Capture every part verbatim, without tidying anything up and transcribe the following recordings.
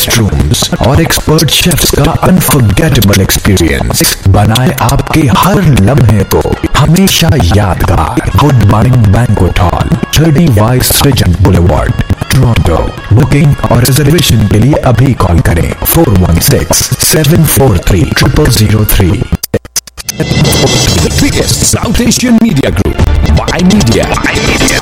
Guest rooms और expert chefs का unforgettable experience बनाए आपके हर लम्हे को हमेशा यादगार। Good morning banquet hall, thirty Vice Regent Boulevard, Toronto. Booking और रिजर्वेशन के लिए अभी कॉल करें four one six seven four three triple zero three. The biggest South Asian media group, Y Media. Y Media.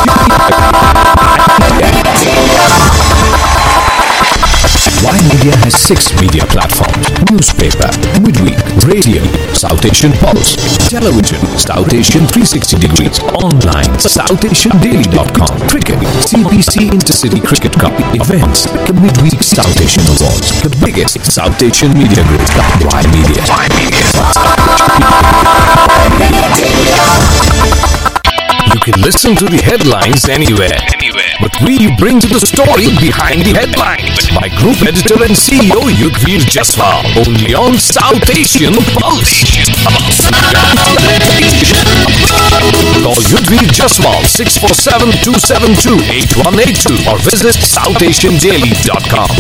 Y Media has six media platforms: newspaper, midweek, radio, South Asian Pulse, television, South Asian three sixty degrees, online, south asian daily dot com, cricket, C B C Intercity Cricket Cup, events, the midweek South Asian Awards. The biggest South Asian media group, Y Media. Y Media. You can listen to the headlines anywhere, anywhere. But we bring you the story behind the headlines by Group Editor and C E O Yudhvir Jaswal, only on South Asian Pulse. Call Yudhvir Jaswal six four seven two seven two eight one eight two or visit south asian daily dot com.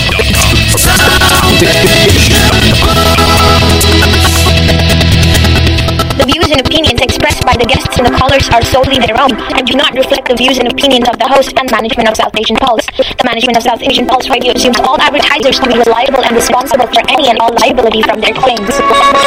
The views and opinions expressed by the guests and the callers are solely their own and do not reflect the views and opinions of the host and management of South Asian Pulse. The management of South Asian Pulse Radio assumes all advertisers to be reliable and responsible for any and all liability from their claims.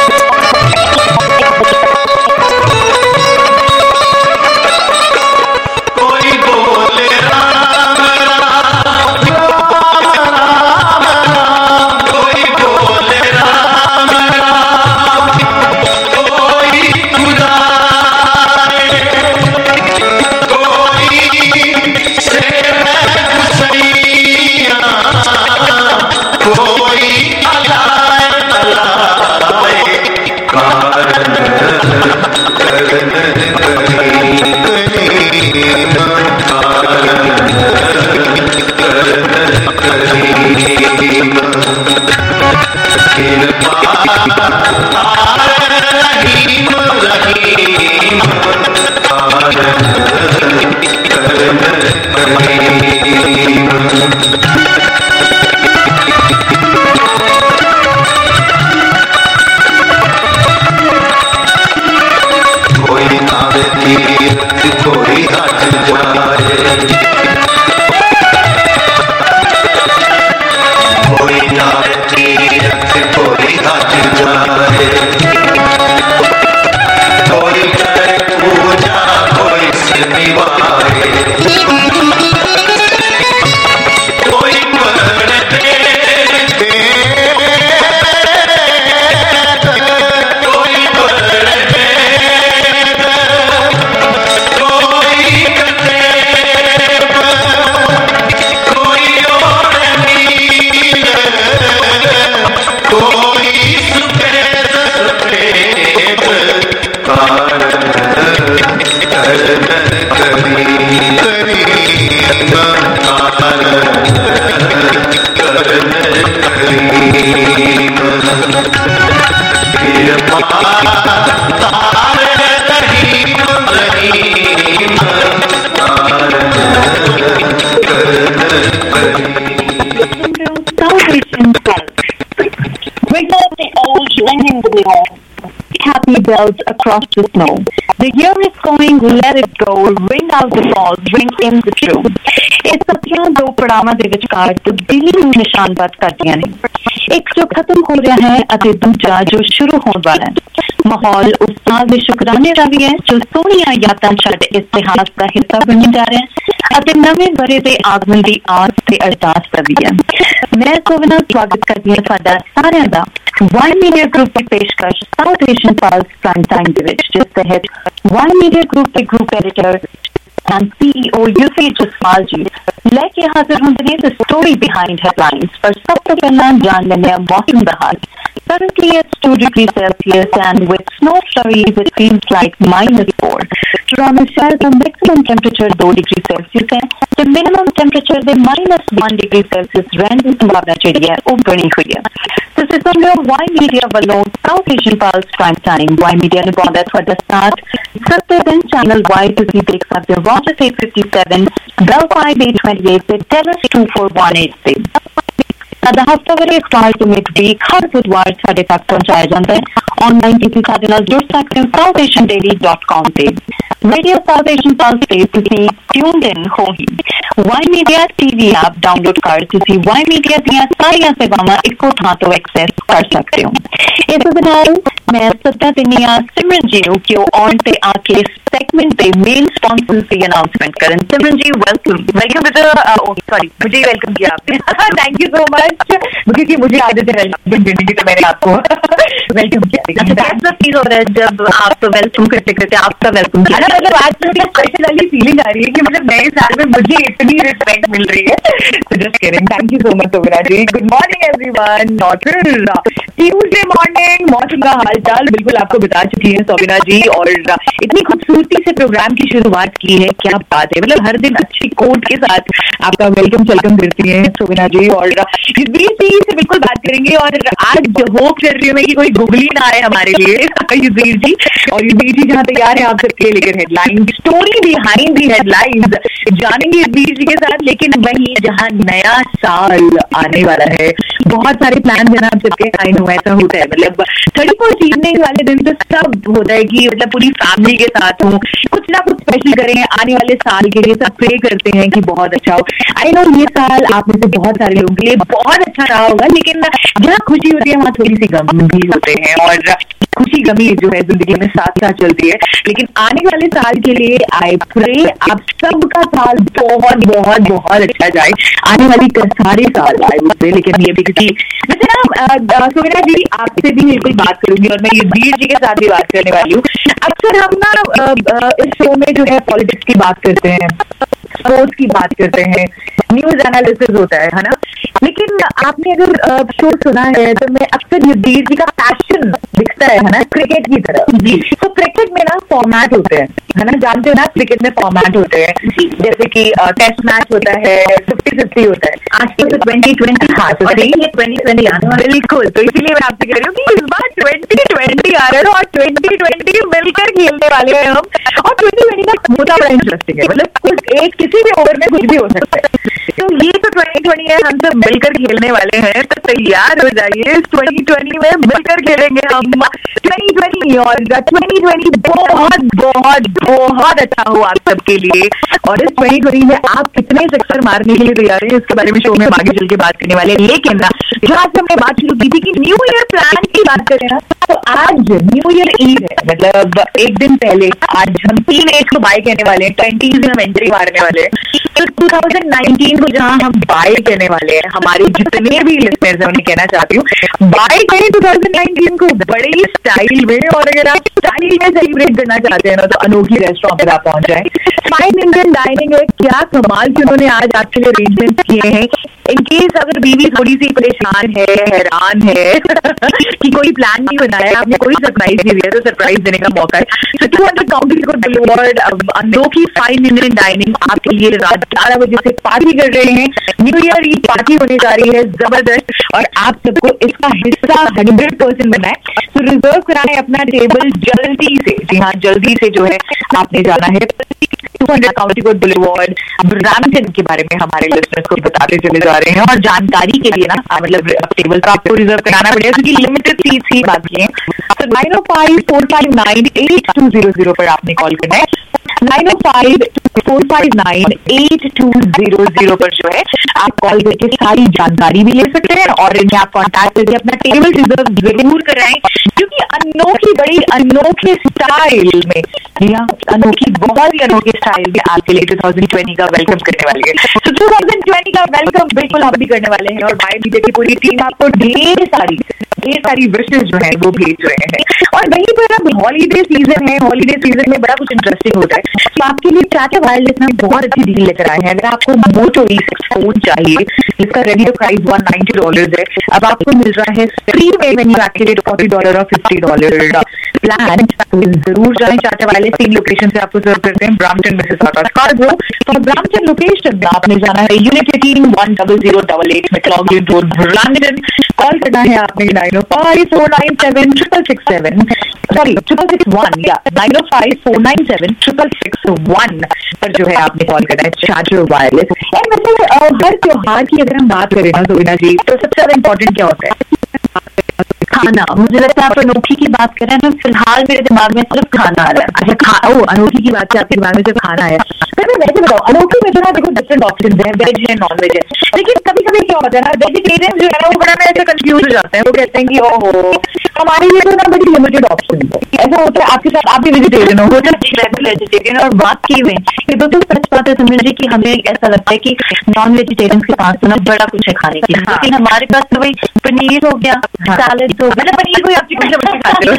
Bells across the snow. The year is going, let it go, ring out the balls, ring in the true. इस सत्यां दो पड़ावां दे विचकार तब्दीली ਨੂੰ ਨਿਸ਼ਾਨਬੱਧ ਕਰਦੀਆਂ ਨੇ। ਇੱਕ ਜੋ ਖਤਮ ਹੋ ਰਿਹਾ ਹੈ ਅਤੇ ਦੂਜਾ ਜੋ ਸ਼ੁਰੂ ਹੋਣ ਵਾਲਾ ਹੈ। ਮਾਹੌਲ ਉਸ ਸਾਲ ਦੇ ਸ਼ੁਕਰਾਨੇ ਦਾ ਵੀ ਹੈ ਜੋ ਸੋਹਣੀਆਂ ਯਾਦਾਂ ਛੱਡ ਇਤਿਹਾਸ ਦਾ ਹਿੱਸਾ ਬਣ ਜਾ ਰਿਹਾ ਹੈ ਅਤੇ ਨਵੇਂ ਬਰੇ ਦੇ ਆਗਮਨ ਦੀ ਆਸ ਤੇ ਅਰਦਾਸ ਦਾ ਵੀ ਹੈ। ਮੈਂ ਸੋਵਨਾ ਸਵਾਗਤ ਕਰਦੀ ਹਾਂ ਤੁਹਾਡਾ ਸਾਰਿਆਂ ਦਾ Y Media Group की पेशकश South Asian Pulse prime time ਦੇ ਵਿੱਚ ਜਿਸ ਤਹਿਤ Y Media Group ਦੇ group editor and C E O Yudhvir Jaswal ji लेके हाजिर होंगे ने the story behind headlines। पर सब तो पहला जान लेंगे मौसम का हाल। Currently it's two degrees Celsius and with snow flurries it seems like minus four। Toronto शहर का maximum temperature two degrees Celsius है तो minimum temperature ਦੇ minus one degree Celsius ਰਹਿਣ ਦੀ ਸੰਭਾਵਨਾ ਜਿਹੜੀ ਹੈ ਉਹ ਬਣੀ ਹੋਈ ਹੈ। ਤੁਸੀਂ ਸੁਣ ਰਹੇ ਹੋ Y Media ਵੱਲੋਂ South Asian Pulse Prime Time। Y Media ਨੇ ਪਾਉਂਦਾ ਤੁਹਾਡਾ ਸਾਥ ਸੱਤੇ ਦਿਨ ਚੈਨਲ Y ਤੁਸੀਂ ਦੇਖ ਸਕਦੇ ਹੋ Rogers eight fifty-seven, Bell five eight two eight ਤੇ Telus two four one eight ਤੇ। ਸਾਡਾ ਹਫ਼ਤਾਵਾਰੀ ਅਖਬਾਰ ਸਮੇਤ ਵੀਕ ਹਰ ਬੁੱਧਵਾਰ ਸਾਡੇ ਤੱਕ ਪਹੁੰਚਾਇਆ ਜਾਂਦਾ ਹੈ। ਆਨਲਾਈਨ ਤੁਸੀਂ ਸਾਡੇ ਨਾਲ ਜੁੜ ਸਕਦੇ ਹੋ south Asian daily dot com ਤੇ। ਰੇਡੀਓ ਸਾਊਥ ਏਸ਼ੀਅਨ ਪਲਸ ਤੇ ਤੁਸੀਂ ਟਿਊਨਡ ਇਨ ਹੋ ਹੀ। Y Media TV app download ਕਰ ਤੁਸੀਂ ਵਾਈ ਮੀਡੀਆ ਦੀਆਂ ਸਾਰੀਆਂ ਸੇਵਾਵਾਂ ਇੱਕੋ ਥਾਂ ਤੋਂ ਐਕਸੈਸ ਕਰ ਸਕਦੇ ਹੋ। ਇਸ ਦੇ ਨਾਲ ਮੈਂ ਸੱਦਾ ਦਿੰਦੀ ਹਾਂ ਸਿਮਰਨ ਜੀ ਨੂੰ ਕਿ ਉਹ ਔਨ ਤੇ ਆ ਕੇ सेगमेंट पे मेन स्पॉन्सर्स की अनाउंसमेंट करें। Simran ji welcome. Welcome sorry मुझे वेलकम किया आपने, थैंक यू सो मच, क्योंकि मुझे आदत है वेलकम देने की, तो मैंने आपको वेलकम किया। कैसा फील हो रहा है जब आप वेलकम करते करते आपका वेलकम किया? मतलब आज मुझे स्पेशल वाली फीलिंग आ रही है कि मतलब नए साल में मुझे इतनी रिस्पेक्ट मिल रही है। तो just kidding, thank you so much Sobina ji. Good morning everyone. Tuesday morning, मौसम का हालचाल बिल्कुल आपको बता चुकी है सोबिना जी, और इतनी खूबसूरती से प्रोग्राम की शुरुआत की है, क्या बात है। मतलब हर दिन अच्छी कोट के साथ आपका वेलकम वेलकम करती हैं सोबिना जी, और युद्धवीर जी से बिल्कुल बात करेंगे। और आज होप कर रही हूँ मैं कि कोई गुगली ना आए हमारे लिए युद्धवीर जी, और युद्धवीर जी जहाँ तैयार है आप सबके लेकर headline, story behind the headlines जानेंगे युद्धवीर जी के साथ। लेकिन वही जहाँ नया साल आने वाला है, बहुत सारे प्लान है ना आप सबके, आई नो ऐसा होता है। मतलब थर्टी फर्स्ट इवनिंग वाले दिन तो सब होता है कि मतलब पूरी फैमिली के साथ हो, कुछ ना कुछ स्पेशल करें आने वाले साल के लिए, सब प्रे करते हैं कि बहुत अच्छा हो। आई नो ये साल आप में से बहुत सारे लोगों के लिए बहुत अच्छा रहा होगा, लेकिन जहाँ खुशी होती है वहाँ थोड़ी सी गम भी होते हैं, और खुशी गमी जो है जिंदगी में साथ साथ चलती है। लेकिन आने वाले साल के लिए आई प्रे आप सबका साल बहुत बहुत बहुत अच्छा जाए, आने वाली सारे साल आए उससे। लेकिन ये भी क्योंकि वैसे ना सोबिना जी आपसे भी बिल्कुल बात करूंगी, और मैं युद्धवीर जी के साथ भी बात करने वाली हूँ। अक्सर हम ना इस शो में जो है पॉलिटिक्स की बात करते हैं, स्पोर्ट्स की बात करते हैं, न्यूज एनालिसिस होता है है ना। लेकिन आपने अगर शो सुना है तो मैं अक्सर युद्धवीर जी का पैशन दिखता है है ना क्रिकेट की तरफ जी। तो क्रिकेट में ना फॉर्मेट होते हैं है ना, जानते हो ना क्रिकेट में फॉर्मेट होते हैं, जैसे कि टेस्ट मैच होता है, फिफ्टी फिफ्टी होता है। आजकल तो ट्वेंटी ट्वेंटी हाँ तो ट्वेंटी ट्वेंटी आने वाले, बिल्कुल। तो इसीलिए मैं आपसे कह रही हूँ कि इस बार ट्वेंटी ट्वेंटी आ रहे हैं और ट्वेंटी ट्वेंटी मिलकर खेलने वाले हैं हम, और ट्वेंटी ट्वेंटी का मुद्दा बड़ा इंटरेस्टिंग है। मतलब कुछ एक किसी भी ओवर में कुछ भी हो सकता है। तो ये तो ट्वेंटी ट्वेंटी है, हम सब मिलकर खेलने वाले हैं, तो तैयार हो जाइए। ट्वेंटी ट्वेंटी में मिलकर खेलेंगे हम ट्वेंटी ट्वेंटी, और ट्वेंटी ट्वेंटी बहुत बहुत बहुत अच्छा हो आप सबके लिए। और इस ट्वेंटी ट्वेंटी में आप कितने सिक्सर मारने के लिए तैयार हैं, इसके बारे में शो में हम आगे चल के बात करने वाले हैं। लेकिन ना जो आज हमने बात शुरू की थी कि न्यू ईयर प्लान की बात करें ना, तो आज न्यू ईयर ईव है, मतलब एक दिन पहले आज हम तीन एज को बाय कहने वाले हैं, ट्वेंटीज में हम एंट्री मारने वाले हैं। तो टू थाउजेंड नाइनटीन को जहाँ हम बाय कहने वाले हैं, हमारे जितने भी लिसनर्स हैं उन्हें कहना चाहती हूँ बाय करें टू थाउजेंड नाइनटीन को बड़े ही स्टाइल में। और अगर आप स्टाइल में सेलिब्रेट करना चाहते हैं ना, तो अनोखी रेस्टोरेंट पर आप पहुंच जाए। फाइन इंडियन डाइनिंग है, क्या कमाल के उन्होंने आज आपके लिए अरेंजमेंट किए हैं। इनकेस अगर बीवी थोड़ी सी परेशान है, हैरान है कि कोई प्लान नहीं बनाया, आपने कोई सरप्राइज नहीं दिया, तो सरप्राइज देने का मौका है। तो टू हंड्रेड काउंटी को डिलीवर्ड अनोखी फाइन इंडियन डाइनिंग आपके लिए रात ग्यारह बजे से पार्टी कर रहे हैं। न्यू ईयर ईद पार्टी होने जा रही है जबरदस्त, और आप सबको इसका हिस्सा हंड्रेड परसेंट बनना है। तो रिजर्व कराएं अपना टेबल जल्दी से, जी हाँ जल्दी से जो है आपने जाना है। टू हंड्रेड काउंटी को डिलीवर्ड ब्रैम्पटन के बारे में हमारे लिसनर्स को बताते चले जा रहे हैं। और जानकारी के लिए ना मतलब टेबल का आपको रिजर्व कराना पड़ेगा, क्योंकि लिमिटेड सीट्स ही बाकी हैं। तो nine o five four five nine eight two zero zero पर आपने कॉल करना है। Nine o five four five nine eight two zero zero पर जो है आप कॉल करके सारी जानकारी भी ले सकते हैं, और इन्हें आप कॉन्टैक्ट करके अपना टेबल रिजर्व जरूर कराएं, क्योंकि अनोखी बड़ी अनोखे स्टाइल में, या अनोखी बहुत ही अनोखे स्टाइल में आपके लिए टू थाउजेंड ट्वेंटी का वेलकम करने वाली है। तो टू थाउजेंड ट्वेंटी का वेलकम बिल्कुल हम भी करने वाले हैं, और बाय मीडिया की पूरी टीम आपको ढेर सारी ढेर सारी विशेष जो है वो भेज रहे हैं। और वहीं पर अब हॉलीडे सीजन है, हॉलीडे सीजन में बड़ा कुछ इंटरेस्टिंग होता है। तो आपके लिए टाटा वायरलेस में बहुत अच्छी डील लेकर आए हैं। अगर आपको मोटो ई सिक्स फोन चाहिए जिसका regular price one ninety dollar है, अब आपको मिल रहा है फ्री में when you activate forty dollar और फिफ्टी डॉलर प्लान। तो जरूर जाएं, टाटा वायरलेस तीन लोकेशन से आपको सर्व करते हैं, ब्रैम्पटन, मिसिसागा, स्कार्बरो। तो ब्रैम्पटन लोकेशन में आपने जाना है unit eighteen one double zero double eight McLaughlin road Brampton. Call करना है आपने nine o five four nine seven triple six seven sorry triple six one या nine o five four nine seven triple six one पर जो है आपने call करना है चार्जर वायरलेस। एंड वैसे हर त्योहार की अगर हम बात करें ना ज़ोबिना जी, तो सबसे ज्यादा इम्पोर्टेंट क्या होता है? खाना। मुझे लगता है आप अनोखी की बात करें ना, फिलहाल मेरे दिमाग में सिर्फ खाना आ रहा है। अच्छा खा ओ अनोखी की बात से आपके दिमाग में सिर्फ खाना है। फिर मैं वैसे बताऊँ, अनोखी में जो ना देखो डिफरेंट ऑप्शन है, वेज है नॉन वेज है, लेकिन कभी कभी क्या होता है ना, वेजिटेरियन जो है ना वो बड़ा में ऐसे कंफ्यूज हो जाते हैं। वो कहते हैं कि ओहो हमारे लिए तो ना बड़ी लिमिटेड ऑप्शन है। ऐसा होता है आपके साथ, आप भी वेजिटेरियन हो, वेजिटेरियन और बात की हुई ये दो तो सच बात है समझ लीजिए कि हमें ऐसा लगता है कि नॉन वेजिटेरियन के पास ना बड़ा कुछ है खाने के लिए, लेकिन हमारे पास तो वही पनीर हो गया, सैलेड हो, मतलब पनीर को आप चिकन सब्जी खाते हो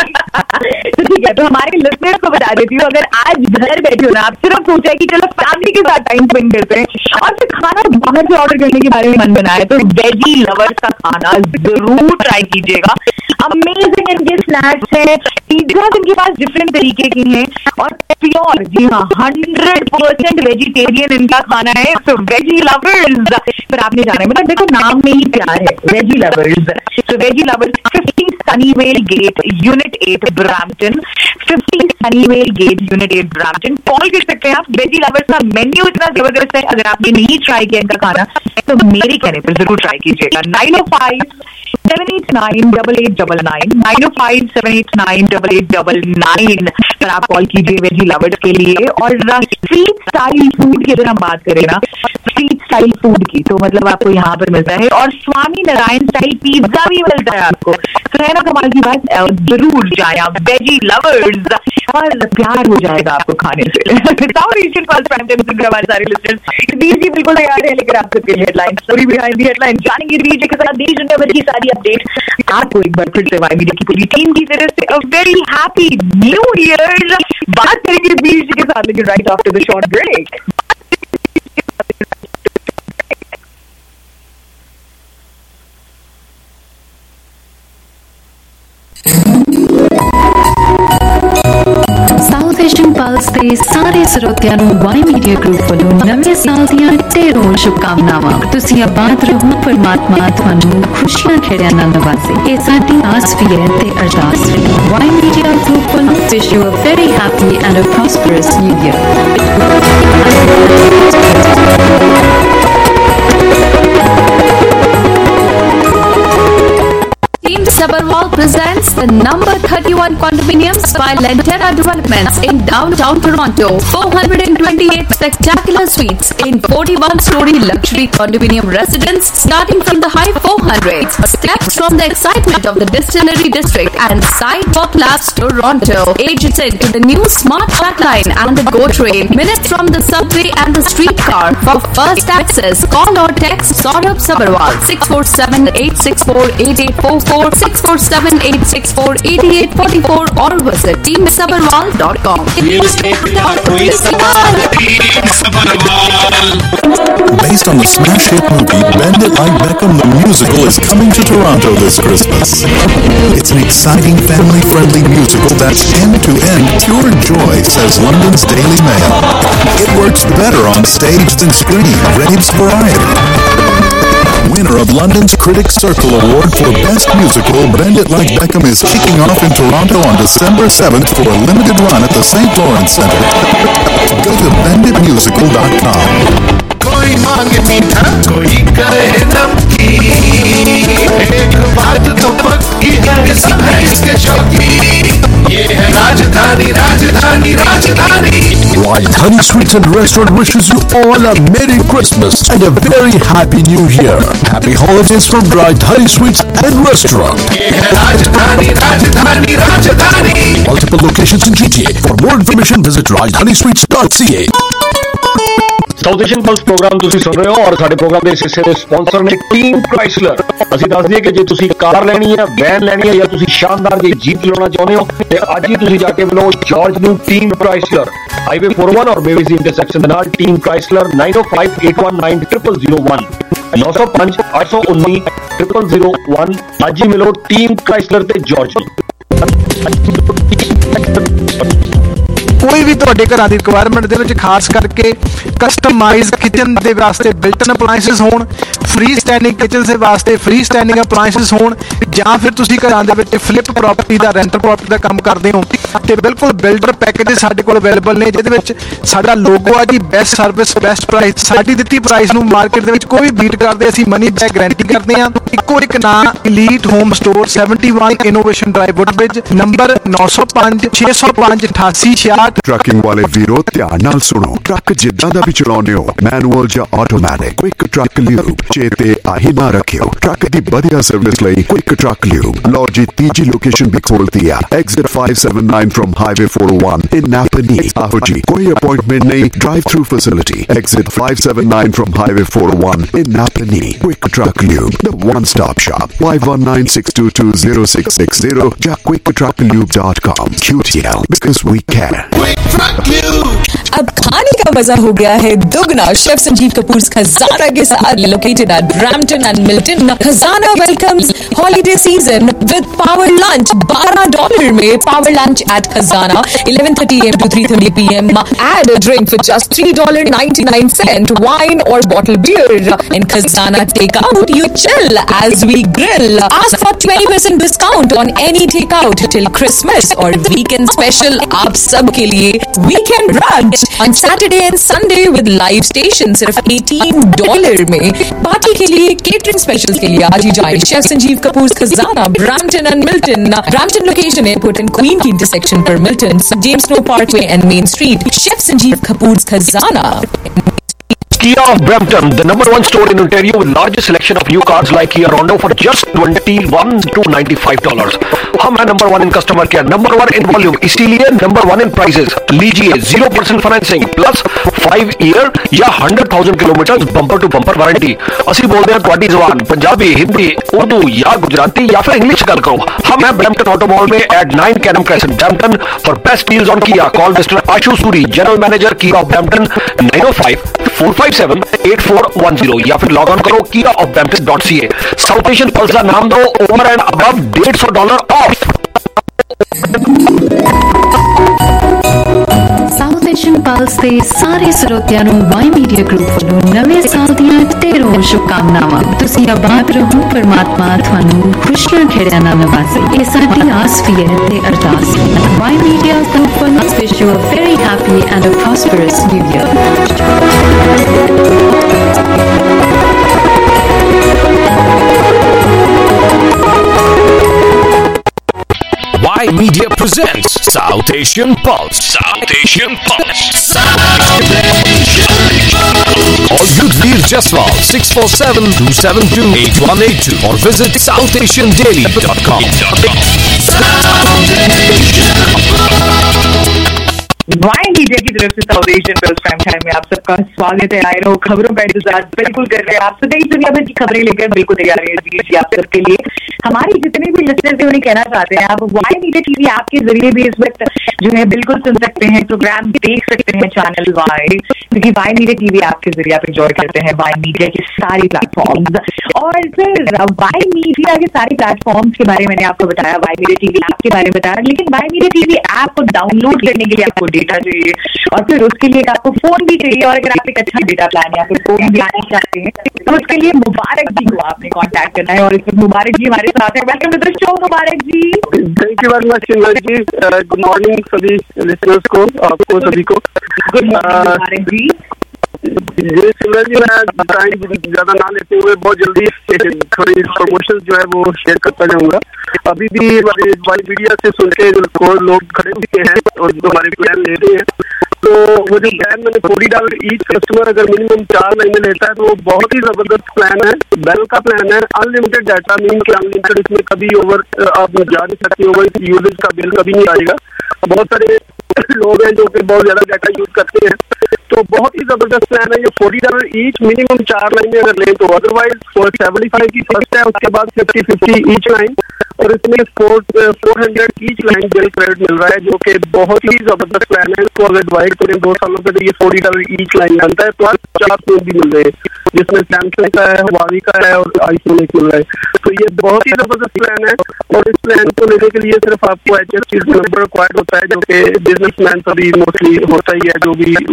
तो ठीक है। तो हमारे लिसनर्स को बता देती हूँ, अगर आज घर बैठे हो ना, आप सिर्फ सोचा है कि चलो फैमिली के साथ टाइम स्पेंड करते हैं और फिर खाना बाहर से ऑर्डर करने के बारे में मन बनाया, तो वेजी लवर्स का खाना जरूर ट्राई कीजिएगा। अमेजिंग इनके स्नैक्स है, पिज्जा इनके पास डिफरेंट तरीके की हैं और प्योर, जी हाँ हंड्रेड परसेंट वेजिटेरियन इनका खाना है। तो वेजी लवर्स फिर आपने जाना है, मतलब देखो नाम में ही प्यार है, वेजी लवर्स। तो veggie lovers fifty Sunnyvale gate unit eight Brampton, fifty Sunnyvale gate unit eight Brampton. Call कर सकते हैं आप। वेजी लवर्स का मेन्यू इतना जबरदस्त है, अगर आपने नहीं ट्राई किया इनका खाना तो मेरे कहने पर जरूर ट्राई कीजिएगा। Nine o five seven eight nine double eight double nine nine o five seven eight nine double eight double nine पर आप कॉल कीजिए वेजी लवर्स के लिए। और स्ट्रीट स्टाइल फूड की अगर हम बात करें ना, स्ट्रीट स्टाइल फूड की, तो मतलब आपको यहाँ पर मिलता है और स्वामी नारायण स्टाइल पिज्जा भी मिलता है आपको। तो है ना कमाल की बात, जरूर जाए आप वेजी लवर्स और प्यार हो जाएगा आपको खाने से। South Asian first prime time सुन हमारे सारे लिस्टर्स बीस जी बिल्कुल तैयार है लेकर आप सबके headline story behind the headline जानेंगे डीजे के साथ देश दुनिया भर की सारी अपडेट आपको एक बार फिर से वाई मीडिया की पूरी टीम की तरफ से a very happy new year. बात करेंगे बीस जी के साथ, लेकिन right after the short break. South Asian Pulse ਦੇ ਸਾਰੇ ਸਰੋਤਿਆਂ ਨੂੰ ਵਾਈ ਮੀਡੀਆ ਗਰੁੱਪ ਵੱਲੋਂ ਨਵੇਂ ਸਾਲ ਦੀਆਂ ਢੇਰੋਂ ਸ਼ੁਭਕਾਮਨਾਵਾਂ। ਤੁਸੀਂ ਆਬਾਦ ਰਹੋ, ਪਰਮਾਤਮਾ ਤੁਹਾਨੂੰ ਖੁਸ਼ੀਆਂ ਖੇੜਿਆਂ ਨਾਲ ਨਵਾਜ਼ੇ। ਇਹ ਸਾਡੀ ਆਸ ਵੀ ਹੈ ਤੇ ਅਰਦਾਸ ਵੀ। ਵਾਈ ਮੀਡੀਆ ਗਰੁੱਪ ਵੱਲੋਂ wish you a very happy and a prosperous new year. Team Sabharwal presents the number thirty-one condominiums by Lentera Developments in downtown Toronto. four hundred twenty-eight spectacular suites in forty-one story luxury condominium residence starting from the high four hundreds. Steps from the excitement of the Distillery District and Sidewalk Labs Toronto. Adjacent to the new smart track line and the GO train. Minutes from the subway and the streetcar. For first access, call or text Saurabh Sabharwal six four seven eight six four eight eight four four six four seven eight six four eight eight four four or visit team sabharwal dot com. Based on the smash hit movie Bend It Like Beckham, the musical is coming to Toronto this Christmas. It's an exciting family-friendly musical that's end-to-end pure joy, says London's Daily Mail. It works better on stage than screen, raves variety. Winner of London's Critics Circle Award for Best Musical, Bend It Like Beckham is kicking off in Toronto on December seventh for a limited run at the Saint Lawrence Centre. Go to bend it musical dot com. कोई मांगे मीठा कोई करे नमकीन, एक बात तो पक्की है सब है इसके शौकीन, ये है राजधानी राजधानी राजधानी। Rajdhani Sweets and Restaurant wishes you all a Merry Christmas and a very Happy New Year. Happy holidays from Rajdhani Sweets and Restaurant. ये है राजधानी राजधानी राजधानी। Multiple locations in G T A. For more information, visit rajdhani sweets dot c a. South Asian Pulse program ਤੁਸੀਂ ਸੁਣ ਰਹੇ ਹੋ ਔਰ ਸਾਡੇ ਪ੍ਰੋਗਰਾਮ ਦੇ ਇਸ ਹਿੱਸੇ ਦੇ ਸਪਾਂਸਰ ਨੇ ਟੀਮ ਕ੍ਰਾਈਸਲਰ। ਅਸੀਂ ਦੱਸ ਦਈਏ ਕਿ ਜੇ ਤੁਸੀਂ ਕਾਰ ਲੈਣੀ ਹੈ, ਵੈਨ ਲੈਣੀ ਹੈ ਜਾਂ ਤੁਸੀਂ ਸ਼ਾਨਦਾਰ ਜਿਹੀ ਜੀਪ ਚਲਾਉਣਾ ਚਾਹੁੰਦੇ ਹੋ ਤੇ ਅੱਜ ਹੀ ਤੁਸੀਂ ਜਾ ਕੇ ਮਿਲੋ ਜਾਰਜ ਨੂੰ team Chrysler, highway four o one ਔਰ ਬੇਵਿਸ ਦੀ ਇੰਟਰਸੈਕਸ਼ਨ ਦੇ ਨਾਲ। Team Chrysler nine o five eight one nine triple zero one नौ सौ पांच आठ सौ उन्नी ट्रिपल जीरो वन। ਅੱਜ ਹੀ ਮਿਲੋ ਟੀਮ ਕ੍ਰਾਈਸਲਰ ਤੇ ਜਾਰਜ ਨੂੰ। ਕੋਈ ਵੀ ਤੁਹਾਡੇ ਘਰਾਂ ਦੀ ਰਿਕੁਆਇਰਮੈਂਟ ਦੇ ਵਿੱਚ ਖਾਸ ਕਰਕੇ ਕਸਟਮਾਈਜ਼ ਕਿਚਨ ਦੇ ਵਾਸਤੇ ਬਿਲਟ-ਇਨ ਅਪਲਾਈਐਂਸਸ ਹੋਣ, ਫ੍ਰੀ ਸਟੈਂਡਿੰਗ ਕਿਚਨ ਦੇ ਵਾਸਤੇ ਫ੍ਰੀ ਸਟੈਂਡਿੰਗ ਅਪਲਾਈਐਂਸਸ ਹੋਣ, ਜਾਂ ਫਿਰ ਤੁਸੀਂ ਘਰਾਂ ਦੇ ਵਿੱਚ ਫਲਿਪ ਪ੍ਰਾਪਰਟੀ ਦਾ ਰੈਂਟਲ ਪ੍ਰਾਪਰਟੀ ਦਾ ਕੰਮ ਕਰਦੇ ਹੋ ਤੇ ਬਿਲਕੁਲ ਬਿਲਡਰ ਪੈਕੇਜ ਸਾਡੇ ਕੋਲ ਅਵੇਲੇਬਲ ਨੇ, ਜਿਹਦੇ ਵਿੱਚ ਸਾਡਾ ਲੋਗੋ ਆ ਜੀ ਬੈਸਟ ਸਰਵਿਸ ਬੈਸਟ ਪ੍ਰਾਈਸ। ਸਾਡੀ ਦਿੱਤੀ ਪ੍ਰਾਈਸ ਨੂੰ ਮਾਰਕੀਟ ਦੇ ਵਿੱਚ ਕੋਈ ਬੀਟ ਕਰਦੇ, ਅਸੀਂ ਮਨੀ ਬੈਕ ਗਾਰੰਟੀ ਕਰਦੇ ਹਾਂ। ਇੱਕੋ ਇੱਕ ਨਾਂ ਇਲੀਟ ਹੋਮ ਸਟੋਰ ਇਕਹੱਤਰ ਇਨੋਵੇਸ਼ਨ ਡਰਾਈਵ ਵੁੱਡਬ੍ਰਿਜ, ਨੰਬਰ ਨੌ ਸੌ ਪੰਜ ਛੇ ਸੌ ਪੰਜ ਅਠਾਸੀ ਛਿਆਹਠ। ਟਰੱਕਿੰਗ ਵਾਲੇ ਵੀਰੋ ਧਿਆਨ ਨਾਲ ਸੁਣੋ, ਟਰੱਕ ਜਿੱਦਾਂ ਦਾ ਵੀ ਚਲਾਉਂਦੇ ਹੋ, ਮੈਨੂਅਲ ਜਾਂ ਆਟੋਮੈਟਿਕ, ਕੁਇਕ ਟਰੱਕ ਲਿਊਬ ਚੇਤੇ ਆਹੀ ਨਾ ਰੱਖਿਓ। ਟਰੱਕ ਦੀ ਵਧੀਆ ਸਰਵਿਸ ਲਈ ਕੁਇਕ ਟਰੱਕ ਲਿਊਬ। ਲਓ ਜੀ ਤੀਜੀ ਲੋਕੇਸ਼ਨ ਵੀ ਖੋਲਤੀ ਆ, exit five seventy-nine from Highway four oh one in Napanee। ਆਹੋ ਜੀ ਕੋਈ ਅਪਾਇੰਟਮੈਂਟ ਨਹੀਂ, drive through facility, exit five seventy-nine from Highway four oh one in Napanee। Quick truck lube, the one stop shop, five one nine six two two zero six six zero ਜਾਂ quick truck lube dot com। Q T L because we care। Quick Truck Lube। अब खाने का मजा हो गया है दुगना chef Sanjeev Kapoor Khazana के साथ located at Brampton and Milton. Khazana welcomes holiday season with power lunch. बारह डॉलर में power lunch at Khazana eleven thirty a m to three thirty p m Add a drink for just three dollars and ninety-nine cents, wine or bottle beer। In Khazana takeout you chill as we grill। Ask for twenty percent discount on any takeout till Christmas or weekend special आप सब के लिए weekend brunch on Saturday and Sunday with live station सिर्फ eighteen dollar में। Party के लिए catering special के लिए आज ही जाए chef Sanjeev Kapoor Khazana Brampton and Milton. Brampton location airport and Queen की इंटरसेक्शन पर Milton, James Snow parkway and main street. Chef Sanjeev Kapoor Khazana. Kia of Brampton, the number one store in Ontario with largest selection of new cars like Kia Rondo for just twenty-one to ninety-five dollars। हम हैं number one in customer care, number one in volume, इसीलिए number one in prices. लीजिए zero percent financing plus five year या hundred thousand kilometre bumper to bumper warranty. ਅਸੀਂ ਬੋਲਦੇ ਹਾਂ ਤੁਹਾਡੀ ਜ਼ੁਬਾਨ पंजाबी, हिंदी, उर्दू या गुजराती या फिर इंग्लिश गल करो। हम हैं ब्रैम्पटन ऑटो मॉल में at nine Canam crescent Brampton for best deals on Kia. Call mister Ashu Suri, general manager Kia of Brampton nine o five four five seven eight four one zero या फिर log on करो kia of brampton dot c a। South Asian Pulse का नाम दो, over and above डेढ़ सौ dollar off. South Asian Pulse ਦੇ ਸਾਰੇ ਸਰੋਤਿਆਂ ਨੂੰ ਵਾਈ ਮੀਡੀਆ ਗਰੁੱਪ ਵੱਲੋਂ ਨਵੇਂ ਸਾਲ ਦੀਆਂ ਢੇਰੋਂ ਸ਼ੁਭਕਾਮਨਾਵਾਂ। ਤੁਸੀਂ ਆਬਾਦ ਰਹੋ, ਪਰਮਾਤਮਾ ਤੁਹਾਨੂੰ ਖੁਸ਼ੀਆਂ ਖੇੜਿਆਂ ਨਾਲ ਨਵਾਜ਼ੇ। ਇਹ ਸਾਡੀ ਆਸ ਵੀ ਹੈ ਤੇ ਅਰਦਾਸ। ਵਾਈ ਮੀਡੀਆ ਗਰੁੱਪ ਵੱਲੋਂ wish you a very happy and a prosperous new Y Media presents South Asian Pulse. South Asian Pulse. South Asian Pulse. Call Yudhvir Jaswal six four seven two seven two eight one eight two or visit south asian daily dot com. South Asian Pulse. Y Media की तरफ से South Asian Pulse prime time में आप सबका स्वागत है। आए रहो खबरों का इंतजार बिल्कुल कर रहे हैं आप सदैव दुनिया भर की खबरें लेकर बिल्कुल तैयार है आप सबके लिए। हमारे जितने भी लिसनर्स हैं उन्हें कहना चाहते हैं आप वाई मीडिया टीवी ऐप के जरिए भी इस वक्त जो है बिल्कुल सुन सकते हैं, प्रोग्राम देख सकते हैं चैनल वाई, क्योंकि वाई मीडिया टीवी ऐप के जरिए आप एंजॉय करते हैं वाई मीडिया के सारे प्लेटफॉर्म्स। और फिर वाई मीडिया के सारे प्लेटफॉर्म्स के बारे में मैंने आपको बताया, वाई मीडिया टीवी ऐप के बारे में बताया, लेकिन वाई मीडिया टीवी ऐप को डाउनलोड करने के लिए आपको डेटा चाहिए और फिर उसके लिए आपको फोन भी चाहिए। और अगर आप एक अच्छा डेटा प्लान या फिर फोन भी आना चाहते हैं तो उसके लिए मुबारक जी को आपने कांटेक्ट करना है। और इसमें मुबारक जी हमारे साथ हैं। Welcome to the show Mubarak ji. Thank you very much Simran ji. Good morning सभी लिसनर्स को, आपको सभी को गुड मॉर्निंग मुबारक जी। जी सिमरन जी, मैं टाइम ज्यादा ना लेते हुए बहुत जल्दी थोड़ी प्रमोशन जो है वो शेयर करता जाऊंगा। अभी भी वाई मीडिया से सुन के जो लोग खड़े हुए हैं और जो हमारे प्लान ले रहे हैं, तो वो जो प्लान मैंने फोर्टी डॉलर ईच कस्टमर अगर मिनिमम चार महीने लेता है तो वो बहुत ही जबरदस्त प्लान है। बेल का प्लान है, अनलिमिटेड डाटा, मीन के अनलिमिटेड, इसमें कभी ओवर आप जा नहीं सकते, ओवर यूजेज का बिल कभी नहीं आएगा। बहुत सारे लोग हैं जो कि बहुत ज्यादा डाटा यूज करते हैं, तो बहुत ही जबरदस्त प्लान है ये। फोर्टी डॉलर ईच मिनिमम चार लाइनें अगर लें तो, अदरवाइज सेवेंटी फाइव की फर्स्ट है, उसके बाद फिफ्टी फिफ्टी ईच लाइन और इसमें four four hundred each line bill credit मिल रहा है, जो कि बहुत ही जबरदस्त प्लान है। इसको अगर डिवाइड करें दो सालों पे तो ये फोर्टी डॉलर ईच लाइन आता है, प्लस चार फोन भी मिल रहे हैं जिसमें सैमसंग का है, हुआवी का है और आईफोन एक मिल रहा है। तो ये बहुत ही जबरदस्त प्लान है और इस प्लान को लेने के लिए सिर्फ आपको H S C number required होता है, जो कि बिजनेसमैन सभी मोस्टली होता ही है, जो भी ऊबर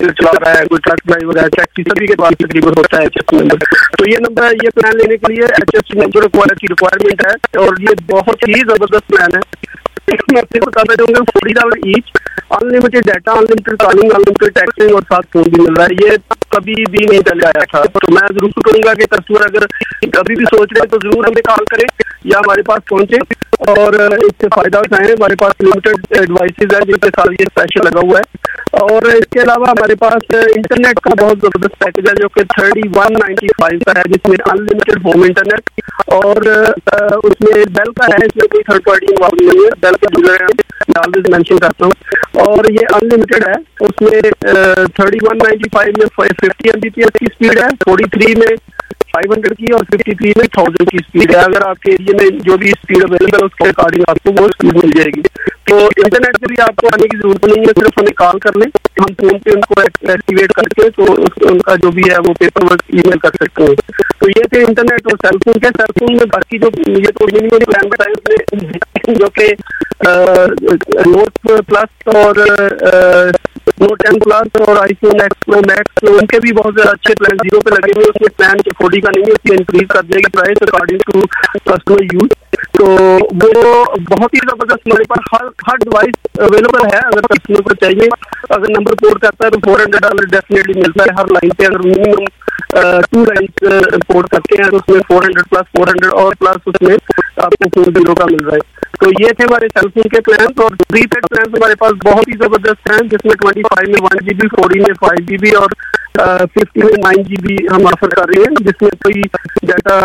स्कूटर चला रहा है, कोई ट्रक ड्राइवर है, टैक्सी, सभी के पास तकरीबन होता है एच एस नंबर। तो ये नंबर, ये प्लान लेने के लिए एच एस नंबर की रिक्वायरमेंट है और ये बहुत ही जबरदस्त प्लान है। मैं आपको बताना चाहूंगा forty dollar each, unlimited data, unlimited calling, unlimited texting और साथ फोन भी मिल रहा है। ये कभी भी नहीं चल आया था। तो मैं जरूर करूंगा कि कस्टमर अगर कभी भी सोच रहे हैं तो जरूर हमें कॉल करें या हमारे पास पहुंचे और इससे फायदा उठाएं। हमारे पास लिमिटेड डिवाइसेज है जिनके साथ ये स्पेशल लगा हुआ है और इसके अलावा हमारे पास इंटरनेट का बहुत जबरदस्त पैकेज है जो कि थर्टी वन नाइन्टी फाइव का है, जिसमें अनलिमिटेड होम इंटरनेट और उसमें बेल का है, इसमें कोई थर्ड पार्टी इन्वॉल्व नहीं है। बेल के यूजर है, मैं ऑलवेज मेंशन करता हूँ और ये अनलिमिटेड है। उसमें थर्टी वन नाइन्टी फाइव में fifty M B P S की स्पीड है, फोर्टी थ्री में फाइव हंड्रेड की और फिफ्टी थ्री में थाउजेंड की स्पीड है। अगर आपके एरिया में जो भी स्पीड अवेलेबल है उसके अकॉर्डिंग आपको वो स्पीड मिल जाएगी। तो इंटरनेट के लिए आपको आने की जरूरत नहीं है, सिर्फ हमें कॉल कर लें, हम फोन पे उनको एक्टिवेट करके तो उनका जो भी है वो पेपर वर्क ईमेल कर सकते हैं। तो ये थे इंटरनेट और सेलफोन के। सेलफोन में बाकी जो ये तो मिनिमम प्लान बताए उसने जो कि नोट प्लस और नोट टेन प्लस और आईफोन एक्स प्रो मैक्स, उनके भी बहुत ज्यादा अच्छे प्लान जीरो पे लगे हुए। उसमें प्लान के फोर्टी का नहीं है, उसकी इंक्रीज कर देगी price according to customer use. तो वो बहुत ही जबरदस्त हमारे पास हर हर डिवाइस अवेलेबल है। अगर कस्टमर को चाहिए, अगर नंबर पोर्ट करता है तो फोर हंड्रेड डॉलर डेफिनेटली मिलता है हर लाइन पे। अगर मिनिमम टू लाइन पोर्ट करते हैं तो उसमें four hundred plus four hundred और प्लस उसमें आपको फोर जीरो का मिल रहा है। तो ये थे हमारे सेलफोन के प्लान और प्रीपेड प्लान हमारे पास बहुत ही जबरदस्त हैं, जिसमें ट्वेंटी फाइव में वन जीबी, फोर्टी में फाइव जीबी और फिफ्टी में नाइन जीबी हम ऑफर कर रहे हैं, जिसमें कोई डाटा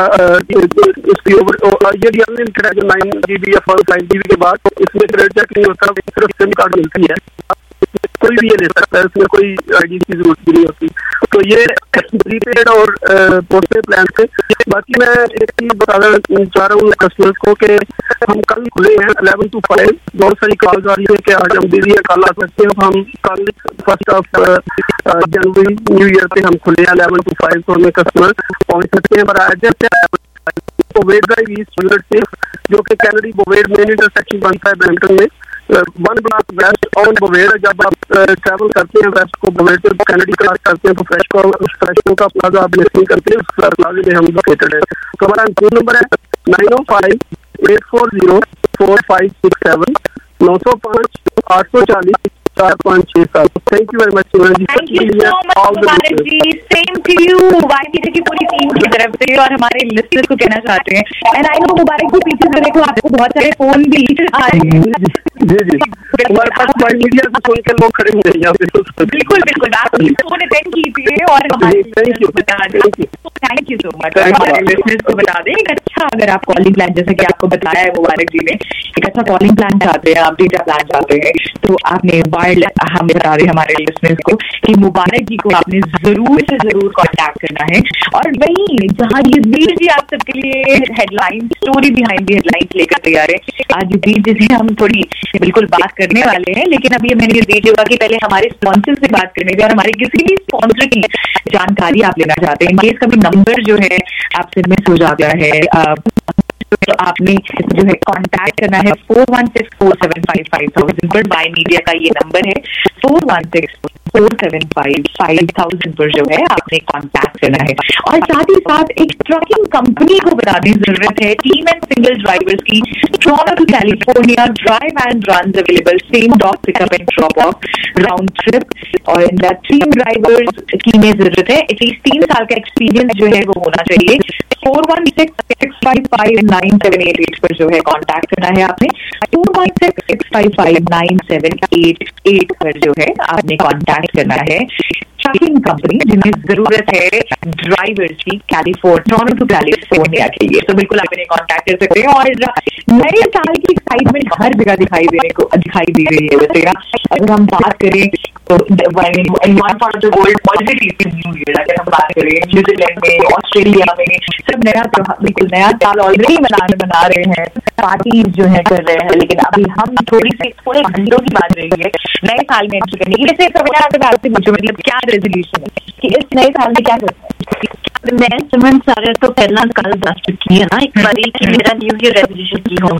उसकी ओवर ये भी अनलिमिटेड है। जो नाइन जीबी या फाइव जीबी के बाद इसमें क्रेडिट चेक नहीं होता, सिर्फ सिम कार्ड मिलती है, कोई भी ये ले सकता है, इसमें कोई आईडी की जरूरत भी नहीं होती। तो ये प्रीपेड और पोस्टपेड प्लान थे। बाकी मैं एक चीज बताना चाह रहा हूँ कस्टमर्स को कि हम कल खुले हैं इलेवन टू फाइव। बहुत सारी कॉल्स आ रही है कि आज हम बिजी है, कल आ सकते हैं। हम कल फर्स्ट ऑफ जनवरी न्यू ईयर पे हम खुले हैं इलेवन टू फाइव, तो हमें कस्टमर पहुंच सकते हैं। हमारा एड्रेस है बोवेड ड्राइव ईस्ट यूनिट से, जो कि कैनेडी बोवेड मेन इंटरसेक्शन बनता है ब्रैम्पटन में, one block west on Bovaird. जब आप ट्रैवल करते हैं वेस्ट को बोवेड से कैनेडी क्रॉस करते हैं तो फ्रेश को फ्रेश का प्लाजा आप लिस्टिंग करते हैं, उस प्लाजे में हम लोकेटेड है। तो हमारा फोन नंबर है nine o five eight four zero four five six seven, नौ सौ पाँच आठ सौ चालीस चार पाँच छह सात। Thank you very much ji. Thank you so much Mubarak ji, same to you YPC की पूरी टीम की तरफ से और हमारे लिस्टर्स को कहना चाहते हैं। एंड आई नो मुबारक जी, पीछे से देखो आपको बहुत सारे फोन भी आ रहे हैं। जी जी, हमारे पास वाई मीडिया से सुन के लोग खड़े हुए हैं यहाँ पे। बिल्कुल बिल्कुल, आप फोन अटेंड कीजिए और हमारे thank you thank you so much. हमारे लिस्टर्स को बता दें एक अच्छा, अगर आप कॉलिंग प्लान जैसे कि आपको बताया है मुबारक जी ने, एक अच्छा कॉलिंग प्लान चाहते हैं, आप डेटा प्लान चाहते हैं, तो आपने हम बता रहे हमारे लिसनर्स को कि मुबारक जी को आपने जरूर से जरूर कांटेक्ट करना है। और वहीं जहां ये वीर जी आप सबके लिए headline story behind the headlines लेकर तैयार है। आज वीर जी से हम थोड़ी बिल्कुल बात करने वाले हैं, लेकिन अभी मैंने ये दीजिएगा कि पहले हमारे स्पॉन्सर से बात करने की और हमारे किसी भी स्पॉन्सर की जानकारी आप लेना चाहते हैं। केस कभी नंबर जो है आपसे मिस हो जाता है तो आपने जो है कांटेक्ट करना है four one six four seven five five thousand पर। बाय मीडिया का ये नंबर है four one six four seven five five thousand पर जो है आपने कांटेक्ट करना है। और साथ ही साथ एक ट्रकिंग कंपनी को बताने की जरूरत है, टीम एंड सिंगल ड्राइवर्स की, Toronto to California drive and run available, same dog pickup and drop off round trip. और टीम ड्राइवर्स की में जरूरत है, एटलीस्ट तीन साल का एक्सपीरियंस जो है वो होना चाहिए। Four one six six five five nine seven eight eight पर जो है कांटेक्ट करना है आपने। Four one six six five five nine seven eight eight पर जो है आपने कांटेक्ट करना है। ट्रकिंग कंपनी जिन्हें जरूरत है ड्राइवर्स की कैलिफोर्निया, टोरंटो टू कैलिफोर्निया के लिए, तो बिल्कुल आप इन्हें कांटेक्ट कर सकते हैं। और नए साल की एक्साइटमेंट हर जगह दिखाई देने को दिखाई दी रही है। वैसे अगर हम बात करें तो अगर हम बात करें न्यूजीलैंड में, ऑस्ट्रेलिया में, सब नया बिल्कुल नया साल ऑलरेडी मनाने मना रहे हैं, पार्टीज जो है कर रहे हैं। लेकिन अभी हम थोड़ी सी थोड़े घंटों की बात रही है नए साल में एंट्री करने की। जैसे आपसे मुझे मतलब क्या रेजोल्यूशन है कि इस नए साल में क्या करना है? मैं सुमन सारा तो पहला कल दस चुकी है ना एक बारी कि मेरा न्यू ईयर रेजोल्यूशन की होगा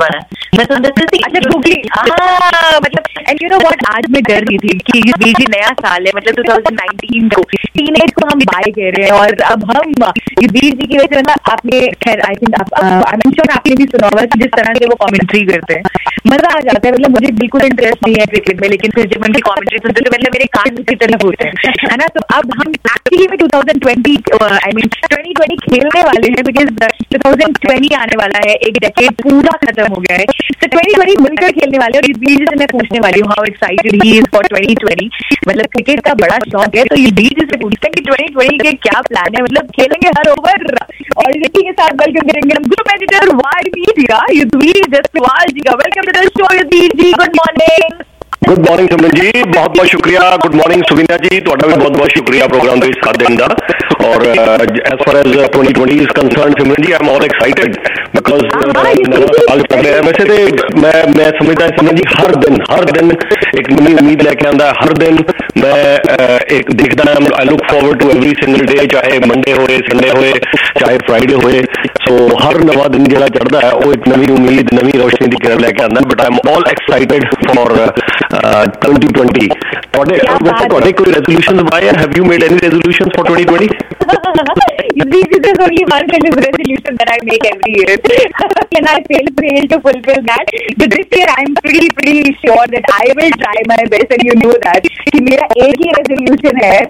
अच्छा गूगली, हाँ मतलब एंड यू नो व्हाट, आज मैं डर रही थी कि ये बीजी नया साल है, मतलब दो हज़ार उन्नीस को टीनेज को हम बाय कह रहे हैं, और अब हम ये बीजी की वजह से ना, आपने खैर I think I am sure आपने भी सुना होगा कि जिस तरह से वो कमेंट्री करते हैं मजा आ जाता है। मतलब मुझे बिल्कुल इंटरेस्ट नहीं है क्रिकेट में, लेकिन फिर जब उनकी कमेंट्री सुनते तो मतलब मेरे कान की तरफ होते हैं, है ना। तो अब हम एक्चुअली में दो हज़ार बीस आई मीन ट्वेंटी ट्वेंटी खेलने वाले हैं, बिकॉज दो हज़ार बीस आने वाला है, एक डेकेड पूरा खत्म हो गया है, तो ट्वेंटी ट्वेंटी मिलकर खेलने वाले हैं। और इस बीच से मैं पूछने वाली हूँ how excited he is for twenty twenty, मतलब क्रिकेट का बड़ा शौक है, तो ये बीच से पूछते हैं कि ट्वेंटी ट्वेंटी के क्या प्लान है, मतलब खेलेंगे हर ओवर। और इसी के साथ वेलकम करेंगे हम group editor Y media Yudhvir Jaswal ji का। Welcome to the show Yudhvir ji, good morning. Good morning Simran ji, बहुत बहुत शुक्रिया। गुड मॉर्निंग सुविंदा जी, ਤੁਹਾਡਾ भी बहुत बहुत शुक्रिया प्रोग्राम ਦੇ ਸਾਥ ਦੇਣ ਦਾ। और as far as twenty twenty is concern Simran ji, I am all excited because साल चल रहा है। वैसे तो मैं मैं समझता है सिमरन जी, हर दिन हर दिन एक नई उम्मीद लेके आंदा है, हर दिन मैं एक देखता है, I look forward to every single day, चाहे मंडे होए, संडे होए, चाहे फ्राइडे होए। सो हर नवा दिन जो चढ़ता है वो एक नवी उम्मीद, नवी रोशनी की किरण लेके आंदा। But I am all excited for twenty twenty. वैसे ਤੁਹਾਡੇ ਕੋਈ resolutions ਆਏ हैं? Have you made any resolutions for twenty twenty? This is only one kind of resolution that I make every year, and I fail fail to fulfill that. But this year I'm pretty pretty sure that I will try my best, and you know that कि मेरा एक ही resolution है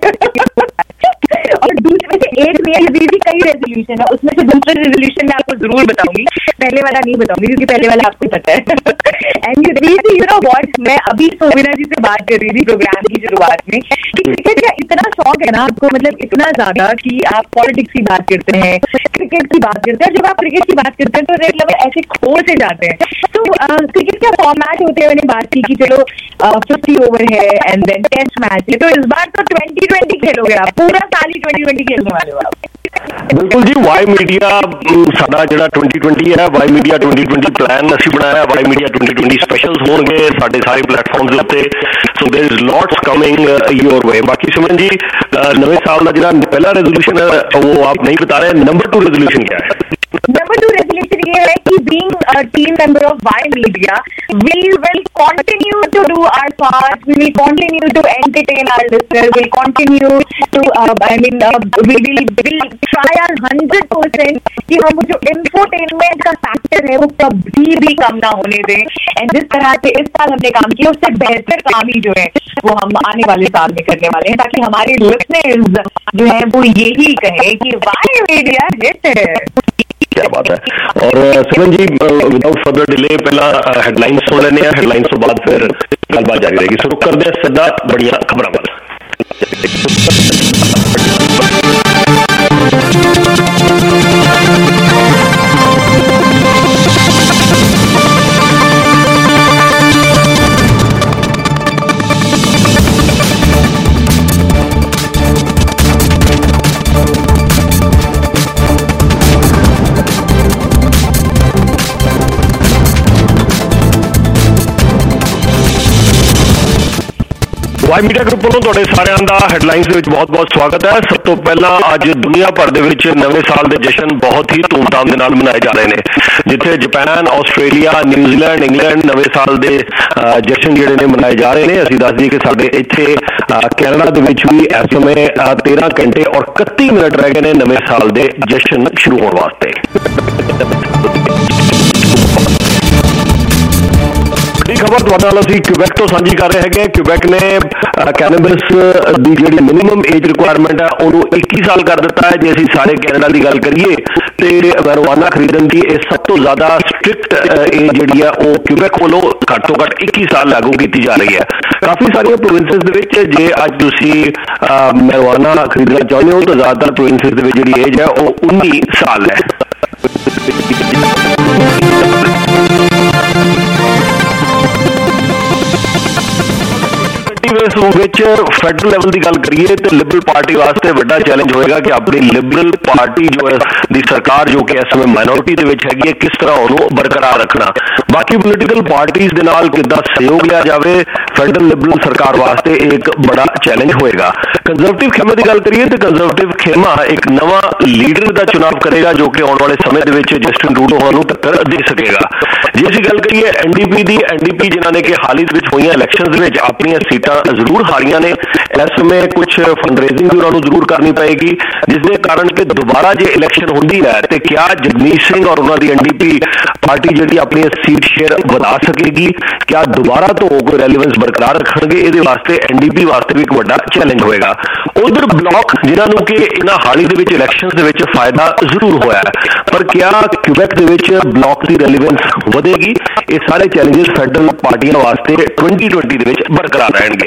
और दूसरे से एक मेरी दीदी कई रेजोल्यूशन है, उसमें से दूसरा रेजोल्यूशन मैं आपको जरूर बताऊंगी, पहले वाला नहीं बताऊंगी क्योंकि पहले वाला आपको पता है। एंड यू दीदी यू नो व्हाट, मैं अभी सोविना जी से बात कर रही थी प्रोग्राम की शुरुआत में कि क्रिकेट का इतना शौक है ना आपको, मतलब इतना ज्यादा कि आप पॉलिटिक्स की बात करते हैं, क्रिकेट की बात करते हैं, जब आप क्रिकेट की बात करते हैं तो रेड लेवल ऐसे खो से जाते हैं। तो क्रिकेट का फॉर्मेट होते हुए मैंने बात की कि चलो फिफ्टी ओवर है एंड देन टेस्ट मैच है, तो इस बार तो ट्वेंटी ट्वेंटी खेलोगे आप, पूरा साल ही ट्वेंटी ट्वेंटी खेलने वाले हो आप। बिल्कुल जी, वाई मीडिया साडा जिहड़ा ट्वेंटी ट्वेंटी है, Y media twenty twenty plan असीं बनाया, Y media twenty twenty specials होणगे साडे सारे प्लेटफॉर्म्स उत्ते। So there is lots coming your way. बाकी सुमन जी, नवे साल का जिहड़ा पहला रेजोल्यूशन है वो आप नहीं बता रहे, नंबर टू रेजोल्यूशन क्या है? नंबर टू रेजोल्यूशन ये है कि being a team member of Y media we will continue to do our part, we will continue to entertain our listeners, we will continue to uh, I mean uh, we will will try our hundred percent कि हम जो infotainment का factor है वो कभी भी कम ना होने दें। एंड जिस तरह से इस साल हमने काम किया उससे बेहतर काम ही जो है वो हम आने वाले साल में करने वाले हैं, ताकि हमारे लिसनर्स जो है वो यही कहें कि वाई मीडिया हिट है। क्या बात है। और Simran ji, without further delay पहला हेडलाइंस सुन लेने हैं, हेडलाइंस के बाद फिर गलबात जारी रहेगी। शुरू कर दे सीधा बढ़िया खबरों वाला। वाई मीडिया ग्रुप ਵੱਲੋਂ ਤੁਹਾਡੇ ਸਾਰਿਆਂ ਦਾ ਹੈਡਲਾਈਨਸ ਦੇ ਵਿੱਚ ਬਹੁਤ-ਬਹੁਤ ਸਵਾਗਤ ਹੈ। ਸਭ ਤੋਂ ਪਹਿਲਾਂ ਅੱਜ ਦੁਨੀਆ ਭਰ ਦੇ ਵਿੱਚ ਨਵੇਂ ਸਾਲ ਦੇ ਜਸ਼ਨ ਬਹੁਤ ਹੀ ਧੂਮਧਾਮ ਦੇ ਨਾਲ ਮਨਾਏ ਜਾ ਰਹੇ ਨੇ, ਜਿੱਥੇ ਜਾਪਾਨ, ਆਸਟ੍ਰੇਲੀਆ, ਨਿਊਜ਼ੀਲੈਂਡ, ਇੰਗਲੈਂਡ ਨਵੇਂ ਸਾਲ ਦੇ ਜਸ਼ਨ ਜਿਹੜੇ ਨੇ ਮਨਾਏ ਜਾ ਰਹੇ ਨੇ। ਅਸੀਂ ਦੱਸ ਦਈਏ ਕਿ ਸਾਡੇ ਇੱਥੇ ਕੈਨੇਡਾ ਦੇ ਵਿੱਚ ਵੀ ਇਸ ਸਮੇਂ तेरह घंटे और इकतीस मिनट रह गए ने नਵੇਂ ਸਾਲ ਦੇ ਜਸ਼ਨ ਸ਼ੁਰੂ ਹੋਣ ਵਾਸਤੇ। खबर ਤੁਹਾਡੇ ਨਾਲ ਅਸੀਂ क्यूबेक ਤੋਂ ਸਾਂਝੀ ਕਰ ਰਹੇ ਹੈਗੇ। क्यूबेक ਨੇ ਕੈਨੇਬਿਸ ਦੀ ਜਿਹੜੀ ਮਿਨੀਮਮ ਏਜ ਰਿਕੁਆਇਰਮੈਂਟ ਹੈ ਉਹਨੂੰ ਇੱਕੀ ਸਾਲ ਕਰ ਦਿੱਤਾ ਹੈ। ਜੇ ਅਸੀਂ ਸਾਰੇ ਕੈਨੇਡਾ ਦੀ ਗੱਲ ਕਰੀਏ ਤੇ ਮੈਰੀਜੁਆਨਾ ਖਰੀਦਣ ਦੀ ਇਹ ਸਭ ਤੋਂ ਜ਼ਿਆਦਾ ਸਟ੍ਰਿਕਟ ਏਜ ਜਿਹੜੀ ਹੈ ਉਹ क्यूबेक ਵੱਲੋਂ ਘੱਟ ਤੋਂ ਘੱਟ ਇੱਕੀ ਸਾਲ ਲਾਗੂ ਕੀਤੀ ਜਾ ਰਹੀ ਹੈ। ਕਾਫੀ ਸਾਰੀਆਂ ਪ੍ਰੋਵਿੰਸਿਸ ਦੇ ਵਿੱਚ ਜੇ ਅੱਜ ਤੁਸੀਂ ਮੈਰੀਜੁਆਨਾ ਖਰੀਦਣਾ ਚਾਹੁੰਦੇ ਹੋ ਤਾਂ ਜ਼ਿਆਦਾਤਰ ਪ੍ਰੋਵਿੰਸਿਸ ਦੇ ਵਿੱਚ ਜਿਹੜੀ ਏਜ ਹੈ ਉਹ उन्नीस ਸਾਲ ਹੈ। ਇਸ ਵਿੱਚ ਫੈਡਰਲ ਲੈਵਲ ਦੀ ਗੱਲ ਕਰੀਏ ਤੇ ਲਿਬਰਲ ਪਾਰਟੀ ਵਾਸਤੇ ਵੱਡਾ ਚੈਲੰਜ ਹੋਏਗਾ ਕਿ ਆਪਣੀ ਲਿਬਰਲ ਪਾਰਟੀ ਜੋ ਹੈ ਦੀ ਸਰਕਾਰ ਜੋ ਕਿ ਇਸ ਸਮੇਂ ਮਾਈਨੋਰਿਟੀ ਦੇ ਵਿੱਚ ਹੈਗੀ ਹੈ, ਕਿਸ ਤਰ੍ਹਾਂ ਉਹਨੂੰ ਬਰਕਰਾਰ ਰੱਖਣਾ। ਬਾਕੀ ਪੋਲੀਟੀਕਲ ਪਾਰਟੀਆਂ ਦੇ ਨਾਲ ਕਿੱਦਾਂ ਸਹਿਯੋਗ ਲਿਆ ਜਾਵੇ, ਫੈਡਰਲ ਲਿਬਰਲ ਸਰਕਾਰ ਵਾਸਤੇ ਇੱਕ ਬੜਾ ਚੈਲੰਜ ਹੋਏਗਾ। ਕੰਜ਼ਰਵੇਟਿਵ ਖੇਮੇ ਦੀ ਗੱਲ ਕਰੀਏ ਤੇ ਕੰਜ਼ਰਵੇਟਿਵ ਖੇਮਾ ਇੱਕ ਨਵਾਂ ਲੀਡਰ ਦਾ ਚੁਣਾਵ ਕਰੇਗਾ ਜੋ ਕਿ ਆਉਣ ਵਾਲੇ ਸਮੇਂ ਦੇ ਵਿੱਚ ਜਸਟਿਨ ਟਰੂਡੋ ਹੋਰਾਂ ਨੂੰ ਟੱਕਰ ਦੇ ਸਕੇਗਾ। ਜੇ ਅਸੀਂ ਗੱਲ ਕਰੀਏ ਐਨਡੀਪੀ ਦੀ, ਐਨਡੀਪੀ ਜਿਨ੍ਹਾਂ ਨੇ ਕਿ ਹਾਲ ਹੀ ਦੇ ਵਿੱਚ ਹੋਈਆਂ ਇਲੈਕਸ਼ਨਸ ਦੇ ਵਿੱਚ ਆਪਣੀਆਂ ਸੀਟਾਂ ਜ਼ਰੂਰ ਹਾਰੀਆਂ ਨੇ, ਇਸ ਸਮੇਂ ਕੁਝ ਫੰਡਰੇਜ਼ਿੰਗ ਵੀ ਉਹਨਾਂ ਨੂੰ ਜ਼ਰੂਰ ਕਰਨੀ ਪਏਗੀ, ਜਿਸ ਦੇ ਕਾਰਨ ਕਿ ਦੁਬਾਰਾ ਜੇ ਇਲੈਕਸ਼ਨ ਹੁੰਦੀ ਹੈ ਤੇ ਕਿਆ ਜਗਮੀਤ ਸਿੰਘ ਔਰ ਉਹਨਾਂ ਦੀ ਐਨਡੀਪੀ ਪਾਰਟੀ ਜਿਹੜੀ ਆਪਣੀ ਸੀਟ ਸ਼ੇਅਰ ਵਧਾ ਸਕੇਗੀ, ਕਿਆ ਦੁਬਾਰਾ ਤੋਂ ਕੋਈ ਰੈਲੀਵੈਂਸ ਬਰਕਰਾਰ ਰੱਖਣਗੇ, ਇਹਦੇ ਵਾਸਤੇ ਐਨਡੀਪੀ ਵਾਸਤੇ ਵੀ ਇੱਕ ਵੱਡਾ ਚੈਲੰਜ ਹੋਏਗਾ। ਉਧਰ ਬਲਾਕ ਜਿਨ੍ਹਾਂ ਨੂੰ ਕਿ ਇਹਨਾਂ ਹਾਲ ਹੀ ਦੇ ਵਿੱਚ ਇਲੈਕਸ਼ਨਸ ਦੇ ਵਿੱਚ ਫਾਇਦਾ ਜ਼ਰੂਰ ਹੋਇਆ ਹੈ, ਪਰ ਕਿਆ ਕਿਊਬੈਕ ਦੇ ਵਿੱਚ ਬਲਾਕ ਦੀ ਰੈਲੀਵੈਂਸ ਵਧੇਗੀ, ਇਹ ਸਾਰੇ ਚੈਲੰਜਸ ਫੈਡਰਲ ਪਾਰਟੀਆਂ ਵਾਸਤੇ ਟਵੈਂਟੀ ਟਵੈਂਟੀ ਦੇ ਵਿੱਚ ਬਰਕਰਾਰ ਰਹਿਣਗੇ।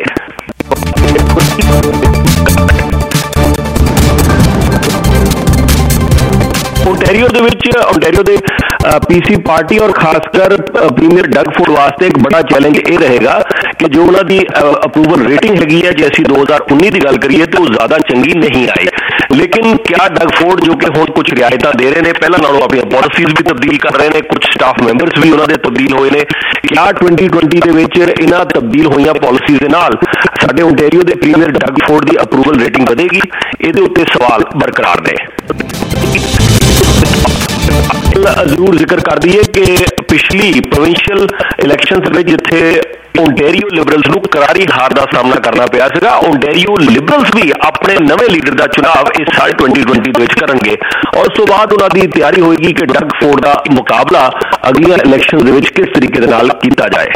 ਓਨਟਾਰੀਓ ਦੇ ਵਿੱਚ ਓਨਟਾਰੀਓ ਦੇ ਪੀਸੀ ਪਾਰਟੀ ਔਰ ਖਾਸ ਕਰ ਪ੍ਰੀਮੀਅਰ ਡਗ ਫੋਰਡ ਵਾਸਤੇ ਇੱਕ ਬੜਾ ਚੈਲੰਜ ਇਹ ਰਹੇਗਾ ਕਿ ਜੋ ਉਹਨਾਂ ਦੀ ਅਪਰੂਵਲ ਰੇਟਿੰਗ ਹੈਗੀ ਹੈ, ਜੇ ਅਸੀਂ ਦੋ ਹਜ਼ਾਰ ਉੱਨੀ ਦੀ ਗੱਲ ਕਰੀਏ ਤਾਂ ਉਹ ਜ਼ਿਆਦਾ ਚੰਗੀ ਨਹੀਂ ਆਈ, ਲੇਕਿਨ ਕਿਆ ਡਗ ਫੋਰਡ ਜੋ ਕਿ ਹੁਣ ਕੁਝ ਰਿਆਇਤਾਂ ਦੇ ਰਹੇ ਨੇ, ਪਹਿਲਾਂ ਨਾਲੋਂ ਆਪਣੀਆਂ ਪਾਲਿਸੀਜ਼ ਵੀ ਤਬਦੀਲ ਕਰ ਰਹੇ ਨੇ, ਕੁਝ ਸਟਾਫ ਮੈਂਬਰਸ ਵੀ ਉਹਨਾਂ ਦੇ ਤਬਦੀਲ ਹੋਏ ਨੇ, ਕਿਆ ਟਵੈਂਟੀ ਟਵੈਂਟੀ ਦੇ ਵਿੱਚ ਇਹਨਾਂ ਤਬਦੀਲ ਹੋਈਆਂ ਪਾਲਿਸੀਜ਼ ਦੇ ਨਾਲ ਸਾਡੇ ਓਨਟਾਰੀਓ ਦੇ ਪ੍ਰੀਮੀਅਰ ਡਗ ਫੋਰਡ ਦੀ ਅਪਰੂਵਲ ਰੇਟਿੰਗ ਵਧੇਗੀ, ਇਹਦੇ ਉੱਤੇ ਸਵਾਲ ਬਰਕਰਾਰ ਨੇ। ਜ਼ਰੂਰ ਜ਼ਿਕਰ ਕਰ ਦਈਏ ਕਿ ਪਿਛਲੀ ਪ੍ਰੋਵਿੰਸ਼ੀਅਲ ਇਲੈਕਸ਼ਨਸ ਵਿੱਚ ਜਿੱਥੇ ਓਨਟਾਰੀਓ ਲਿਬਰਲਸ ਨੂੰ ਕਰਾਰੀ ਹਾਰ ਦਾ ਸਾਹਮਣਾ ਕਰਨਾ ਪਿਆ ਸੀਗਾ, ਓਨਟਾਰੀਓ ਲਿਬਰਲਸ ਵੀ ਆਪਣੇ ਨਵੇਂ ਲੀਡਰ ਦਾ ਚੁਣਾਵ ਇਸ ਸਾਲ ਟਵੈਂਟੀ ਟਵੈਂਟੀ ਦੇ ਵਿੱਚ ਕਰਨਗੇ ਔਰ ਉਸ ਤੋਂ ਬਾਅਦ ਉਹਨਾਂ ਦੀ ਤਿਆਰੀ ਹੋਏਗੀ ਕਿ ਡਗ ਫੋਰਡ ਦਾ ਮੁਕਾਬਲਾ ਅਗਲੀਆਂ ਇਲੈਕਸ਼ਨ ਦੇ ਵਿੱਚ ਕਿਸ ਤਰੀਕੇ ਦੇ ਨਾਲ ਕੀਤਾ ਜਾਏ।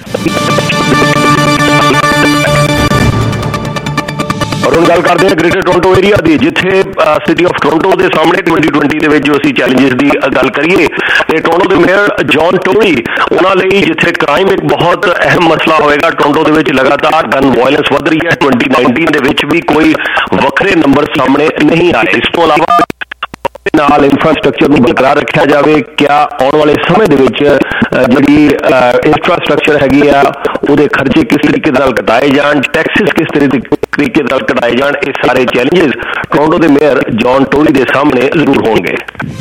ਔਰ ਹੁਣ ਗੱਲ ਕਰਦੇ ਹਾਂ ਗ੍ਰੇਟਰ ਟੋਰਾਂਟੋ ਏਰੀਆ ਦੀ, ਜਿੱਥੇ ਸਿਟੀ ਆਫ ਟੋਰਾਂਟੋ ਦੇ ਸਾਹਮਣੇ ਟਵੈਂਟੀ ਟਵੈਂਟੀ ਦੇ ਵਿੱਚ ਜੋ ਅਸੀਂ ਚੈਲੰਜਸ ਦੀ ਗੱਲ ਕਰੀਏ ਤੇ ਟੋਰਾਂਟੋ ਦੇ ਮੇਅਰ ਜੌਨ ਟੋਰੀ ਉਹਨਾਂ ਲਈ ਜਿੱਥੇ ਕ੍ਰਾਈਮ ਇੱਕ ਬਹੁਤ ਅਹਿਮ ਮਸਲਾ ਹੋਏਗਾ। ਟੋਰਾਂਟੋ ਦੇ ਵਿੱਚ ਲਗਾਤਾਰ ਗਨ ਵਾਇਲੈਂਸ ਵਧ ਰਹੀ ਹੈ, ਟਵੈਂਟੀ ਨਾਈਨਟੀਨ ਦੇ ਵਿੱਚ ਵੀ ਕੋਈ ਵੱਖਰੇ ਨੰਬਰ ਸਾਹਮਣੇ ਨਹੀਂ ਆਏ। ਇਸ ਤੋਂ ਇਲਾਵਾ ਨਾਲ ਇਨਫਰਾਸਟ੍ਰਕਚਰ ਨੂੰ ਬਰਕਰਾਰ ਰੱਖਿਆ ਜਾਵੇ, ਕਿਆ ਆਉਣ ਵਾਲੇ ਸਮੇਂ ਦੇ ਵਿੱਚ ਜਿਹੜੀ ਇਨਫਰਾਸਟ੍ਰਕਚਰ ਹੈਗੀ ਆ ਉਹਦੇ ਖਰਚੇ ਕਿਸ ਤਰੀਕੇ ਨਾਲ ਘਟਾਏ ਜਾਣ, ਟੈਕਸਿਸ ਕਿਸ ਤਰੀਕੇ ਨਾਲ ਘਟਾਏ ਜਾਣ, ਇਹ ਸਾਰੇ ਚੈਲੰਜਸ ਟੋਰਾਂਟੋ ਦੇ ਮੇਅਰ ਜੌਨ ਟੋਰੀ ਦੇ ਸਾਹਮਣੇ ਜ਼ਰੂਰ ਹੋਣਗੇ।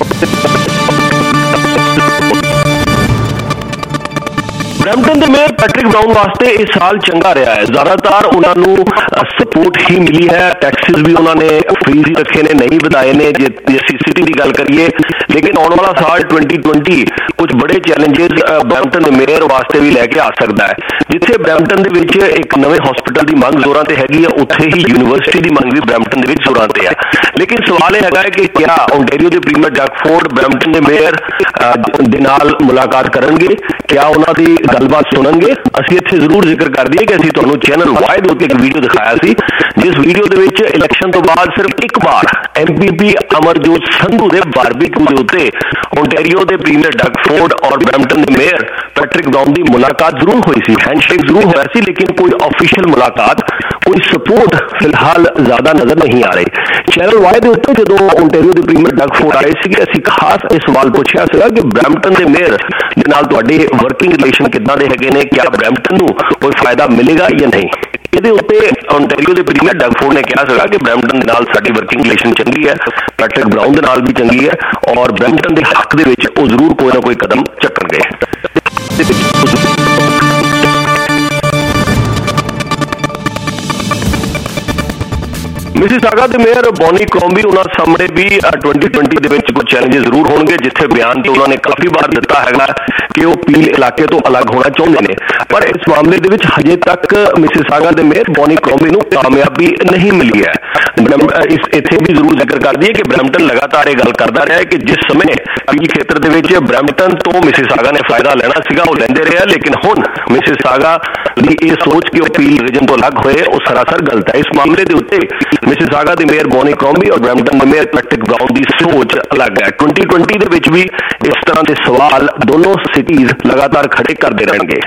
ਬਰੈਂਪਟਨ ਦੇ ਮੇਅਰ ਪੈਟਰਿਕ ਬਰਾਊਨ ਵਾਸਤੇ ਇਹ ਸਾਲ ਚੰਗਾ ਰਿਹਾ ਹੈ, ਜ਼ਿਆਦਾਤਰ ਉਹਨਾਂ ਨੂੰ ਸਪੋਰਟ ਹੀ ਮਿਲੀ ਹੈ, ਟੈਕਸਿਸ ਵੀ ਉਹਨਾਂ ਨੇ ਫ੍ਰੀ ਹੀ ਰੱਖੇ ਨੇ, ਨਹੀਂ ਵਧਾਏ ਨੇ ਜੇ ਅਸੀਂ ਸਿਟੀ ਦੀ ਗੱਲ ਕਰੀਏ। ਲੇਕਿਨ ਆਉਣ ਵਾਲਾ ਸਾਲ ਟਵੈਂਟੀ ਟਵੈਂਟੀ ਕੁਝ ਬੜੇ ਚੈਲੰਜਸ ਬਰੈਂਪਟਨ ਦੇ ਮੇਅਰ ਵਾਸਤੇ ਵੀ ਲੈ ਕੇ ਆ ਸਕਦਾ ਹੈ। ਜਿੱਥੇ ਬਰੈਂਪਟਨ ਦੇ ਵਿੱਚ ਇੱਕ ਨਵੇਂ ਹਸਪੀਟਲ ਦੀ ਮੰਗ ਜ਼ੋਰਾਂ ਤੇ ਹੈਗੀ ਹੈ, ਉੱਥੇ ਹੀ ਯੂਨੀਵਰਸਿਟੀ ਦੀ ਮੰਗ ਵੀ ਬਰੈਂਪਟਨ ਦੇ ਵਿੱਚ ਜ਼ੋਰਾਂ ਤੇ ਹੈ। ਲੇਕਿਨ ਸਵਾਲ ਇਹ ਹੈਗਾ ਹੈ ਕਿ ਕਿਆ ਓਨਟਾਰੀਓ ਦੇ ਪ੍ਰੀਮੀਅਰ ਡਗ ਫੋਰਡ ਬਰੈਂਪਟਨ ਦੇ ਮੇਅਰ ਦੇ ਨਾਲ ਮੁਲਾਕਾਤ ਕਰਨਗੇ, ਕਿਆ ਉਹਨਾਂ ਦੀ ਗੱਲਬਾਤ ਸੁਣਨਗੇ। ਅਸੀਂ ਇੱਥੇ ਜ਼ਰੂਰ ਜ਼ਿਕਰ ਕਰ ਦਈਏ ਕਿ ਅਸੀਂ ਤੁਹਾਨੂੰ ਚੈਨਲ ਵਾਈ ਦੇ ਉੱਤੇ ਇੱਕ ਵੀਡੀਓ ਦਿਖਾਇਆ ਸੀ, ਜਿਸ ਵੀਡੀਓ ਦੇ ਵਿੱਚ ਇਲੈਕਸ਼ਨ ਤੋਂ ਬਾਅਦ ਸਿਰਫ ਇੱਕ ਵਾਰ ਐਮਪੀਪੀ ਅਮਰਜੋਤ ਸੰਧੂ ਦੇ ਬਾਰਬੀਕਿਊ ਦੇ ਉੱਤੇ ਓਨਟਾਰੀਓ ਦੇ ਪ੍ਰੀਮੀਅਰ ਡਗ ਫੋਰਡ ਔਰ ਬਰੈਂਪਟਨ ਦੇ ਮੇਅਰ ਪੈਟਰਿਕ ਬਰਾਊਨ ਦੀ ਮੁਲਾਕਾਤ ਜ਼ਰੂਰ ਹੋਈ ਸੀ, ਹੈਂਡਸ਼ੇਕ ਜ਼ਰੂਰ ਹੋਇਆ ਸੀ, ਲੇਕਿਨ ਕੋਈ ਆਫੀਸ਼ੀਅਲ ਮੁਲਾਕਾਤ, ਕੋਈ ਸਪੋਰਟ ਫਿਲਹਾਲ ਜ਼ਿਆਦਾ ਨਜ਼ਰ ਨਹੀਂ ਆ ਰਹੀ। ਚੈਨਲ ਵਾਈ ਦੇ ਉੱਤੇ ਜਦੋਂ ਓਨਟਾਰੀਓ ਦੇ ਪ੍ਰੀਮੀਅਰ ਡਗ ਫੋਰਡ ਆਏ ਸੀਗੇ, ਅਸੀਂ ਖਾਸ ਇਹ ਸਵਾਲ ਪੁੱਛਿਆ ਸੀਗਾ ਕਿ ਬਰੈਂਪਟਨ ਦੇ ਮੇਅਰ ਦੇ ਨਾਲ ਤੁਹਾਡੇ ਵਰਕਿੰਗ ਰਿਲੇਸ਼ਨ ਕਿੱਦਾਂ ਦੇ ਹੈਗੇ ਨੇ, ਕਿਆ ਬਰੈਂਪਟਨ ਨੂੰ ਕੋਈ ਫਾਇਦਾ ਮਿਲੇਗਾ ਜਾਂ ਨਹੀਂ। ਇਹਦੇ ਉੱਤੇ ਓਨਟਾਰੀਓ ਦੇ ਪ੍ਰੀਮੀਅਰ ਡਗ ਫੋਰਡ ਨੇ ਕਿਹਾ ਸੀਗਾ ਕਿ ਬਰੈਂਪਟਨ ਦੇ ਨਾਲ ਸਾਡੀ ਵਰਕਿੰਗ ਰਿਲੇਸ਼ਨ ਚੰਗੀ ਹੈ, ਪੈਟਰਿਕ ਬਰਾਊਨ ਦੇ ਨਾਲ ਵੀ ਚੰਗੀ ਹੈ ਔਰ ਬਰੈਂਪਟਨ ਦੇ ਹੱਕ ਦੇ ਵਿੱਚ ਉਹ ਜ਼ਰੂਰ ਕੋਈ ਨਾ ਕੋਈ ਕਦਮ ਚੱਕਣਗੇ। ਮਿਸੀਸਾਗਾ ਦੇ ਮੇਅਰ ਬੋਨੀ ਕ੍ਰੋਮਬੀ ਉਹਨਾਂ ਸਾਹਮਣੇ ਵੀ ਟਵੈਂਟੀ ਟਵੈਂਟੀ ਦੇ ਵਿੱਚ ਕੁਝ ਚੈਲੰਜਸ ਜ਼ਰੂਰ ਹੋਣਗੇ, ਜਿੱਥੇ ਬਿਆਨ ਤੇ ਉਹਨਾਂ ਨੇ ਕਾਫੀ ਵਾਰ ਦਿੱਤਾ ਹੈਗਾ ਕਿ ਉਹ ਪੀਲ ਇਲਾਕੇ ਤੋਂ ਅਲੱਗ ਹੋਣਾ ਚਾਹੁੰਦੇ ਨੇ, ਪਰ ਇਸ ਮਾਮਲੇ ਦੇ ਵਿੱਚ ਹਜੇ ਤੱਕ ਮਿਸੀਸਾਗਾ ਦੇ ਮੇਅਰ ਬੋਨੀ ਕ੍ਰੋਮਬੀ ਨੂੰ ਕਾਮਯਾਬੀ ਨਹੀਂ ਮਿਲੀ ਹੈ। ਇਸ ਇੱਥੇ ਵੀ ਜ਼ਰੂਰ ਜ਼ਿਕਰ ਕਰ ਦਈਏ ਕਿ ਬਰੈਂਪਟਨ ਲਗਾਤਾਰ ਇਹ ਗੱਲ ਕਰਦਾ ਰਿਹਾ ਹੈ ਕਿ ਜਿਸ ਸਮੇਂ ਪੀਲ ਖੇਤਰ ਦੇ ਵਿੱਚ ਬਰੈਂਪਟਨ ਤੋਂ ਮਿਸੀਸਾਗਾ ਨੇ ਫਾਇਦਾ ਲੈਣਾ ਸੀਗਾ ਉਹ ਲੈਂਦੇ ਰਹੇ, ਲੇਕਿਨ ਹੁਣ ਮਿਸੀਸਾਗਾ ਦੀ ਇਹ ਸੋਚ ਕਿ ਉਹ ਪੀਲ ਰੀਜਨ ਤੋਂ ਅਲੱਗ ਹੋਏ ਉਹ ਸਰਾਸਰ ਗਲਤ ਹੈ। ਇਸ ਮਾਮਲੇ ਦੇ ਉੱਤੇ ਮਿਸੀਸਾਗਾ ਦੇ ਮੇਅਰ ਬੋਨੀ ਕ੍ਰੋਮਬੀ ਔਰ ਬਰੈਂਪਟਨ ਦੇ ਮੇਅਰ ਪੈਟਰਿਕ ਬਰਾਊਨ ਦੀ ਸੋਚ ਅਲੱਗ ਹੈ। ਟਵੈਂਟੀ ਟਵੈਂਟੀ ਦੇ ਵਿੱਚ ਵੀ ਇਸ ਤਰ੍ਹਾਂ ਦੇ ਸਵਾਲ ਦੋਨੋਂ ਸਿਟੀਜ਼ ਲਗਾਤਾਰ ਖੜੇ ਕਰਦੇ ਰਹਿਣਗੇ।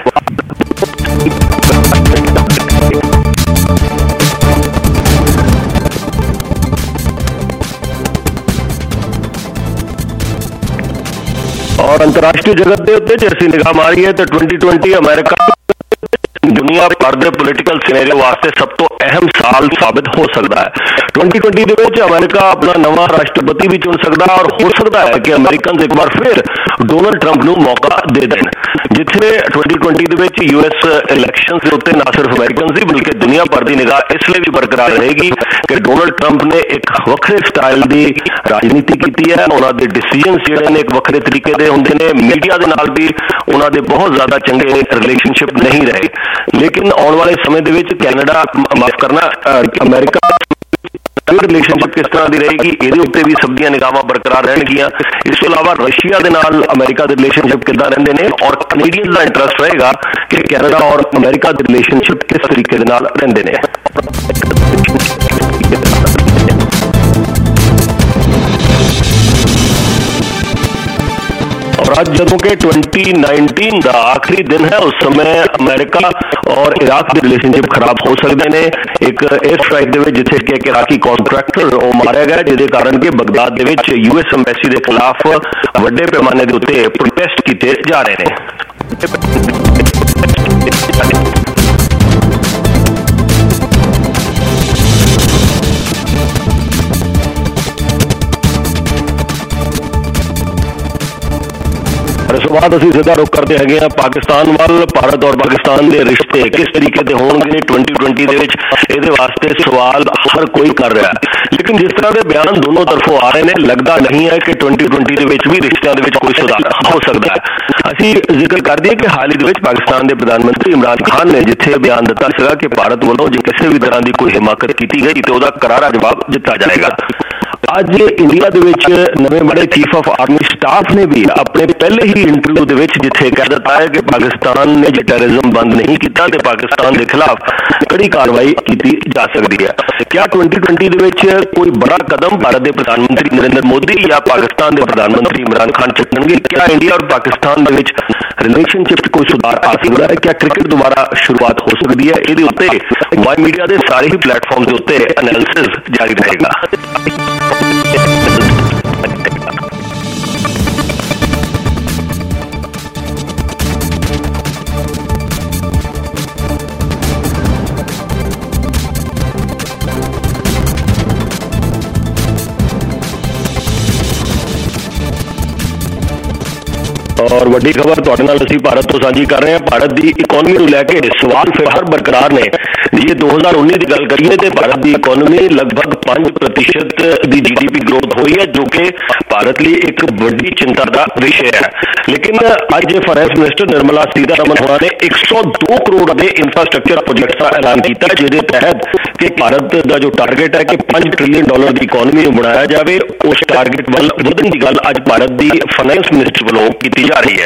और अंतरराष्ट्रीय जगत के उत्ते जे असीं निगाह मारीए तो ट्वेंटी ट्वेंटी अमेरिका दुनिया भर के पोलिटिकल सिनेरियो वास्ते सब तो अहम साल साबित हो सकता है। ट्वेंटी ट्वेंटी ਦੇ ਵਿੱਚ ਅਮਰੀਕਾ ਆਪਣਾ ਨਵਾਂ ਰਾਸ਼ਟਰਪਤੀ ਵੀ ਚੁਣ ਸਕਦਾ ਔਰ ਹੋ ਸਕਦਾ ਹੈ ਕਿ ਅਮਰੀਕਨ ਇੱਕ ਵਾਰ ਫਿਰ ਡੋਨਲਡ ਟਰੰਪ ਨੂੰ ਮੌਕਾ ਦੇ ਦੇਣ। ਜਿੱਥੇ ट्वेंटी ट्वेंटी ਦੇ ਵਿੱਚ ਯੂਐਸ ਇਲੈਕਸ਼ਨਸ ਦੇ ਉੱਤੇ ਨਾ ਸਿਰਫ ਅਮਰੀਕਨਸ ਦੀ ਬਲਕਿ ਦੁਨੀਆ ਭਰ ਦੀ ਨਿਗਾਹ ਇਸ ਲਈ ਵੀ ਬਰਕਰਾਰ ਰਹੇਗੀ ਕਿ ਡੋਨਲਡ ਟਰੰਪ ਨੇ ਇੱਕ ਵੱਖਰੇ ਸਟਾਈਲ ਦੀ ਰਾਜਨੀਤੀ ਕੀਤੀ ਹੈ। ਉਹਨਾਂ ਦੇ ਡਿਸੀਜਨਸ ਜਿਹੜੇ ਨੇ ਇੱਕ ਵੱਖਰੇ ਤਰੀਕੇ ਦੇ ਹੁੰਦੇ ਨੇ। ਮੀਡੀਆ ਦੇ ਨਾਲ ਵੀ ਉਹਨਾਂ ਦੇ ਬਹੁਤ ਜ਼ਿਆਦਾ ਚੰਗੇ ਰਿਲੇਸ਼ਨਸ਼ਿਪ ਨਹੀਂ ਰਹੇ, ਲੇਕਿਨ ਆਉਣ ਵਾਲੇ ਸਮੇਂ ਦੇ ਵਿੱਚ ਕੈਨੇਡਾ ਮਾਫ ਕਰਨਾ ਅਮਰੀਕਾ ਰਿਲੇਸ਼ਨਸ਼ਿਪ ਕਿਸ ਤਰ੍ਹਾਂ ਦੀ ਰਹੇਗੀ ਇਹਦੇ ਉੱਤੇ ਵੀ ਸਭ ਦੀਆਂ ਨਿਗਾਹਾਂ ਬਰਕਰਾਰ ਰਹਿਣਗੀਆਂ। ਇਸ ਤੋਂ ਇਲਾਵਾ ਰਸ਼ੀਆ ਦੇ ਨਾਲ ਅਮਰੀਕਾ ਦੇ ਰਿਲੇਸ਼ਨਸ਼ਿਪ ਕਿੱਦਾਂ ਰਹਿੰਦੇ ਨੇ ਔਰ ਕੈਨੇਡੀਅਨ ਦਾ ਇੰਟਰਸਟ ਰਹੇਗਾ ਕਿ ਕੈਨੇਡਾ ਔਰ ਅਮਰੀਕਾ ਦੇ ਰਿਲੇਸ਼ਨਸ਼ਿਪ ਕਿਸ ਤਰੀਕੇ ਦੇ ਨਾਲ ਰਹਿੰਦੇ ਨੇ। और आज जदों के ट्वेंटी नाइनटीन का आखिरी दिन है उस समय अमेरिका और इराक के रिलेशनशिप खराब हो सकते हैं। एक एयर स्ट्राइक दे जिथे कि एक इराकी कॉन्ट्रैक्टर वो मारिया गया जिसके कारण कि बगदाद दे विच यूएस एम्बेसी के खिलाफ वड्डे पैमाने के उत्ते प्रोटेस्ट किए जा रहे हैं। इस बाद असीं सीधा रुख करते हैं पाकिस्तान वाल। भारत और पाकिस्तान के रिश्ते किस तरीके के होंगे ट्वेंटी ट्वेंटी के ये वास्ते सवाल हर कोई कर रहा है, लेकिन जिस तरह के बयान दोनों तरफों आ रहे हैं लगता नहीं है कि ट्वेंटी ट्वेंटी के भी रिश्तों के कोई सुधार हो सकता है। असीं जिक्र कर दिए कि हाल ही में पाकिस्तान के प्रधानमंत्री इमरान खान ने जिथे बयान दिता सीगा कि भारत वालों जो किसी भी तरह की कोई हिमाकत की गई तो उसका करारा जवाब दिता जाएगा। आज इंडिया के नवे बड़े चीफ ऑफ आर्मी स्टाफ ने भी अपने पहले ही इंटरव्यू के जिथे कह दिता है कि पाकिस्तान ने जो टेररिज्म बंद नहीं किया तो पाकिस्तान के खिलाफ कड़ी कार्रवाई की जा सकती है। क्या ट्वेंटी ट्वेंटी के कोई बड़ा कदम भारत के प्रधानमंत्री नरेंद्र मोदी या पाकिस्तान के प्रधानमंत्री इमरान खान चुकणगे? क्या इंडिया और पाकिस्तान के रिलेशनशिप कोई सुधार आ सकता है? क्या क्रिकेट दोबारा शुरुआत हो सकती है? ये उत्ते वाई मीडिया के सारे ही प्लेटफॉर्म के उत्ते एनालिसिस जारी रहेगा। और वड्डी खबर तुहाडे नाल असीं भारत तो साझी कर रहे हैं। भारत की इकोनॉमी को लैके सवाल फिर हर बरकरार ने। जे दो हज़ार उन्नीस की गल करिए तो भारत की इकोनॉमी लगभग पांच प्रतिशत की जी डी पी ग्रोथ हुई है, जो कि भारत लिए एक बड़ी चिंता का विषय है। लेकिन अज फाइनेंस मिनिस्टर निर्मला सीतारमण होना ने एक सौ दो करोड़ के इंफ्रास्ट्रक्चर प्रोजेक्ट का ऐलान किया, जिसके तहत कि भारत का जो टारगेट है कि पांच ट्रिलियन डॉलर की इकोनॉमी बनाया जाए उस टारगेट वाल वधन की गल अज भारत की फाइनेंस मिनिस्टर वालों की जा रही है।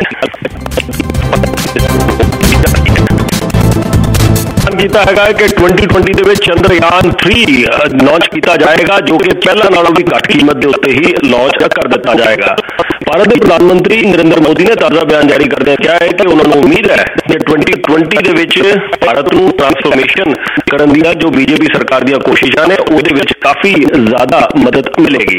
किया है कि ट्वेंटी ट्वेंटी के चंद्रयान थ्री लॉन्च किया जाएगा, जो कि पहला नालों भी घट कीमत के उत्ते ही लॉन्च कर दिया जाएगा। भारत के प्रधानमंत्री नरेंद्र मोदी ने ताज़ा बयान जारी करते कहा है कि उन्होंने उम्मीद है कि ट्वेंटी ट्वेंटी के भारत को ट्रांसफॉर्मेशन करने दी जो बीजेपी सरकार दी कोशिशों ने वो काफी ज्यादा मदद मिलेगी।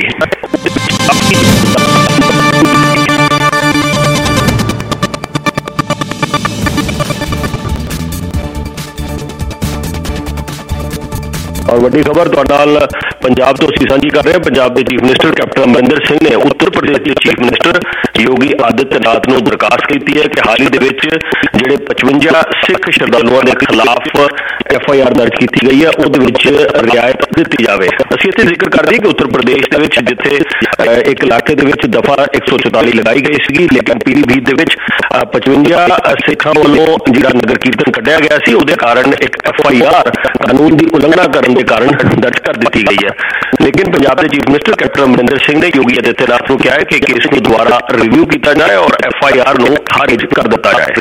और वड्डी खबर पंजाब तो असीं साझी कर रहे हैं। पंजाब के chief minister captain Amarinder Singh ने उत्तर प्रदेश के चीफ मिनिस्टर योगी आदित्यनाथ को दरखास्त की है कि हाल ही के जोड़े पचवंजा सिख श्रद्धालुओं के खिलाफ एफ आई आर दर्ज की गई है वो रियायत दी जाए। असीं इत्थे जिक्र कर दी कि उत्तर प्रदेश के जिथे एक इलाके के दफा एक सौ चौताली लगाई गई सी, लेकिन पीलीभीत के पचवंजा सिखों वालों जो नगर कीर्तन कढ़िया गया सी उहदे कारण एक एफ आई आर कानून की उलंघना करने के कारण दर्ज कर दी गई है। लेकिन पंजाब के chief minister captain Amarinder Singh ने योगी आदित्यनाथ को कहा है कि केस को दोबारा रिव्यू किया जाए और एफ आई आर को खारिज कर दिया जाए।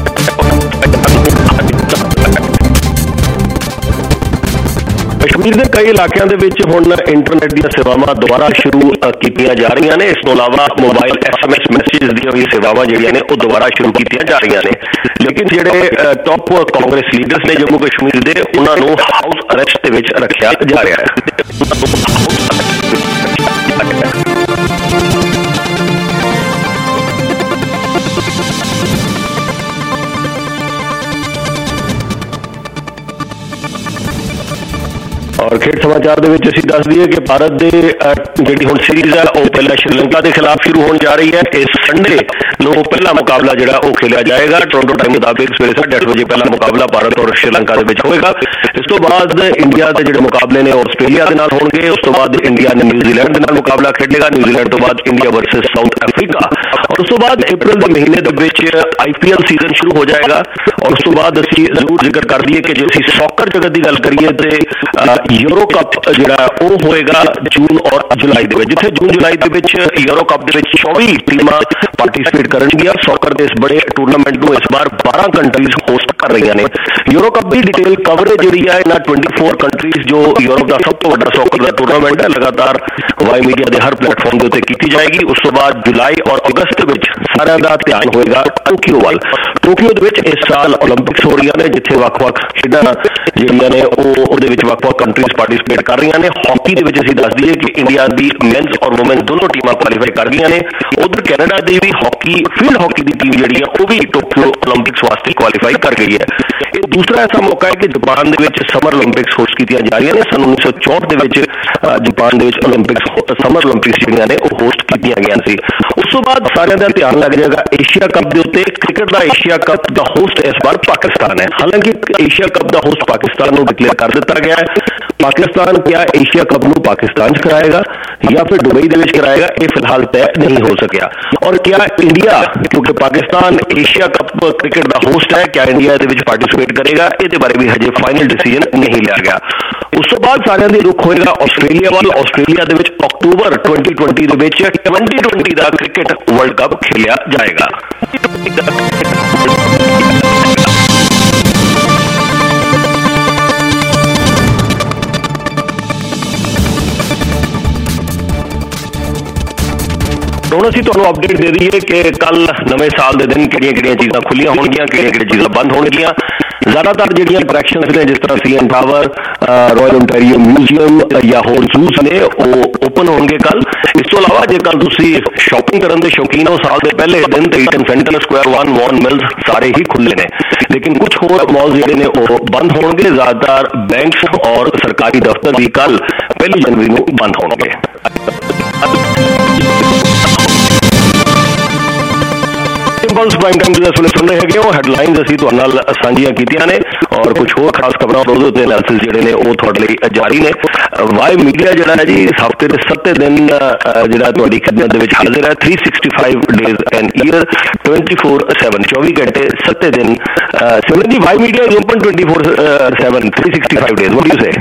कश्मीर के कई इलाकों के हुण इंटरनेट दी सेवावां दोबारा शुरू की जा रही ने। इस तो इलावा mobile S M S message दी भी सेवावां जिहड़ियां ने वो दोबारा शुरू की जा रही ने। लेकिन जिहड़े टॉप कांग्रेस लीडर्स ने जम्मू कश्मीर के उन्होंने हाउस अरेस्ट के विच रखा जा रहा है। ਔਰ ਖੇਡ ਸਮਾਚਾਰ ਦੇ ਵਿੱਚ ਅਸੀਂ ਦੱਸ ਦਈਏ ਕਿ ਭਾਰਤ ਦੇ ਜਿਹੜੀ ਹੁਣ ਸੀਰੀਜ਼ ਹੈ ਉਹ ਪਹਿਲਾਂ ਸ਼੍ਰੀਲੰਕਾ ਦੇ ਖਿਲਾਫ ਸ਼ੁਰੂ ਹੋਣ ਜਾ ਰਹੀ ਹੈ। ਇਸ ਸੰਡੇ ਨੂੰ ਪਹਿਲਾ ਮੁਕਾਬਲਾ ਜਿਹੜਾ ਉਹ ਖੇਲਿਆ ਜਾਏਗਾ ਟੋਰਾਂਟੋ ਟਾਈਮ ਮੁਤਾਬਿਕ ਸਵੇਰੇ ਸਾਢੇ ਅੱਠ ਵਜੇ ਪਹਿਲਾ ਮੁਕਾਬਲਾ ਭਾਰਤ ਔਰ ਸ਼੍ਰੀਲੰਕਾ ਦੇ ਵਿੱਚ ਹੋਏਗਾ। ਇਸ ਤੋਂ ਬਾਅਦ ਇੰਡੀਆ ਦੇ ਜਿਹੜੇ ਮੁਕਾਬਲੇ ਨੇ ਆਸਟ੍ਰੇਲੀਆ ਦੇ ਨਾਲ ਹੋਣਗੇ। ਉਸ ਤੋਂ ਬਾਅਦ ਇੰਡੀਆ ਨੇ ਨਿਊਜ਼ੀਲੈਂਡ ਦੇ ਨਾਲ ਮੁਕਾਬਲਾ ਖੇਡੇਗਾ। ਨਿਊਜ਼ੀਲੈਂਡ ਤੋਂ ਬਾਅਦ ਇੰਡੀਆ ਵਰਸਸ ਸਾਊਥ ਅਫਰੀਕਾ ਔਰ ਉਸ ਤੋਂ ਬਾਅਦ ਅਪ੍ਰੈਲ ਦੇ ਮਹੀਨੇ ਦੇ ਵਿੱਚ ਆਈ ਪੀ ਐਲ ਸੀਜ਼ਨ ਸ਼ੁਰੂ ਹੋ ਜਾਏਗਾ। ਔਰ ਉਸ ਤੋਂ ਬਾਅਦ ਅਸੀਂ ਜ਼ਰੂਰ ਜ਼ਿਕਰ ਕਰ ਦਈਏ ਕਿ ਜੇ ਅਸੀਂ ਸੌਕਰ ਜਗਤ ਦੀ ਗੱਲ ਕਰੀਏ ਤੇ ਯੂਰੋ ਕੱਪ ਜਿਹੜਾ ਉਹ ਹੋਏਗਾ ਜੂਨ ਔਰ ਜੁਲਾਈ ਦੇ ਵਿੱਚ, ਜਿੱਥੇ ਜੂਨ ਜੁਲਾਈ ਦੇ ਵਿੱਚ ਯੂਰੋ ਕੱਪ ਦੇ ਵਿੱਚ ਚੌਵੀ ਟੀਮਾਂ ਪਾਰਟਿਸਿਪੇਟ ਕਰਨਗੀਆਂ। ਸੌਕਰ ਦੇ ਇਸ ਬੜੇ ਟੂਰਨਾਮੈਂਟ ਨੂੰ ਇਸ ਵਾਰ ਬਾਰਾਂ ਕੰਟਰੀਜ਼ ਹੋਸਟ ਕਰ ਰਹੀਆਂ ਨੇ। ਯੂਰੋ ਕੱਪ ਦੀ ਡਿਟੇਲ ਕਵਰੇਜ ਜਿਹੜੀ ਹੈ ਇਹਨਾਂ ਚੌਬੀ ਕੰਟਰੀਜ਼ ਜੋ ਯੂਰਪ ਦਾ ਸਭ ਤੋਂ ਵੱਡਾ ਸੌਕਰ ਦਾ ਟੂਰਨਾਮੈਂਟ ਹੈ ਲਗਾਤਾਰ ਵਾਈ ਮੀਡੀਆ ਦੇ ਹਰ ਪਲੇਟਫਾਰਮ ਦੇ ਉੱਤੇ ਕੀਤੀ ਜਾਏਗੀ। ਉਸ ਤੋਂ ਬਾਅਦ ਜੁਲਾਈ ਔਰ ਅਗਸਤ ਵਿੱਚ ਸਾਰਿਆਂ ਦਾ ਧਿਆਨ ਹੋਏਗਾ ਟੋਕੀਓ ਵੱਲ। ਟੋਕੀਓ ਦੇ ਵਿੱਚ ਇਸ ਸਾਲ ਓਲੰਪਿਕਸ ਹੋ ਰਹੀਆਂ ਨੇ ਜਿੱਥੇ ਵੱਖ-ਵੱਖ ਖੇਡਾਂ ਜਿਹੜੀਆਂ ਨੇ ਉਹ ਉਹਦੇ ਵਿੱਚ ਵੱਖ-ਵੱਖ ਕੰਟਰੀਜ਼ ਪਾਰਟਿਸਿਪੇਟ ਕਰ ਰਹੀਆਂ ਨੇ। ਹਾਕੀ ਦੇ ਵਿੱਚ ਅਸੀਂ ਦੱਸ ਦਈਏ ਕਿ ਇੰਡੀਆ ਦੀ ਮੈਨਸ ਔਰ ਵੂਮੈਨਸ ਦੋਨੋਂ ਟੀਮਾਂ ਕੁਆਲੀਫਾਈ ਕਰ ਗਈਆਂ ਨੇ। ਉਧਰ ਕੈਨੇਡਾ ਦੀ ਵੀ ਹਾਕੀ ਫੀਲਡ ਹਾਕੀ ਦੀ ਟੀਮ ਜਿਹੜੀ ਹੈ ਉਹ ਵੀ ਟੋਕੀਓ ਓਲੰਪਿਕਸ ਵਾਸਤੇ ਕੁਆਲੀਫਾਈ ਕਰ ਗਈ ਹੈ। ਇਹ ਦੂਸਰਾ ਐਸਾ ਮੌਕਾ ਹੈ ਕਿ ਜਾਪਾਨ ਦੇ ਵਿੱਚ ਸਮਰ ਓਲੰਪਿਕਸ ਹੋਸਟ ਕੀਤੀਆਂ ਜਾ ਰਹੀਆਂ ਨੇ। ਸਨ ਉੱਨੀ ਸੌ ਚੌਂਹਠ ਦੇ ਵਿੱਚ ਜਾਪਾਨ ਦੇ ਵਿੱਚ ਓਲੰਪਿਕਸ ਸਮਰ ਓਲੰਪਿਕਸ ਜਿਹੜੀਆਂ ਨੇ ਉਹ ਹੋਸਟ ਕੀਤੀਆਂ ਗਈਆਂ ਸੀ। ਉਸ ਤੋਂ ਬਾਅਦ ਸਾਰਿਆਂ ਦਾ ਧਿਆਨ ਲੱਗ ਜਾਏਗਾ ਏਸ਼ੀਆ ਕੱਪ ਦੇ ਉੱਤੇ। ਕ੍ਰਿਕਟ ਦਾ ਏਸ਼ੀਆ ਕੱਪ ਦਾ ਹੋਸਟ ਇਸ ਵਾਰ ਪਾਕਿਸਤਾਨ ਹੈ। ਹਾਲਾਂਕਿ ਏਸ਼ੀਆ ਕੱਪ ਦਾ ਹੋਸਟ ਪਾਕਿਸਤਾਨ ਨੂੰ ਡਿਕਲੇਅਰ ਕਰ ਦਿੱਤਾ ਗਿਆ ਹੈ। ਪਾਕਿਸਤਾਨ ਕਿਆ ਏਸ਼ੀਆ ਕੱਪ ਨੂੰ ਪਾਕਿਸਤਾਨ 'ਚ ਕਰਾਏਗਾ ਜਾਂ ਫਿਰ ਦੁਬਈ ਦੇ ਵਿੱਚ ਕਰਾਏਗਾ ਇਹ ਫਿਲਹਾਲ ਤੈਅ ਨਹੀਂ ਹੋ ਸਕਿਆ। ਔਰ ਕਿਆ ਇੰਡੀਆ, ਕਿਉਂਕਿ ਪਾਕਿਸਤਾਨ ਏਸ਼ੀਆ ਕੱਪ ਕ੍ਰਿਕਟ ਦਾ ਹੋਸਟ ਹੈ, ਕਿਆ ਇੰਡੀਆ ਇਹਦੇ ਵਿੱਚ ਪਾਰਟਿਸਿਪੇਟ ਕਰੇਗਾ ਇਹਦੇ ਬਾਰੇ ਵੀ ਹਜੇ ਫਾਈਨਲ ਡਿਸੀਜਨ ਨਹੀਂ ਲਿਆ ਗਿਆ। ਉਸ ਤੋਂ ਬਾਅਦ ਸਾਰਿਆਂ ਦੀ ਰੁਖ ਹੋਏਗਾ ਆਸਟ੍ਰੇਲੀਆ ਵੱਲ। ਆਸਟ੍ਰੇਲੀਆ ਦੇ ਵਿੱਚ ਅਕਤੂਬਰ twenty twenty ਦੇ ਵਿੱਚ twenty twenty ਦਾ ਕ੍ਰਿਕਟ ਵਰਲਡ ਕੱਪ ਖੇਲਿਆ ਜਾਏਗਾ। ਹੁਣ ਅਸੀਂ ਤੁਹਾਨੂੰ ਅਪਡੇਟ ਦੇ ਦਈਏ ਕਿ ਕੱਲ ਨਵੇਂ ਸਾਲ ਦੇ ਦਿਨ ਕਿਹੜੀਆਂ ਕਿਹੜੀਆਂ ਚੀਜ਼ਾਂ ਖੁੱਲੀਆਂ ਹੋਣਗੀਆਂ, ਕਿਹੜੀਆਂ ਕਿਹੜੀਆਂ ਚੀਜ਼ਾਂ ਬੰਦ ਹੋਣਗੀਆਂ। ਜ਼ਿਆਦਾਤਰ ਜਿਹੜੀਆਂ ਅਟਰੈਕਸ਼ਨਸ ਨੇ ਜਿਸ ਤਰ੍ਹਾਂ C N tower, royal Ontario museum ਜਾਂ ਹੋਰ ਜ਼ੂਸ ਨੇ ਉਹ ਓਪਨ ਹੋਣਗੇ ਕੱਲ। ਇਸ ਤੋਂ ਇਲਾਵਾ ਜੇ ਕੱਲ ਤੁਸੀਂ ਸ਼ਾਪਿੰਗ ਕਰਨ ਦੇ ਸ਼ੌਕੀਨ ਹੋ ਸਾਲ ਦੇ ਪਹਿਲੇ ਦਿਨ ਤੇ Eaton Centre Square One Vaughan Mills ਸਾਰੇ ਹੀ ਖੁੱਲੇ ਨੇ, ਲੇਕਿਨ ਕੁਝ ਹੋਰ ਮਾਲ ਜਿਹੜੇ ਨੇ ਉਹ ਬੰਦ ਹੋਣਗੇ। ਜ਼ਿਆਦਾਤਰ ਬੈਂਕਸ ਔਰ ਸਰਕਾਰੀ ਦਫ਼ਤਰ ਵੀ ਕੱਲ ਪਹਿਲੀ ਜਨਵਰੀ ਨੂੰ ਬੰਦ ਹੋਣਗੇ। ਸਿੰਪਲਸ ਪ੍ਰਾਈਮ ਟਾਈਮ ਦੇ ਵੇਲੇ ਸੁਣ ਰਹੇ ਹੈਗੇ ਉਹ ਹੈਡਲਾਈਨਸ ਅਸੀਂ ਤੁਹਾਡੇ ਨਾਲ ਸਾਂਝੀਆਂ ਕੀਤੀਆਂ ਨੇ ਔਰ ਕੁਝ ਹੋਰ ਖਾਸ ਖਬਰਾਂ ਉਹਦੇ ਉੱਤੇ ਐਨਾਲਿਸਿਸ ਜਿਹੜੇ ਨੇ ਉਹ ਤੁਹਾਡੇ ਲਈ ਜਾਰੀ ਨੇ। ਵਾਈ ਮੀਡੀਆ ਜਿਹੜਾ ਹੈ ਜੀ ਹਫ਼ਤੇ ਦੇ ਸੱਤੇ ਦਿਨ ਜਿਹੜਾ ਤੁਹਾਡੀ ਖਿਦਮਤ ਦੇ ਵਿੱਚ ਹਾਜ਼ਰ ਹੈ। three sixty-five days an year twenty-four seven ਚੌਵੀ ਘੰਟੇ ਸੱਤੇ ਦਿਨ। Simran ji Y media is open twenty-four seven three sixty-five days, what do you say?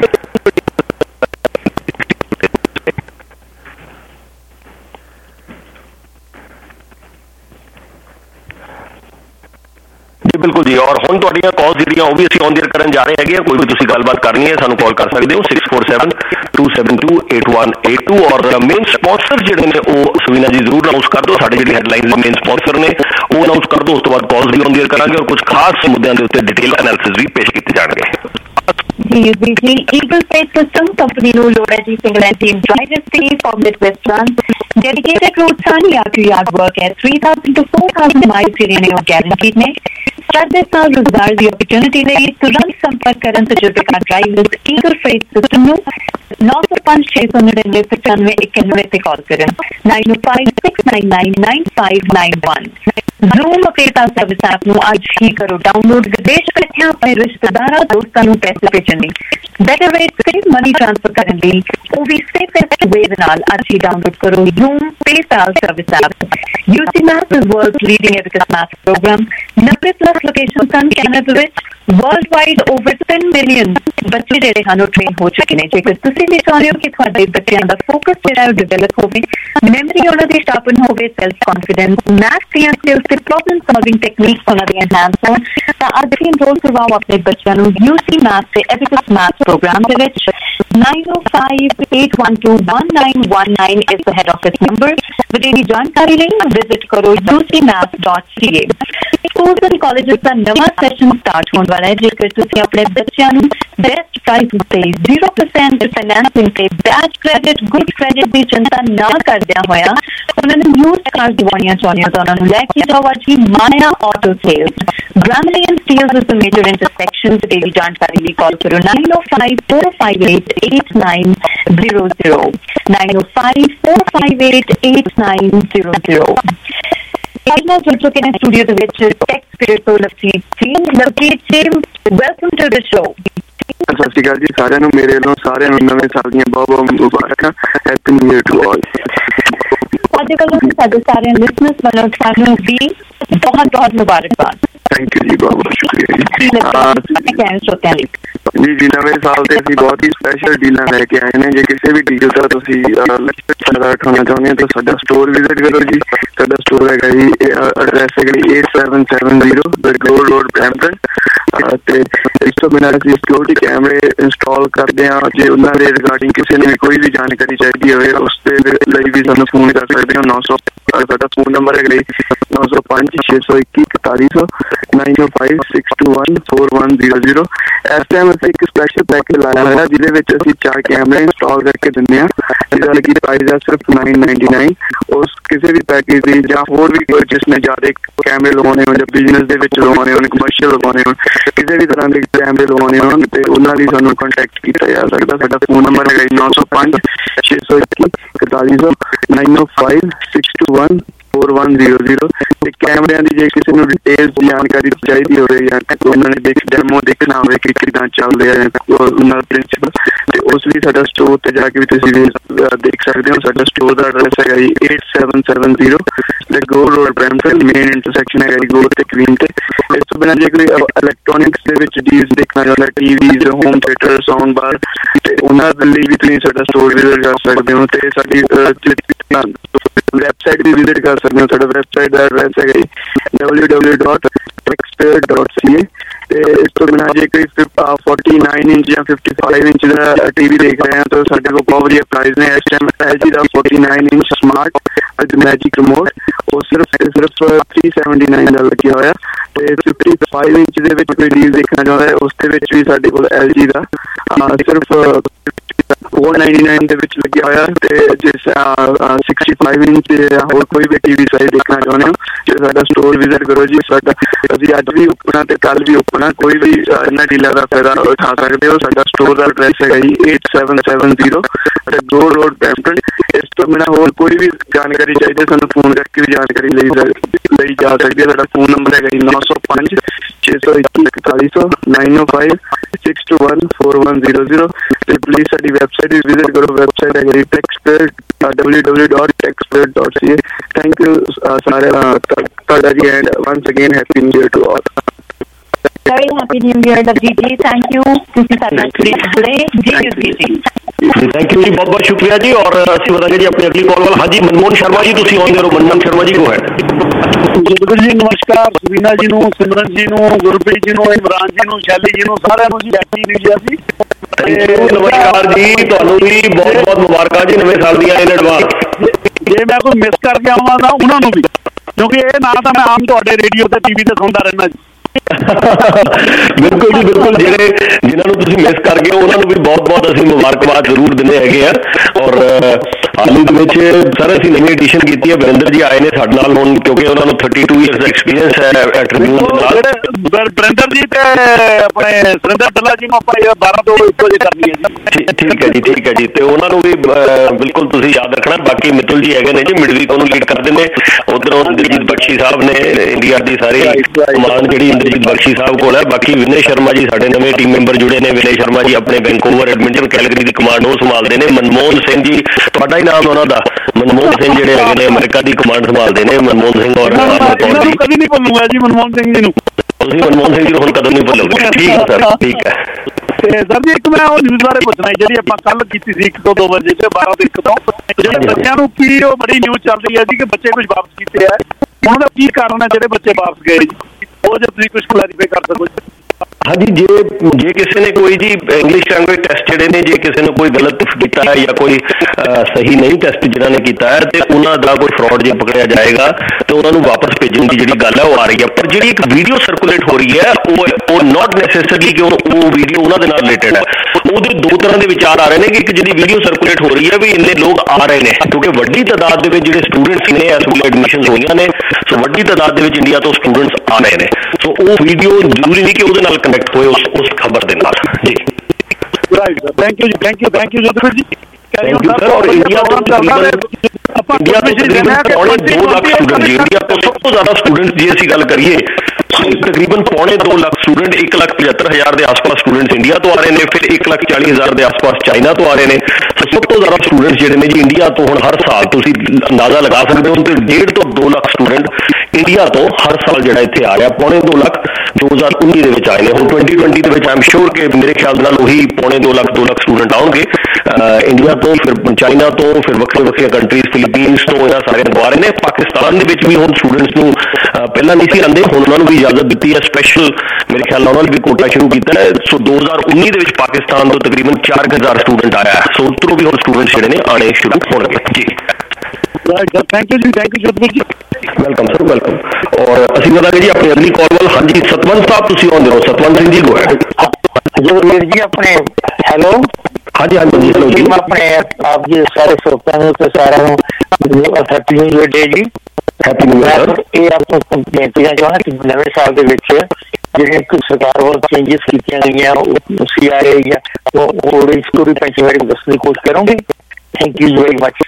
जी बिल्कुल जी। और हुण तुहाडीआं कॉल्स ਜਿਹੜੀਆਂ ਉਹ ਵੀ ਅਸੀਂ ਔਨ ਏਅਰ ਕਰਨ ਜਾ ਰਹੇ ਹੈਗੇ ਆ। ਕੋਈ ਵੀ ਤੁਸੀਂ ਗੱਲਬਾਤ ਕਰਨੀ ਹੈ ਸਾਨੂੰ ਕਾਲ ਕਰ ਸਕਦੇ ਹੋ six four seven two seven two eight one eight two। ਔਰ ਮੇਨ ਸਪਾਂਸਰ ਜਿਹੜੇ ਨੇ ਉਹ ਸਵੀਨਾ ਜੀ ਜ਼ਰੂਰ ਅਨਾਉਂਸ ਕਰ ਦਿਓ। ਸਾਡੇ ਜਿਹੜੀ ਹੈਡਲਾਈਨਸ ਦੇ ਮੇਨ ਸਪਾਂਸਰ ਨੇ ਉਹ ਅਨਾਉਂਸ ਕਰ ਦਿਓ। ਉਸ ਤੋਂ ਬਾਅਦ ਕਾਲਸ ਵੀ ਔਨ ਏਅਰ ਕਰਾਂਗੇ ਔਰ ਕੁਝ ਖਾਸ ਮੁੱਦਿਆਂ ਦੇ ਉੱਤੇ ਡਿਟੇਲ ਐਨਾਲਿਸਿਸ ਵੀ ਪੇਸ਼ ਕੀਤੇ ਜਾਣਗੇ। ਜੀ ਜੀ ਜੀ ਈਗਲ ਸਪੇਸ ਸਿਸਟਮ ਕੰਪਨੀ ਨੂੰ ਲੋੜ ਹੈ ਜੀ single and team driver space for Midwest trans dedicated routes and yard work है three thousand to four thousand miles के लिए और गारंटीड ने साढ़े साल रोजगार की अपॉर्चुनिटी ਲਈ तुरंत संपर्क ਕਰਨ ਤਜਰਬੇਕਾਰ ਡਰਾਈਵਰਸ ਈਗਲ ਫreight ਸਿਸਟਮ ਨੂੰ nine oh five six nine nine ninety-five ਇਕਾਨਵੇਂ ਤੇ ਕਾਲ ਕਰਨ nine oh five six nine nine nine five nine one। Zoom ਅਪਡੇਟਾ ਸਰਵਿਸ ਐਪ ਨੂੰ ਅੱਜ ਹੀ ਕਰੋ ਡਾਊਨਲੋਡ। ਵਿਦੇਸ਼ ਬੈਠੇ ਆਪਣੇ ਰਿਸ਼ਤੇਦਾਰਾਂ ਦੋਸਤਾਂ ਨੂੰ ਪੈਸੇ ਭੇਜਣ ਲਈ ਬੈਟਰ ਰੇਟ ਤੇ ਮਨੀ ਟ੍ਰਾਂਸਫਰ ਕਰਨ ਲਈ ਉਹ ਵੀ ਸੇਫੈਸਟ ਵੇ ਦੇ ਨਾਲ ਅੱਜ ਹੀ ਡਾਊਨਲੋਡ ਕਰੋ Zoom PayPal service app. U C Maps is world's leading educational math program. ninety plus locations ਹਨ ਕੈਨੇਡਾ ਵਿੱਚ। World wide over ten million ਬੱਚੇ ਜਿਹੜੇ ਹਨ ਉਹ ਟ੍ਰੇਨ ਹੋ ਚੁੱਕੇ ਨੇ। ਜੇਕਰ ਤੁਸੀਂ ਵੀ ਚਾਹੁੰਦੇ ਹੋ ਕਿ ਤੁਹਾਡੇ ਬੱਚਿਆਂ ਦਾ ਫੋਕਸ ਜਿਹੜਾ ਹੈ ਡਿਵੈਲਪ ਹੋਵੇ, ਮੈਮਰੀ ਉਹਨਾਂ ਦੀ ਸ਼ਾਰਪਨ ਹੋਵੇ, ਸੈਲਫ ਕੌਨਫੀਡੈਂਸ, ਮੈਥ ਦੀਆਂ ਸਕਿੱਲਸ ਤੇ ਪ੍ਰੋਬਲਮ ਸੋਲਵਿੰਗ ਟੈਕਨੀਕਸ ਉਹਨਾਂ ਦੀ ਐਨਹਾਂਸ ਹੋਣ ਤਾਂ ਅੱਜ ਹੀ ਇਨਰੋਲ ਕਰਵਾਓ ਆਪਣੇ ਬੱਚਿਆਂ ਨੂੰ U C Maps ਤੇ ਐਬੀਕਸ ਮੈਥ ਪ੍ਰੋਗਰਾਮ ਦੇ ਵਿੱਚ। nine oh five eight one two one nine one nine is the head office number। ਵਧੇਰੀ ਜਾਣਕਾਰੀ ਲਈ ਵਿਜ਼ਿਟ ਕਰੋ u c maps dot c a। Schools and colleges ਦਾ ਨਵਾਂ ਸੈਸ਼ਨ ਸਟਾਰਟ ਹੋਣ ਵਾਲਾ ਹੈ। ਜੇਕਰ ਤੁਸੀਂ ਆਪਣੇ ਬੱਚਿਆਂ ਨੂੰ ਬੈਸਟ ਪ੍ਰਾਈਸ ਤੇ ਜ਼ੀਰੋ ਪਰਸੈਂਟ ਫਾਈਨੈਂਸਿੰਗ ਤੇ ਬੈਡ ਕ੍ਰੈਡਿਟ ਗੁੱਡ ਕ੍ਰੈਡਿਟ ਦੀ ਚਿੰਤਾ ਨਾ ਕਰਦਿਆਂ ਹੋਇਆ ਉਹਨਾਂ ਨੂੰ ਯੂਜ਼ਡ ਕਾਰ ਦਿਵਾਉਣੀਆਂ ਚਾਹੁੰਦੇ ਹੋ ਤਾਂ ਉਹਨਾਂ ਨੂੰ ਲੈ ਕੇ ਜਾਓ ਅੱਜ ਹੀ Maya auto sales, Gramley and Steels is the major intersection। ਤੇਰੀ ਜਾਣਕਾਰੀ ਲਈ ਕਾਲ ਕਰੋ nine oh five, four five eight, eight nine zero zero nine oh five, four five eight, eight nine zero zero। आज मैं जुड़ चुके हैं स्टूडियो ਦੇ ਵਿੱਚ ਟੈਕ ਸਪਿਰਿਟ ਤੋਂ ਲਵਜੀਤ ਸਿੰਘ। ਲਵਜੀਤ ਜੀ, ਵੈਲਕਮ ਟੂ ਦ ਸ਼ੋ। ਸਤਿ ਸ਼੍ਰੀ ਅਕਾਲ ਜੀ ਸਾਰਿਆਂ ਨੂੰ, ਮੇਰੇ ਵੱਲੋਂ ਸਾਰਿਆਂ ਨੂੰ ਨਵੇਂ ਸਾਲ ਦੀਆਂ ਬਹੁਤ ਬਹੁਤ ਮੁਬਾਰਕਾਂ। Happy new year to all. ਅੱਜ ਕੱਲ੍ਹ ਸਾਡੇ ਸਾਰੇ ਲਿਸਨਰਸ ਵੱਲੋਂ ਤੁਹਾਨੂੰ ਵੀ ਬਹੁਤ ਬਹੁਤ ਮੁਬਾਰਕਬਾਦ। ਥੈਂਕ ਯੂ ਜੀ, ਬਹੁਤ ਬਹੁਤ ਸ਼ੁਕਰੀਆ ਜੀ। ਜੀ ਜੀ ਨਵੇਂ ਸਾਲ ਤੇ ਅਸੀਂ ਬਹੁਤ ਹੀ ਸਪੈਸ਼ਲ ਡੀਲਾਂ ਲੈ ਕੇ ਆਏ ਨੇ। ਜੇ ਕਿਸੇ ਵੀ ਡੀਲ ਦਾ ਤੁਸੀਂ ਫਾਇਦਾ ਉਠਾਉਣਾ ਚਾਹੁੰਦੇ ਹੋ ਤਾਂ ਸਾਡਾ ਸਟੋਰ ਵਿਜ਼ਿਟ ਕਰੋ ਜੀ। ਸਾਡਾ ਸਟੋਰ ਹੈਗਾ ਜੀ, ਐਡਰੈਸ ਹੈਗਾ ਜੀ eight seven seven zero ਬਰਗੋਰ ਰੋਡ ਬਰੈਂਪਟਨ। ਤੇ ਇਸ ਤੋਂ ਬਿਨਾਂ ਅਸੀਂ ਸਿਕਿਉਰਿਟੀ ਕੈਮਰੇ ਇੰਸਟਾਲ ਕਰਦੇ ਹਾਂ। ਜੇ ਉਹਨਾਂ ਦੇ ਰਿਗਾਰਡਿੰਗ ਕਿਸੇ ਨੇ ਕੋਈ ਵੀ ਜਾਣਕਾਰੀ ਚਾਹੀਦੀ ਹੋਵੇ ਉਸ ਦੇ ਲਈ ਵੀ ਸਾਨੂੰ ਫੋਨ ਕਰ ਸਕਦੇ ਹੋ। ਨੌ ਸੌ ਸਾਡਾ ਫੋਨ ਨੰਬਰ ਹੈਗਾ ਜੀ ਨੌ ਸੌ ਪੰਜ ਛੇ ਸੌ ਇੱਕੀ ਇਕਤਾਲੀ ਸੌ nine oh five, six two one, four one zero zero। ਇਸ ਟਾਈਮ ਅਸੀਂ ਇੱਕ ਸਪੈਸ਼ਲ ਪੈਕੇਜ ਲਾਇਆ ਹੋਇਆ ਜਿਹਦੇ ਵਿੱਚ ਅਸੀਂ ਚਾਰ ਕੈਮਰੇ ਇੰਸਟਾਲ ਕਰਕੇ ਦਿੰਦੇ ਹਾਂ, ਜਿਹਦਾ ਕਿ ਪ੍ਰਾਈਸ ਹੈ ਸਿਰਫ nine ninety-nine। ਉਸ ਕਿਸੇ ਵੀ ਪੈਕੇਜ ਦੀ ਜਾਂ ਹੋਰ ਵੀ ਕੋਈ ਜਿਸ ਨੇ ਜ਼ਿਆਦਾ ਕੈਮਰੇ ਲਗਾਉਣੇ ਹੋਣ ਜਾਂ ਬਿਜ਼ਨਸ ਦੇ ਵਿੱਚ ਲਗਾਉਣੇ ਹੋਣ, ਕਮਰਸ਼ੀਅਲ ਲਗਾਉਣੇ ਹੋਣ, ਕਿਸੇ ਵੀ ਤਰ੍ਹਾਂ ਦੇ ਕੈਮਰੇ ਲਗਾਉਣੇ ਹੋਣ ਤੇ ਉਹਨਾਂ ਲਈ ਸਾਨੂੰ ਕੰਟੈਕਟ ਕੀਤਾ ਜਾ ਸਕਦਾ। ਸਾਡਾ ਫੋਨ ਨੰਬਰ ਹੈਗਾ ਨੌ ਸੌ ਪੰਜ ਛੇ ਸੌ ਇੱਕੀ ਇਕਤਾਲੀ ਸੌ nine oh five, six two one, four one zero zero। ਤੇ ਕੈਮਰਿਆਂ ਦੀ ਜੇ ਕਿਸੇ ਨੂੰ ਡਿਟੇਲ ਜਾਣਕਾਰੀ ਚਾਹੀਦੀ ਹੋਵੇ ਜਾਂ ਉਹਨਾਂ ਨੇ ਦੇਖ ਡੈਮੋ ਦੇਖਣਾ ਹੋਵੇ ਕਿ ਕਿੱਦਾਂ ਚੱਲਦੇ ਆ ਉਹਨਾਂ ਦਾ ਪ੍ਰਿੰਸੀਪਲ, ਤੇ ਉਸ ਲਈ ਸਾਡਾ ਸਟੋਰ ਤੇ ਜਾ ਕੇ ਵੀ ਤੁਸੀਂ ਦੇਖ ਸਕਦੇ ਹੋ। ਸਾਡਾ ਸਟੋਰ ਦਾ ਐਡਰੈਸ ਹੈਗਾ ਜੀ eight seven seven zero Gore road Brampton, main intersection ਹੈਗਾ ਜੀ ਗੋਲ ਤੇ ਕਵੀਨ ਤੇ। ਇਸ ਤੋਂ ਬਿਨਾਂ ਜੇ ਕੋਈ ਇਲੈਕਟ੍ਰੋਨਿਕਸ ਦੇ ਵਿੱਚ ਡੀਲਸ ਦੇਖਣਾ ਚਾਹੁੰਦਾ, TVs, home theatre, sound bar, ਤੇ ਉਹਨਾਂ ਦੇ ਲਈ ਵੀ ਤੁਸੀਂ ਸਾਡਾ ਸਟੋਰ ਵਿਜ਼ਿਟ ਕਰ ਸਕਦੇ ਹੋ। ਤੇ ਸਾਡੀ ਵੈਬਸਾਈਟ ਵੀ ਵਿਜ਼ਿਟ ਕਰ ਸਕਦੇ ਹੋ। ਸਾਡਾ ਵੈਬਸਾਈਟ ਦਾ ਐਡਰੈਸ ਹੈਗਾ ਜੀ w w w dot techspirit dot c a। ਤੇ ਇਸ ਤੋਂ ਬਿਨਾਂ ਜੇ ਕੋਈ forty nine ਇੰਚ ਜਾਂ fifty-five ਇੰਚ ਦਾ ਟੀਵੀ ਦੇਖ ਰਹੇ ਹਾਂ ਤਾਂ ਸਾਡੇ ਕੋਲ ਬਹੁਤ ਵਧੀਆ ਪ੍ਰਾਈਸ ਨੇ। ਇਸ ਟਾਈਮ ਐਲ ਜੀ ਦਾ forty nine inch smart with magic remote ਉਹ ਸਿਰਫ ਸਿਰਫ three seventy-nine ਦਾ ਲੱਗਿਆ ਹੋਇਆ। ਤੇ fifty-five ਇੰਚ ਦੇ ਵਿੱਚ ਕੋਈ ਡੀਲ ਦੇਖਣਾ ਚਾਹੁੰਦਾ ਹੈ ਉਸ ਦੇ ਵਿੱਚ ਵੀ ਸਾਡੇ ਕੋਲ ਐਲ ਜੀ ਦਾ ਸਿਰਫ four ninety-nine ਦੇ ਵਿੱਚ ਲੱਗਿਆ ਹੋਇਆ। ਤੇ ਜੇ sixty-five ਇੰਚ ਹੋਰ ਕੋਈ ਵੀ ਟੀਵੀ ਸਾਈਜ਼ ਦੇਖਣਾ ਚਾਹੁੰਦੇ ਹੋ ਤੇ ਸਾਡਾ ਸਟੋਰ ਵਿਜ਼ਿਟ ਕਰੋ ਜੀ। ਸਾਡਾ ਅਸੀਂ ਅੱਜ ਵੀ ਓਪਨ ਤੇ ਕੱਲ ਵੀ ਓਪਨ ਆ, ਕੋਈ ਵੀ ਇਹਨਾਂ ਡੀਲਾਂ ਦਾ ਫਾਇਦਾ ਉਠਾ ਸਕਦੇ ਹੋ। ਸਾਡਾ ਸਟੋਰ ਦਾ ਐਡਰੈਸ ਹੈਗਾ ਜੀ eight seven seven zero Gore road Brampton. ਇਸ ਤੋਂ ਬਿਨਾਂ ਹੋਰ ਕੋਈ ਵੀ ਜਾਣਕਾਰੀ ਚਾਹੀਦੀ ਸਾਨੂੰ ਫੋਨ ਕਰਕੇ ਵੀ ਜਾਣਕਾਰੀ ਲਈ ਲਈ ਜਾ ਸਕਦੀ ਹੈ। ਸਾਡਾ ਫੋਨ ਨੰਬਰ ਹੈਗਾ ਜੀ ਨੌ ਸੌ ਪੰਜ ਛੇ ਸੌ ਇੱਕੀ ਇਕਤਾਲੀ ਸੌ nine oh five, six two one, four one zero zero। ਤੇ ਪਲੀਜ਼ ਸਾਡੀ ਵੈਬਸਾਈਟ ਵੀ ਵਿਜ਼ਿਟ ਕਰੋ। ਵੈਬਸਾਈਟ ਹੈਗਾ ਜੀ techspirit w w w dot techspirit dot c a। Thank you ਸਾਰਿਆਂ ਤੁਹਾਡਾ ਜੀ, and once again happy new year to all. Very happy new year, Lavjeet ji. Thank you ਤੁਸੀਂ ਸਾਡੇ ਨਾਲ ਜੁੜੇ ਜੀ। ਜੀ थैंक यू जी, बहुत बहुत शुक्रिया जी। और ਅਸੀਂ ਵਧਾਂਗੇ ਜੀ ਆਪਣੀ ਅਗਲੀ ਕਾਲ ਵੱਲ। ਹਾਂਜੀ ਮਨਮੋਹਨ ਸ਼ਰਮਾ ਜੀ, ਤੁਸੀਂ ਆਉਂਦੇ ਹੋ। ਮਨਮੋਹਨ ਸ਼ਰਮਾ ਜੀ ਕੋ ਹੈ ਜੀ। ਨਮਸਕਾਰ ਸੁਬੀਨਾ ਜੀ ਨੂੰ, ਸਿਮਰਨ ਜੀ ਨੂੰ, ਗੁਰਪ੍ਰੀਤ ਜੀ ਨੂੰ, ਇਮਰਾਨ ਜੀ ਨੂੰ, ਸ਼ੈਲੀ ਜੀ ਨੂੰ, ਸਾਰਿਆਂ ਨੂੰ ਜੀ ਹੈਪੀ ਨਿਊ ਈਅਰ ਜੀ। ਨਮਸਕਾਰ ਜੀ, ਤੁਹਾਨੂੰ ਵੀ ਬਹੁਤ ਬਹੁਤ ਮੁਬਾਰਕਾਂ ਜੀ ਨਵੇਂ ਸਾਲ ਦੀਆਂ ਇਨ ਐਡਵਾਂਸ। ਜੇ ਮੈਂ ਕੋਈ ਮਿਸ ਕਰਕੇ ਆਵਾਂ ਤਾਂ ਉਹਨਾਂ ਨੂੰ ਵੀ, ਕਿਉਂਕਿ ਇਹ ਨਾ ਤਾਂ ਮੈਂ ਆਮ ਤੁਹਾਡੇ ਰੇਡੀਓ ਤੇ ਟੀਵੀ ਤੇ ਸੁਣਦਾ ਰਹਿਣਾ ਜੀ। ਬਿਲਕੁਲ ਜੀ ਬਿਲਕੁਲ, ਜਿਹੜੇ ਜਿਨ੍ਹਾਂ ਨੂੰ ਤੁਸੀਂ ਮਿਸ ਕਰ ਗਏ ਉਹਨਾਂ ਨੂੰ ਵੀ ਬਹੁਤ ਬਹੁਤ ਅਸੀਂ ਮੁਬਾਰਕਬਾਦ ਜ਼ਰੂਰ ਦਿੰਦੇ ਹੈਗੇ ਆ। ਔਰ ਹਾਲ ਦੇ ਵਿੱਚ ਸਰ ਅਸੀਂ ਨਵੀਂ ਐਡੀਸ਼ਨ ਕੀਤੀ ਹੈ, ਵਰਿੰਦਰ ਜੀ ਆਏ ਨੇ ਸਾਡੇ ਨਾਲ ਹੁਣ, ਕਿਉਂਕਿ ਉਹਨਾਂ ਨੂੰ thirty-two ਇਅਰਸ ਦਾ ਐਕਸਪੀਰੀਅੰਸ ਹੈ ਟ੍ਰਿਬਿਊਨ ਦੇ ਨਾਲ। ਵਰਿੰਦਰ ਜੀ ਤੇ ਆਪਣੇ ਸੁਰਿੰਦਰ ਦੱਲਾ ਜੀ ਨੂੰ ਆਪਾਂ ਬਾਰਾਂ ਤੋਂ ਇੱਕ ਵਜੇ ਕਰਨੀ ਹੈ ਜੀ। ਠੀਕ ਹੈ ਜੀ, ਠੀਕ ਹੈ ਜੀ। ਤੇ ਉਹਨਾਂ ਨੂੰ ਵੀ ਬਿਲਕੁਲ ਤੁਸੀਂ ਯਾਦ ਰੱਖਣਾ। ਬਾਕੀ ਮਿੱਤਲ ਜੀ ਹੈਗੇ ਨੇ ਜੀ, ਮਿਡਵੀਕ ਉਹਨੂੰ ਲੀਡ ਕਰਦੇ ਨੇ। ਉਧਰੋਂ ਇੰਦਰਜੀਤ ਬਖਸ਼ੀ ਸਾਹਿਬ ਨੇ, ਇੰਡੀਆ ਦੀ ਸਾਰੀ ਕਮਾਨ ਜਿਹੜੀ ਇੰਦਰਜੀਤ ਬਖਸ਼ੀ ਸਾਹਿਬ ਕੋਲ ਹੈ। ਬਾਕੀ ਵਿਨੇ ਸ਼ਰਮਾ ਜੀ ਸਾਡੇ ਨਵੇਂ ਟੀਮ ਮੈਂਬਰ ਜੁੜੇ ਨੇ। ਵਿਨੇ ਸ਼ਰਮਾ ਜੀ ਆਪਣੇ ਵੈਨਕੂਵਰ, ਐਡਮਿੰਟਨ, ਕੈਲਗਰੀ ਦੀ ਕਮਾਂਡ ਉਹ ਸੰਭਾਲਦੇ ਨੇ। ਮਨਮੋਹਨ ਸਿੰਘ ਜੀ, ਤੁਹਾਡਾ ਹੀ ਨਾਮ ਉਹਨਾਂ ਦਾ, ਮਨਮੋਹਨ ਸਿੰਘ ਜਿਹੜੇ ਹੈਗੇ ਨੇ ਅਮਰੀਕਾ ਦੀ ਕਮਾਂਡ ਸੰਭਾਲਦੇ ਨੇ। ਮਨਮੋਹਨ ਸਿੰਘ ਔਰ ਕਦੀ ਨਹੀਂ ਭੁੱਲੂਗਾ ਜੀ ਮਨਮੋਹਨ ਸਿੰਘ ਜੀ ਨੂੰ। ਤੁਸੀਂ ਮਨਮੋਹਨ ਸਿੰਘ ਜੀ ਨੂੰ ਹੁਣ ਕਦੋਂ ਨਹੀਂ ਭੁੱਲੋਗੇ। ਠੀਕ ਹੈ ਸਰ, ਠੀਕ ਹੈ। ਤੇ ਸਰ ਜੀ ਇੱਕ ਮੈਂ ਉਹ ਨਿਊਜ਼ ਬਾਰੇ ਪੁੱਛਣਾ ਜਿਹੜੀ ਆਪਾਂ ਕੱਲ ਕੀਤੀ ਸੀ ਇੱਕ ਤੋਂ ਦੋ ਵਜੇ ਤੇ ਬਾਰਾਂ ਤੋਂ ਇੱਕ ਤੋਂ, ਜਿਹੜੇ ਬੱਚਿਆਂ ਨੂੰ ਕੀ ਉਹ ਬੜੀ ਨਿਊਜ਼ ਚੱਲ ਰਹੀ ਹੈ ਜੀ ਕਿ ਬੱਚੇ ਕੁਝ ਵਾਪਸ ਕੀਤੇ ਆ, ਉਹਨਾਂ ਦਾ ਕੀ ਕਾਰਨ ਹੈ ਜਿਹੜੇ ਬੱਚੇ ਵਾਪਸ ਗਏ ਜੀ? ਉਹ ਜੇ ਤੁਸੀਂ ਕੁਝ ਕਲੈਰੀਫਾਈ ਕਰ ਸਕੋ। हाँ जी, जे जे किसी ने कोई जी इंग्लिश लैंग्वेज टेस्ट ਜਿਹੜੇ ਨੇ ਜੇ ਕਿਸੇ ਨੇ ਕੋਈ ਗਲਤ ਕੀਤਾ ਹੈ ਜਾਂ ਕੋਈ ਸਹੀ ਨਹੀਂ ਟੈਸਟ ਜਿਹਨਾਂ ਨੇ ਕੀਤਾ ਹੈ ਤੇ ਉਹਨਾਂ ਦਾ ਕੋਈ ਫਰਾਡ ਜੇ ਪਕੜਿਆ ਜਾਏਗਾ ਤੇ ਉਹਨਾਂ ਨੂੰ ਵਾਪਸ ਭੇਜਣ ਦੀ ਜਿਹੜੀ ਗੱਲ ਹੈ ਉਹ ਆ ਰਹੀ ਹੈ। ਪਰ ਜਿਹੜੀ ਇੱਕ ਵੀਡੀਓ ਸਰਕੂਲੇਟ ਹੋ ਰਹੀ ਹੈ ਉਹ ਉਹ ਨਾਟ ਨੈਸੈਸਰਲੀ ਕਿ ਉਹ ਵੀਡੀਓ ਉਹਨਾਂ ਦੇ ਨਾਲ ਰਿਲੇਟਡ ਹੈ। ਉਹਦੇ ਦੋ ਤਰ੍ਹਾਂ ਦੇ ਵਿਚਾਰ ਆ ਰਹੇ ਨੇ ਕਿ ਇੱਕ ਜਿਹੜੀ ਵੀਡੀਓ ਸਰਕੂਲੇਟ ਹੋ ਰਹੀ ਹੈ ਵੀ ਇੰਨੇ ਲੋਕ ਆ ਰਹੇ ਨੇ ਕਿਉਂਕਿ ਵੱਡੀ ਤਾਦਾਦ ਦੇ ਵਿੱਚ ਜਿਹੜੇ ਸਟੂਡੈਂਟਸ ਨੇ ਇਸ ਵੇਲੇ ਐਡਮਿਸ਼ਨਸ ਹੋਈਆਂ ਨੇ, ਸੋ ਵੱਡੀ ਤਾਦਾਦ ਦੇ ਵਿੱਚ ਇੰਡੀਆ ਤੋਂ ਸਟੂਡੈਂਟਸ ਆ ਰਹੇ ਨੇ। ਸੋ ਉਹ ਵੀਡੀਓ ਜ਼ਰੂਰੀ ਨਹੀਂ ਕਿ ਉਹਦੇ ਨਾਲ ਕਨੈਕਟ ਹੋਏ ਉਸ ਉਸ ਖਬਰ ਦੇ ਨਾਲ ਜੀ। ਰਾਈਟ ਸਰ, ਥੈਂਕ ਯੂ ਜੀ, thank you thank you Jodhpur ji. Thank you sir. ਔਰ ਇੰਡੀਆ ਤੋਂ ਤਕਰੀਬਨ ਇੰਡੀਆ ਤੋਂ ਤਕਰੀਬਨ ਪੌਣੇ ਦੋ ਲੱਖ ਸਟੂਡੈਂਟ ਜੀ, ਇੰਡੀਆ ਤੋਂ ਸਭ ਤੋਂ ਜ਼ਿਆਦਾ ਸਟੂਡੈਂਟ ਜੇ ਅਸੀਂ ਗੱਲ ਕਰੀਏ ਤਕਰੀਬਨ ਪੌਣੇ ਦੋ ਲੱਖ ਸਟੂਡੈਂਟ, ਇੱਕ ਲੱਖ ਪਝੱਤਰ ਹਜ਼ਾਰ ਦੇ ਆਸ-ਪਾਸ ਸਟੂਡੈਂਟਸ ਇੰਡੀਆ ਤੋਂ ਆ ਰਹੇ ਨੇ, ਫਿਰ ਇੱਕ ਲੱਖ ਚਾਲੀ ਹਜ਼ਾਰ ਦੇ ਆਸ-ਪਾਸ ਚਾਈਨਾ ਤੋਂ ਆ ਰਹੇ ਨੇ। ਸਭ ਤੋਂ ਜ਼ਿਆਦਾ ਸਟੂਡੈਂਟਸ ਜਿਹੜੇ ਨੇ ਜੀ ਇੰਡੀਆ ਤੋਂ ਹੁਣ ਹਰ ਸਾਲ ਤੁਸੀਂ ਅੰਦਾਜ਼ਾ ਲਗਾ ਸਕਦੇ ਹੋ ਕਿ ਡੇਢ ਤੋਂ ਦੋ ਲੱਖ ਸਟੂਡੈਂਟ ਇੰਡੀਆ ਤੋਂ ਹਰ ਸਾਲ ਜਿਹੜਾ ਇੱਥੇ ਆ ਰਿਹਾ। ਪੌਣੇ ਦੋ ਲੱਖ ਦੋ ਹਜ਼ਾਰ ਉੱਨੀ ਦੇ ਵਿੱਚ ਆਏ ਨੇ। ਹੁਣ ਟਵੈਂਟੀ ਟਵੈਂਟੀ ਦੇ ਵਿੱਚ ਆਈ ਐਮ ਸ਼ੋਰ ਕਿ ਮੇਰੇ ਖਿਆਲ ਨਾਲ ਉਹੀ ਪੌਣੇ ਦੋ ਲੱਖ ਦੋ ਲੱਖ ਸਟੂਡੈਂਟ ਆਉਣਗੇ ਇੰਡੀਆ ਤੋਂ, ਫਿਰ ਚਾਈਨਾ ਤੋਂ, ਫਿਰ ਵੱਖਰੇ ਵੱਖਰੇ ਕੰਟਰੀਜ਼, ਫਿਲੀਪੀਨਸ ਤੋਂ, ਇਹਨਾਂ ਸਾਰੇ ਆ ਰਹੇ ਨੇ। ਪਾਕਿਸਤਾਨ ਦੇ ਵਿੱਚ ਵੀ ਹੁਣ ਸਟੂਡੈਂਟਸ ਨੂੰ ਪਹਿਲਾਂ ਨਹੀਂ ਸੀ ਆਉਂਦੇ, ਹੁਣ ਉਹਨਾਂ ਨੂੰ ਵੀ ਇਜਾਜ਼ਤ ਦਿੱਤੀ ਹੈ ਸਪੈਸ਼ਲ, ਮੇਰੇ ਖਿਆਲ ਨਾਲ ਉਹਨਾਂ ਨੇ ਵੀ ਕੋਟਾ ਸ਼ੁਰੂ ਕੀਤਾ ਹੈ। ਸੋ ਦੋ ਹਜ਼ਾਰ ਉੱਨੀ ਦੇ ਵਿੱਚ ਪਾਕਿਸਤਾਨ ਤੋਂ ਤਕਰੀਬਨ ਚਾਰ ਹਜ਼ਾਰ ਸਟੂਡੈਂਟ ਆਇਆ ਹੈ। ਸੋ ਉੱਧਰੋਂ ਵੀ ਹੁਣ ਸਟੂਡੈਂਟਸ ਜਿਹੜੇ ਨੇ ਆਉਣੇ ਸ਼ੁਰੂ ਹੋਣਗੇ ਜੀ। ਥੈਂਕ ਯੂ ਜੀ, thank you Jodhpur ji. Welcome sir, welcome. ਔਰ ਅਸੀਂ ਕਰਾਂਗੇ ਜੀ ਆਪਣੀ ਅਗਲੀ ਕਾਲ ਵੱਲ। ਹਾਂਜੀ ਸਤਵੰਤ ਸਾਹਿਬ ਤੁਸੀਂ ਆਉਂਦੇ ਹੋ। ਸਤਵੰਤ ਸਿੰਘ ਜੀ ਗੋ ਹੈ ਜੀ ਆਪਣੇ। ਹੈਲੋ ਹਾਂਜੀ ਹਾਂਜੀ ਹੈਲੋ ਜੀ। ਮੈਂ ਆਪਣੇ ਆਪ ਜੀ ਸਾਰੇ ਸਰੋਤਿਆਂ ਨੂੰ ਤੇ ਸਾਰਿਆਂ ਨੂੰ ਹੈਪੀ ਨਿਊ ਈਅਰ ਡੇ ਜੀ। Happy new year. ਇਹ ਆਪਾਂ ਬੇਨਤੀ ਕਰਨਾ ਚਾਹੁੰਦਾ ਕਿ ਨਵੇਂ ਸਾਲ ਦੇ ਵਿੱਚ ਜਿਹੜੀਆਂ ਸਰਕਾਰ ਵੱਲੋਂ ਚੇਂਜਸ ਕੀਤੀਆਂ ਗਈਆਂ ਉਹ ਸੀ ਆ ਰਹੀ ਹੈ ਉਹ ਉਹਦੀ ਪੂਰੀ ਪੈਂਚ ਬਾਰੇ ਦੱਸਣ ਦੀ ਕੋਸ਼ਿਸ਼ ਕਰੋਗੇ। Thank you very much.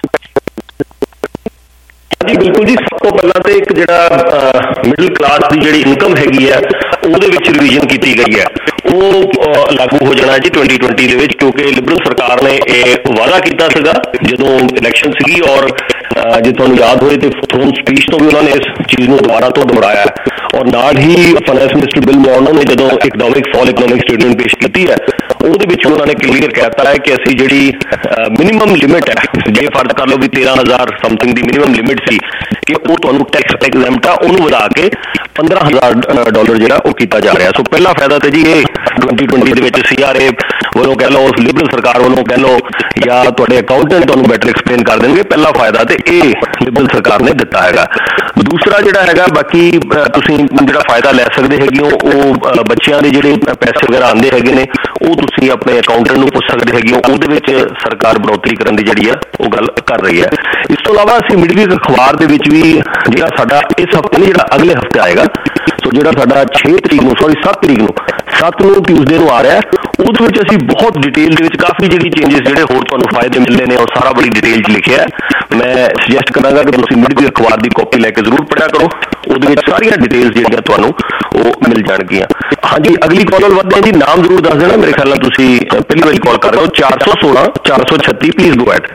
ਜੀ ਬਿਲਕੁਲ ਜੀ। ਸਭ ਤੋਂ ਪਹਿਲਾਂ ਤੇ ਇੱਕ ਜਿਹੜਾ ਮਿਡਲ ਕਲਾਸ ਦੀ ਜਿਹੜੀ ਇਨਕਮ ਹੈਗੀ ਹੈ ਉਹਦੇ ਵਿੱਚ ਰਿਵੀਜ਼ਨ ਕੀਤੀ ਗਈ ਹੈ, ਉਹ ਲਾਗੂ ਹੋ ਜਾਣਾ ਜੀ ਟਵੈਂਟੀ ਟਵੈਂਟੀ ਦੇ ਵਿੱਚ, ਕਿਉਂਕਿ ਲਿਬਰਲ ਸਰਕਾਰ ਨੇ ਇਹ ਵਾਅਦਾ ਕੀਤਾ ਸੀਗਾ ਜਦੋਂ ਇਲੈਕਸ਼ਨ ਸੀਗੀ। ਔਰ ਜੇ ਤੁਹਾਨੂੰ ਯਾਦ ਹੋਏ ਤੇ ਥਰੋਨ ਸਪੀਚ ਤੋਂ ਵੀ ਉਹਨਾਂ ਨੇ ਇਸ ਚੀਜ਼ ਨੂੰ ਦੁਬਾਰਾ ਤੋਂ ਦੁਹਰਾਇਆ। ਔਰ ਨਾਲ ਹੀ ਫਾਈਨੈਂਸ ਮਿਨਿਸਟਰ ਬਿਲ ਮੋਰਨੋ ਨੇ ਜਦੋਂ ਇਕਨੋਮਿਕ ਫਾਲ ਇਕਨੋਮਿਕ ਸਟੇਟਮੈਂਟ ਪੇਸ਼ ਕੀਤੀ ਹੈ ਉਹਦੇ ਵਿੱਚ ਉਹਨਾਂ ਨੇ ਕਲੀਅਰ ਕਹਿਤਾ ਹੈ ਕਿ ਅਸੀਂ ਜਿਹੜੀ ਮਿਨੀਮਮ ਲਿਮਿਟ ਹੈ, ਜੇ ਫਰਜ਼ ਕਰ ਲਓ ਵੀ ਤੇਰਾਂ ਹਜ਼ਾਰ ਸਮਥਿੰਗ ਦੀ ਮਿਨੀਮਮ ਲਿਮਿਟ ਸੀ ਕਿ ਉਹ ਤੁਹਾਨੂੰ ਟੈਕਸ ਐਗਜ਼ੈਂਪਟ ਆ, ਉਹਨੂੰ ਵਧਾ ਕੇ ਪੰਦਰਾਂ ਹਜ਼ਾਰ ਡਾਲਰ ਜਿਹੜਾ ਉਹ ਕੀਤਾ ਜਾ ਰਿਹਾ। ਸੋ ਪਹਿਲਾ ਫਾਇਦਾ ਤੇ ਜੀ ਇਹ ਟਵੈਂਟੀ ਟਵੈਂਟੀ ਦੇ ਵਿੱਚ ਸੀ ਆਰ ਏ ਵੱਲੋਂ ਕਹਿ ਲਓ, ਲਿਬਰਲ ਸਰਕਾਰ ਵੱਲੋਂ ਕਹਿ ਲਓ, ਜਾਂ ਤੁਹਾਡੇ ਅਕਾਊਂਟੈਂਟ ਤੁਹਾਨੂੰ ਬੈਟਰ ਐਕਸਪਲੇਨ ਕਰ ਦੇਣਗੇ। ਪਹਿਲਾ ਫਾਇਦਾ ਤੇ ਇਹ ਲਿਬਰਲ ਸਰਕਾਰ ਨੇ ਦਿੱਤਾ ਹੈਗਾ। ਦੂਸਰਾ ਜਿਹੜਾ ਹੈਗਾ ਬਾਕੀ ਤੁਸੀਂ ਜਿਹੜਾ ਫਾਇਦਾ ਲੈ ਸਕਦੇ ਹੈਗੇ ਹੋ ਉਹ ਬੱਚਿਆਂ ਦੇ ਜਿਹੜੇ ਪੈਸੇ ਵਗੈਰਾ ਆਉਂਦੇ ਹੈਗੇ ਨੇ ਉਹ ਤੁਸੀਂ ਆਪਣੇ ਅਕਾਊਂਟੈਂਟ ਨੂੰ ਪੁੱਛ ਸਕਦੇ ਹੈਗੇ ਹੋ। ਉਹਦੇ ਵਿੱਚ ਸਰਕਾਰ ਬੜੋਤਰੀ ਕਰਨ ਦੀ ਜਿਹੜੀ ਆ ਉਹ ਗੱਲ ਕਰ ਰਹੀ ਹੈ। ਇਸ ਤੋਂ ਇਲਾਵਾ ਅਸੀਂ ਮਿਡਵੀਕ ਅਖਬਾਰ ਦੇ ਵਿੱਚ ਵੀ ਜਿਹੜਾ ਸਾਡਾ ਇਸ ਹਫ਼ਤੇ ਨਹੀਂ ਜਿਹੜਾ ਅਗਲੇ ਹਫ਼ਤੇ ਆਏਗਾ, ਸੋ ਜਿਹੜਾ ਸਾਡਾ ਛੇ ਤਰੀਕ ਨੂੰ ਸੌਰੀ ਸੱਤ ਤਰੀਕ ਨੂੰ ਸੱਤ ਨੂੰ ਟਿਊਜ਼ਡੇ ਨੂੰ ਆ ਰਿਹਾ, ਉਹਦੇ ਵਿੱਚ ਅਸੀਂ ਬਹੁਤ ਡਿਟੇਲ ਦੇ ਵਿੱਚ ਕਾਫੀ ਜਿਹੜੀ ਚੇਂਜਸ ਜਿਹੜੇ ਹੋਰ ਤੁਹਾਨੂੰ ਫਾਇਦੇ ਮਿਲਦੇ ਨੇ ਉਹ ਸਾਰਾ ਬੜੀ ਡਿਟੇਲ 'ਚ ਲਿਖਿਆ। ਮੈਂ ਸੁਜੈਸਟ ਕਰਾਂਗਾ ਕਿ ਤੁਸੀਂ ਮਿਡਵੀਕ ਅਖਬਾਰ ਦੀ ਕਾਪੀ ਲੈ ਕੇ ਜ਼ਰੂਰ ਪੜ੍ਹਿਆ ਕਰੋ, ਉਹਦੇ ਵਿੱਚ ਸਾਰੀਆਂ ਡਿਟੇਲਸ ਜਿਹੜੀਆਂ ਤੁਹਾਨੂੰ ਉਹ ਮਿਲ ਜਾਣਗੀਆਂ। ਹਾਂਜੀ ਅਗਲੀ ਕਾਲ ਵੱਲ ਵਧਦੇ ਹਾਂ ਜੀ। ਨਾਮ ਜ਼ਰੂਰ ਦੱਸ ਦੇਣਾ। ਮੇਰੇ ਖਿਆਲ ਨਾਲ ਤੁਸੀਂ ਪਹਿਲੀ ਵਾਰੀ ਕਾਲ ਕਰ ਰਹੇ ਹੋ। ਚਾਰ ਸੌ ਸੋਲਾਂ ਚਾਰ ਸੌ ਛੱਤੀ ਪਲੀਜ਼ ਗੋ ਐਟ।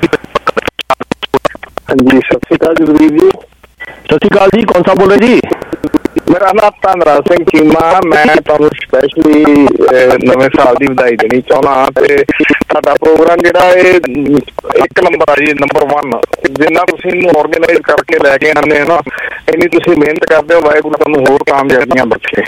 ਹਾਂਜੀ ਸਤਿ ਸ਼੍ਰੀ ਅਕਾਲ ਜਗਵੀਰ ਜੀ। ਸਤਿ ਸ਼੍ਰੀ ਅਕਾਲ ਜੀ। ਕੌਣ ਸਾਹਿਬ ਬੋਲ ਰਹੇ ਜੀ? ਮੇਰਾ ਨਾਮ ਧਨਰਾਜ ਸਿੰਘ ਚੀਮਾ। ਮੈਂ ਤੁਹਾਨੂੰ ਸਪੈਸ਼ਲੀ ਨਵੇਂ ਸਾਲ ਦੀ ਵਧਾਈ ਦੇਣੀ ਚਾਹੁੰਦਾ ਤੇ ਸਾਡਾ ਪ੍ਰੋਗਰਾਮ ਜਿਹੜਾ ਇਹ ਇੱਕ ਨੰਬਰ ਆ ਜੀ, ਨੰਬਰ ਵਨ। ਜਿੰਨਾ ਤੁਸੀਂ ਇਹਨੂੰ ਔਰਗੇਨਾਈਜ਼ ਕਰਕੇ ਲੈ ਕੇ ਆਉਂਦੇ ਹੋ ਨਾ, ਇੰਨੀ ਤੁਸੀਂ ਮਿਹਨਤ ਕਰਦੇ ਹੋ, ਵਾਹਿਗੁਰੂ ਤੁਹਾਨੂੰ ਹੋਰ ਕਾਮਯਾਬੀਆਂ ਬਖਸ਼ੇ।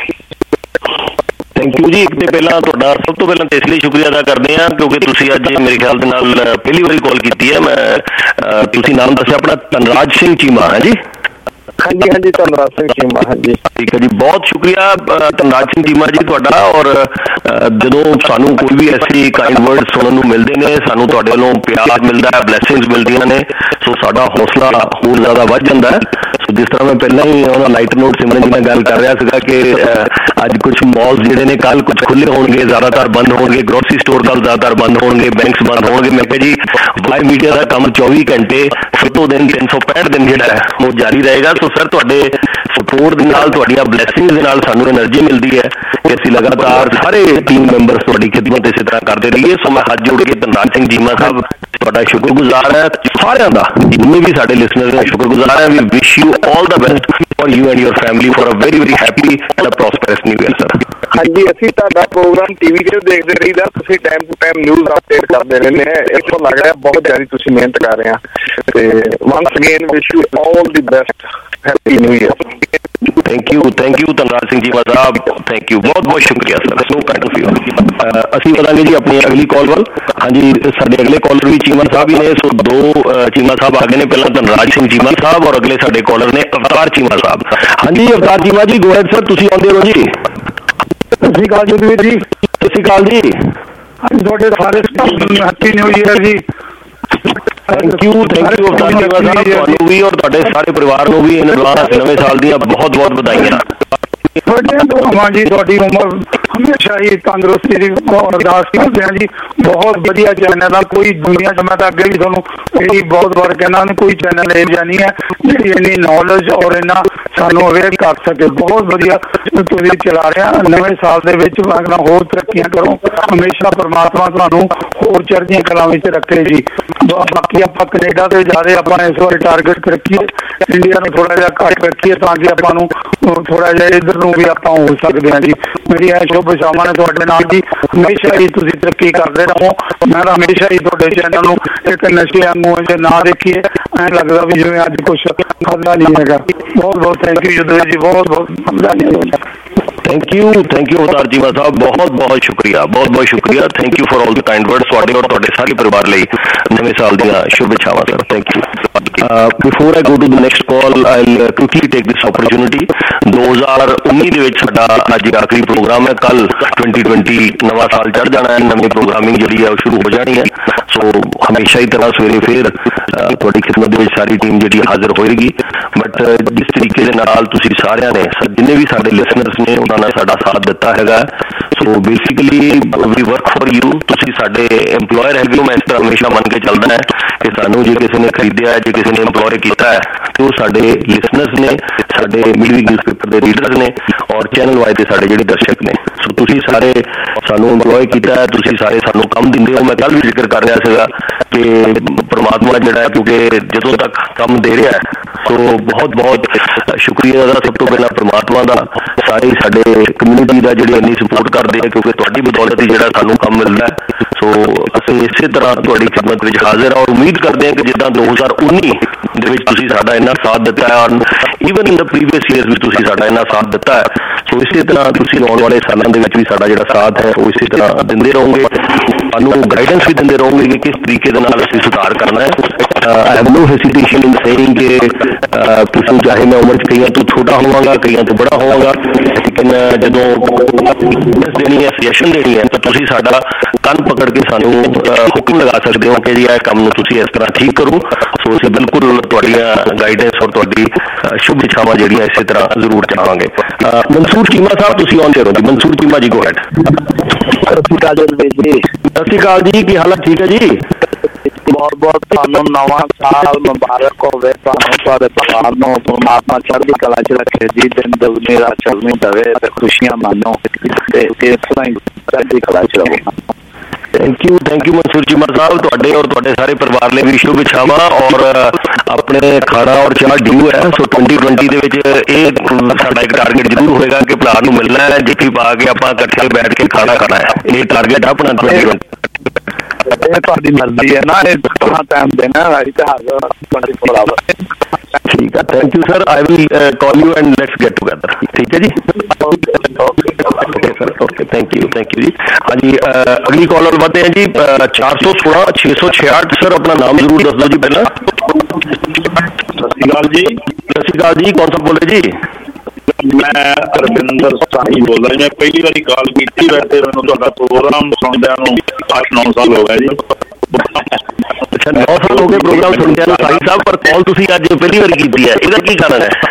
ਥੈਂਕ ਯੂ ਜੀ। ਇੱਕ ਤੇ ਪਹਿਲਾਂ ਤੁਹਾਡਾ ਸਭ ਤੋਂ ਪਹਿਲਾਂ ਤੇ ਇਸ ਲਈ ਸ਼ੁਕਰੀਆ ਅਦਾ ਕਰਦੇ ਹਾਂ ਕਿਉਂਕਿ ਤੁਸੀਂ ਅੱਜ ਮੇਰੇ ਖਿਆਲ ਦੇ ਨਾਲ ਪਹਿਲੀ ਵਾਰੀ ਕਾਲ ਕੀਤੀ ਹੈ। ਮੈਂ ਤੁਸੀਂ ਨਾਮ ਦੱਸਿਆ ਆਪਣਾ ਧਨਰਾਜ ਸਿੰਘ ਚੀਮਾ ਹੈ ਜੀ? ਹਾਂਜੀ ਹਾਂਜੀ ਧਨਰਾਜ ਸਿੰਘ ਚੀਮਾ। ਹਾਂਜੀ ਠੀਕ ਹੈ ਜੀ, ਬਹੁਤ ਸ਼ੁਕਰੀਆ ਧਨਰਾਜ ਸਿੰਘ ਚੀਮਾ ਜੀ ਤੁਹਾਡਾ। ਔਰ ਜਦੋਂ ਸਾਨੂੰ ਕੋਈ ਵੀ ਐਸੀ ਕਾਈਂਡ ਵਰਡ ਸੁਣਨ ਨੂੰ ਮਿਲਦੇ ਨੇ, ਸਾਨੂੰ ਤੁਹਾਡੇ ਵੱਲੋਂ ਪਿਆਰ ਮਿਲਦਾ ਹੈ, ਬਲੈਸਿੰਗਸ ਮਿਲਦੀਆਂ ਨੇ, ਸੋ ਸਾਡਾ ਹੌਸਲਾ ਹੋਰ ਜ਼ਿਆਦਾ ਵੱਧ ਜਾਂਦਾ ਹੈ। ਸੋ ਜਿਸ ਤਰ੍ਹਾਂ ਮੈਂ ਪਹਿਲਾਂ ਹੀ ਉਹਨਾਂ ਲਾਈਟ ਨੋਟ ਸਿਮਰਨ ਜੀ ਨਾਲ ਗੱਲ ਕਰ ਰਿਹਾ ਸੀਗਾ ਕਿ ਅੱਜ ਕੁਝ ਮਾਲਸ ਜਿਹੜੇ ਨੇ ਕੱਲ ਕੁਝ ਖੁੱਲੇ ਹੋਣਗੇ, ਜ਼ਿਆਦਾਤਰ ਬੰਦ ਹੋਣਗੇ, ਗਰੋਸਰੀ ਸਟੋਰ ਕੱਲ ਜ਼ਿਆਦਾਤਰ ਬੰਦ ਹੋਣਗੇ, ਬੈਂਕਸ ਬੰਦ ਹੋਣਗੇ। ਮੈਂ ਕਿਹਾ ਜੀ ਵਾਈ ਮੀਡੀਆ ਦਾ ਕੰਮ ਚੌਵੀ ਘੰਟੇ ਸੱਤੋਂ ਦਿਨ ਤਿੰਨ ਸੌ ਪੈਂਹਠ ਦਿਨ ਜਿਹੜਾ ਹੈ ਉਹ ਜਾਰੀ ਰਹੇਗਾ। ਸੋ ਸਰ ਤੁਹਾਡੇ ਸਪੋਰਟ ਦੇ ਨਾਲ, ਤੁਹਾਡੀਆਂ ਬਲੈਸਿੰਗਸ ਦੇ ਨਾਲ ਸਾਨੂੰ ਐਨਰਜੀ ਮਿਲਦੀ ਹੈ ਕਿ ਅਸੀਂ ਲਗਾਤਾਰ ਸਾਰੇ ਟੀਮ ਮੈਂਬਰਸ ਤੁਹਾਡੀ ਖਿਦਮਤ ਇਸੇ ਤਰ੍ਹਾਂ ਕਰਦੇ ਰਹੀਏ। ਸੋ ਮੈਂ ਹੱਥ ਜੋੜ ਕੇ ਧਨਰਾਜ ਸਿੰਘ ਚੀਮਾ ਸਾਹਿਬ ਤੁਹਾਡਾ ਸ਼ੁਕਰਗੁਜ਼ਾਰ ਹੈ, ਸਾਰਿਆਂ ਦਾ, ਜਿੰਨੇ ਵੀ ਸਾਡੇ ਲਿਸਨਰਸ ਨੇ ਸ਼ੁਕਰਗੁਜ਼ਾਰ ਹੈ। We wish you all the best for you and your family for a very very happy and a prosperous new year sir। ਹਾਂਜੀ, ਅਸੀਂ ਤੁਹਾਡਾ ਪ੍ਰੋਗਰਾਮ ਟੀਵੀ ਤੇ ਦੇਖਦੇ ਰਹੀਦਾ, ਤੁਸੀਂ time to time news update ਕਰਦੇ ਰਹਿੰਦੇ ਆ। ਇੱਥੋਂ ਲੱਗ ਰਿਹਾ ਬਹੁਤ ਜ਼ਿਆਦਾ ਤੁਸੀਂ ਮਿਹਨਤ ਕਰ ਰਹੇ ਆ ਤੇ once again wish you all the best, happy new year. Thank you thank you Dhanraj Singh Cheema Sahib, thank you, ਬਹੁਤ ਬਹੁਤ ਸ਼ੁਕਰੀਆ sir, so kind of you. ਅਸੀਂ ਵਧਾਂਗੇ ਜੀ ਆਪਣੀ ਅਗਲੀ ਕਾਲ ਵੱਲ। ਹਾਂਜੀ, ਸਾਡੇ ਅਗਲੇ ਕਾਲਰ ਵੀ ਚੀਮਾ ਸਾਹਿਬ ਹੀ ਨੇ, ਸੋ ਦੋ ਚੀਮਾ ਸਾਹਿਬ ਆ ਗਏ ਨੇ, ਪਹਿਲਾਂ ਧਨਰਾਜ ਸਿੰਘ ਚੀਮਾ ਸਾਹਿਬ ਔਰ ਅਗਲੇ ਸਾਡੇ ਕਾਲਰ ਨੇ ਅਵਤਾਰ ਚੀਮਾ ਸਾਹਿਬ। ਹਾਂਜੀ ਅਵਤਾਰ ਚੀਮਾ ਜੀ, ਗੋ ਹੈਡ ਸਰ, ਤੁਸੀਂ ਆਉਂਦੇ ਰਹੋ ਜੀ। ਸਤਿ ਸ਼੍ਰੀ ਅਕਾਲ ਜਗਵੀਰ ਜੀ। ਸਤਿ ਸ਼੍ਰੀ ਅਕਾਲ ਜੀ। ਤੁਹਾਡੇ ਸਾਰੇ ਹੈਪੀ ਨਿਊ ਈਅਰ ਜੀ। Thank you thank you Avtar Cheema Sahib, ਤੁਹਾਨੂੰ ਵੀ ਔਰ ਤੁਹਾਡੇ ਸਾਰੇ ਪਰਿਵਾਰ ਨੂੰ ਵੀ ਇਨ ਐਡਵਾਂਸ ਨਵੇਂ ਸਾਲ ਦੀਆਂ ਬਹੁਤ ਬਹੁਤ ਵਧਾਈਆਂ। ਤੁਹਾਡੇ ਜੀ ਤੁਹਾਡੀ ਉਮਰ ਹਮੇਸ਼ਾ ਹੀ ਤੰਦਰੁਸਤੀ ਦੀ ਅਰਦਾਸ ਕਰਦੇ ਹਾਂ ਜੀ। ਬਹੁਤ ਵਧੀਆ ਚੈਨਲ ਆ, ਕੋਈ ਦੁਨੀਆ 'ਚ ਮੈਂ ਤਾਂ ਅੱਗੇ ਵੀ ਤੁਹਾਨੂੰ ਇਹੀ ਬਹੁਤ ਵਾਰ ਕਹਿਣਾ, ਕੋਈ ਚੈਨਲ ਇਹ ਜਿਹਾ ਨਹੀਂ ਹੈ ਜਿਹੜੀ ਇੰਨੀ ਨੌਲੇਜ ਔਰ ਇੰਨਾ ਸਾਨੂੰ ਅਵੇਅਰ ਕਰ ਸਕੇ। ਬਹੁਤ ਵਧੀਆ ਤੁਸੀਂ ਚਲਾ ਰਿਹਾ। ਨਵੇਂ ਸਾਲ ਦੇ ਵਿੱਚ ਮੈਂ ਹੋਰ ਤਰੱਕੀਆਂ ਕਰੋ, ਹਮੇਸ਼ਾ ਪਰਮਾਤਮਾ ਤੁਹਾਨੂੰ ਹੋਰ ਚੜ੍ਹਦੀਆਂ ਕਲਾਂ ਵਿੱਚ ਰੱਖੇ ਜੀ। ਬਾਕੀ ਆਪਾਂ ਕੈਨੇਡਾ ਤੇ ਜਾ ਰਹੇ, ਆਪਾਂ ਇਸ ਵਾਰ ਟਾਰਗੇਟ ਰੱਖੀਏ ਇੰਡੀਆ ਨੂੰ ਥੋੜਾ ਜਿਹਾ ਘੱਟ ਰੱਖੀਏ ਤਾਂ ਕਿ ਆਪਾਂ ਨੂੰ ਥੋੜਾ ਜਿਹਾ ਇੱਧਰ ਨੂੰ ਵੀ ਆਪਾਂ ਹੋ ਸਕਦੇ ਹਾਂ ਜੀ। ਮੇਰੀ ਇਹ ਸ਼ੁਭ ਸ਼ਾਮਾਂ ਨੇ ਤੁਹਾਡੇ ਨਾਲ ਜੀ। ਹਮੇਸ਼ਾ ਹੀ ਤੁਸੀਂ ਤਰੱਕੀ ਕਰਦੇ ਰਹੋ। ਮੈਂ ਤਾਂ ਹਮੇਸ਼ਾ ਹੀ ਤੁਹਾਡੇ ਚੈਨਲ ਨੂੰ ਇੱਕ ਨਸ਼ੇ ਵਾਂਗੂ ਜੇ ਨਾ ਦੇਖੀਏ ਐਂ ਲੱਗਦਾ ਵੀ ਜਿਵੇਂ ਅੱਜ ਕੁਛ ਖਾਦਾ ਨਹੀਂ ਹੈਗਾ। ਬਹੁਤ ਬਹੁਤ ਥੈਂਕ ਯੂ ਯੁੱਧਵੀਰ ਜੀ, ਬਹੁਤ ਬਹੁਤ ਧੰਨਵਾਦ। Thank you thank you Avtar Cheema Sahib, ਬਹੁਤ ਬਹੁਤ ਸ਼ੁਕਰੀਆ, ਬਹੁਤ ਬਹੁਤ ਸ਼ੁਕਰੀਆ। Thank you for all the kind words ਤੁਹਾਡੇ ਔਰ ਤੁਹਾਡੇ ਸਾਰੇ ਪਰਿਵਾਰ ਲਈ ਨਵੇਂ ਸਾਲ ਦੀਆਂ ਸ਼ੁਭ ਇੱਛਾਵਾਂ sir. Thank you. Before I go to the next call, I will quickly take this opportunity. ਦੋ ਹਜ਼ਾਰ ਉੱਨੀ ਦੇ ਵਿੱਚ ਸਾਡਾ ਅੱਜ ਆਖਰੀ ਪ੍ਰੋਗਰਾਮ ਹੈ। ਕੱਲ ਟਵੈਂਟੀ ਟਵੈਂਟੀ ਨਵਾਂ ਸਾਲ ਚੜ੍ਹ ਜਾਣਾ ਹੈ, ਨਵੀਂ ਪ੍ਰੋਗਰਾਮਿੰਗ ਜਿਹੜੀ ਹੈ ਉਹ ਸ਼ੁਰੂ ਹੋ ਜਾਣੀ ਹੈ। ਸੋ ਹਮੇਸ਼ਾ ਹੀ ਤਰ੍ਹਾਂ ਸਵੇਰੇ ਫਿਰ ਤੁਹਾਡੀ ਖਿਦਮਤ ਦੇ ਵਿੱਚ ਸਾਰੀ ਟੀਮ ਜਿਹੜੀ ਹਾਜ਼ਰ ਹੋਏਗੀ। ਬਟ ਜਿਸ ਤਰੀਕੇ ਦੇ ਨਾਲ ਤੁਸੀਂ ਸਾਰਿਆਂ ਨੇ, ਜਿੰਨੇ ਵੀ ਸਾਡੇ ਲਿਸਨਰਸ ਨੇ, ਉਹਨਾਂ ਨੇ ਸਾਡਾ ਸਾਥ ਦਿੱਤਾ ਹੈਗਾ। So basically we work for you, ਤੁਸੀਂ ਸਾਡੇ ਐਮਪਲੋਇਰ ਹੈਗੇ ਹੋ। ਮੈਂ ਇਸ ਤਰ੍ਹਾਂ ਹਮੇਸ਼ਾ ਮੰਨ ਕੇ ਚੱਲਦਾ ਹੈ ਕਿ ਸਾਨੂੰ ਜੇ ਕਿਸੇ ਨੇ ਖਰੀਦਿਆ, ਜੇ ਕਿਸੇ ਨੇ ਐਮਪਲੋਏ ਕੀਤਾ ਹੈ ਤੇ ਉਹ ਸਾਡੇ ਲਿਸਨਰਸ ਨੇ, ਸਾਡੇ ਮਿਡਵੀਕ ਨਿਊਜ਼ਪੇਪਰ ਦੇ ਰੀਡਰਸ ਨੇ ਔਰ ਚੈਨਲ ਵਾਈਜ਼ ਦੇ ਸਾਡੇ ਜਿਹੜੇ ਦਰਸ਼ਕ ਨੇ। ਸੋ ਤੁਸੀਂ ਸਾਰੇ ਸਾਨੂੰ ਐਮਪਲੋਏ ਕੀਤਾ ਹੈ, ਤੁਸੀਂ ਸਾਰੇ ਸਾਨੂੰ ਕੰਮ ਦਿੰਦੇ ਹੋ। ਮੈਂ ਕੱਲ ਵੀ ਜ਼ਿਕਰ ਕਰ ਰਿਹਾ ਸੀਗਾ ਕਿ ਪਰਮਾਤਮਾ ਜਿਹੜਾ ਹੈ, ਕਿਉਂਕਿ ਜਦੋਂ ਤੱਕ ਕੰਮ ਦੇ ਰਿਹਾ ਹੈ, ਸੋ ਬਹੁਤ ਬਹੁਤ ਸ਼ੁਕਰੀਆ ਦਾ ਸਭ ਤੋਂ ਪਹਿਲਾਂ ਪਰਮਾਤਮਾ ਦਾ, ਸਾਰੇ ਸਾਡੇ ਕਮਿਊਨਿਟੀ ਦਾ ਜਿਹੜੇ ਇੰਨੀ ਸਪੋਰਟ ਕਰਦੇ ਆ, ਕਿਉਂਕਿ ਤੁਹਾਡੀ ਬਦੌਲਤ ਹੀ ਜਿਹੜਾ ਸਾਨੂੰ ਕੰਮ ਮਿਲਦਾ ਹੈ। ਸੋ ਅਸੀਂ ਇਸੇ ਤਰ੍ਹਾਂ ਤੁਹਾਡੀ ਖਿਦਮਤ ਵਿੱਚ ਹਾਜ਼ਰ ਹਾਂ ਔਰ ਉਮੀਦ ਕਰਦੇ ਹਾਂ ਕਿ ਜਿੱਦਾਂ ਦੋ ਹਜ਼ਾਰ ਉੱਨੀ ਦੇ ਵਿੱਚ ਤੁਸੀਂ ਸਾਡਾ ਇੰਨਾ ਸਾਥ ਦਿੱਤਾ ਹੈ ਔਰ even in the previous years ਵਿੱਚ ਤੁਸੀਂ ਸਾਡਾ ਇੰਨਾ ਸਾਥ ਦਿੱਤਾ ਹੈ, ਸੋ ਇਸੇ ਤਰ੍ਹਾਂ ਤੁਸੀਂ ਆਉਣ ਵਾਲੇ ਸਾਲਾਂ ਦੇ ਵਿੱਚ ਵੀ ਸਾਡਾ ਜਿਹੜਾ ਸਾਥ ਹੈ ਉਹ ਇਸੇ ਤਰ੍ਹਾਂ ਦਿੰਦੇ ਰਹੋਗੇ। ਸਾਨੂੰ ਗਾਈਡੈਂਸ ਵੀ ਦਿੰਦੇ ਰਹੋਗੇ ਕਿ ਕਿਸ ਤਰੀਕੇ ਦੇ ਨਾਲ ਅਸੀਂ ਸੁਧਾਰ ਕਰਨਾ ਹੈ। I have no ਹੈਸੀਟੇਸ਼ਨ in saying ਕਿ ਤੁਸੀਂ ਚਾਹੇ ਮੈਂ ਉਮਰ 'ਚ ਕਈਆਂ ਤੋਂ ਛੋਟਾ ਹੋਵਾਂਗਾ, ਕਈਆਂ ਤੋਂ ਬੜਾ ਹੋਵਾਂਗਾ, ਲੇਕਿਨ ਜਦੋਂ ਦੇਣੀ ਹੈ, ਸਜੈਸ਼ਨ ਦੇਣੀ ਹੈ, ਤਾਂ ਤੁਸੀਂ ਸਾਡਾ ਕੰਨ ਪਕੜ ਕੇ ਸਾਨੂੰ ਹੁਕਮ ਲਗਾ ਸਕਦੇ ਹੋ ਕਿ ਜੀ ਇਹ ਕੰਮ ਨੂੰ ਤੁਸੀਂ ਇਸ ਤਰ੍ਹਾਂ ਠੀਕ ਕਰੋ। ਸੋ ਅਸੀਂ ਬਿਲਕੁਲ ਤੁਹਾਡੀਆਂ ਗਾਈਡੈਂਸ ਔਰ ਤੁਹਾਡੀ ਸ਼ੁਭ ਇੱਛਾਵਾਂ ਜਿਹੜੀਆਂ ਇਸੇ ਤਰ੍ਹਾਂ ਜ਼ਰੂਰ ਚਾਹਾਂਗੇ। ਮਨਸੂਰ ਚੀਮਾ ਸਾਹਿਬ, ਤੁਸੀਂ ਆਉਂਦੇ ਰਹੋ ਜੀ। ਮਨਸੂਰ ਚੀਮਾ ਜੀ, ਗੋ ਹੈਡ। ਸਤਿ ਸ਼੍ਰੀ ਅਕਾਲ ਜੀ। ਸਤਿ ਸ਼੍ਰੀ ਅਕਾਲ ਜੀ, ਕੀ ਹਾਲਤ? ਠੀਕ ਹੈ ਜੀ। ਬਹੁਤ ਬਹੁਤ ਤੁਹਾਨੂੰ ਨਵਾਂ ਸਾਲ ਮੁਬਾਰਕ ਹੋਵੇ। ਤੁਹਾਨੂੰ ਤੁਹਾਡੇ ਪਰਿਵਾਰ ਨੂੰ ਪਰਮਾਤਮਾ ਚੜ੍ਹਦੀ ਕਲਾ 'ਚ ਰੱਖੇ ਜੀ। ਦਿਨ ਦੁਗਣੀ ਰਾਤ ਚੌਗੁਣੀ ਦੇਵੇ ਤੇ ਖੁਸ਼ੀਆਂ ਮਾਣੋ ਤੇ ਇਸ ਤਰ੍ਹਾਂ ਹੀ ਚੜ੍ਹਦੀ ਕਲਾ 'ਚ ਰਹੋ। Thank you thank you Mansoor Cheema Sahib, ਤੁਹਾਡੇ ਔਰ ਤੁਹਾਡੇ ਸਾਰੇ ਪਰਿਵਾਰ ਲਈ ਵੀ ਸ਼ੁਭ ਇੱਛਾਵਾਂ। ਔਰ ਆਪਣੇ ਖਾਣਾ ਔਰ ਚਾਹ ਡਿਊ ਹੈ, ਸੋ ਟਵੈਂਟੀ ਟਵੈਂਟੀ ਦੇ ਵਿੱਚ ਇਹ ਸਾਡਾ ਇੱਕ ਟਾਰਗੇਟ ਜ਼ਰੂਰ ਹੋਏਗਾ ਕਿ ਭਰਾ ਨੂੰ ਮਿਲਣਾ ਹੈ, ਜਿੱਥੇ ਪਾ ਕੇ ਆਪਾਂ ਇਕੱਠੇ ਬੈਠ ਕੇ ਖਾਣਾ ਖਾਣਾ ਹੈ। ਇਹ ਟਾਰਗੇਟ ਆਪਣਾ ਟਵੈਂਟੀ ਟਵੈਂਟੀ। ਇਹ ਤੁਹਾਡੀ ਮਰਜ਼ੀ ਹੈ ਨਾ, ਇਹ ਥੋੜਾ ਟਾਈਮ ਦੇਣਾ ਅਸੀਂ ਤਾਂ ਹਾਜ਼ਰ ਤੁਹਾਡੇ ਬਰਾਬਰ। ਠੀਕ ਹੈ, thank you sir. I will call you and let's get together. ਠੀਕ ਹੈ ਜੀ, okay sir, okay, thank you thank you ਜੀ। ਹਾਂਜੀ, ਅਗਲੀ ਕਾਲਰ ਵਧਦੇ हैं जी। चार सौ सोलह छह सौ छियाठ। सर अपना नाम जरूर दस दो जी पहला। सत श्री अकाल जी। सत श्री अकाल जी, कौन सा बोले जी? मैं रविंदर साही बोल रहा। मैं पहली बारी कॉल की थी, वैसे मैंने ਤੁਹਾਡਾ प्रोग्राम सुनदਿਆਂ ਨੂੰ आठ नौ साल हो गए जी। अच्छा, नौ साल हो गए प्रोग्राम सुनदਿਆਂ ਨੂੰ साही साहब, पर कॉल ਤੁਸੀਂ ਅੱਜ ਪਹਿਲੀ ਵਾਰੀ ਕੀਤੀ ਹੈ, ਇਹਦਾ ਕੀ ਕਾਰਨ ਹੈ?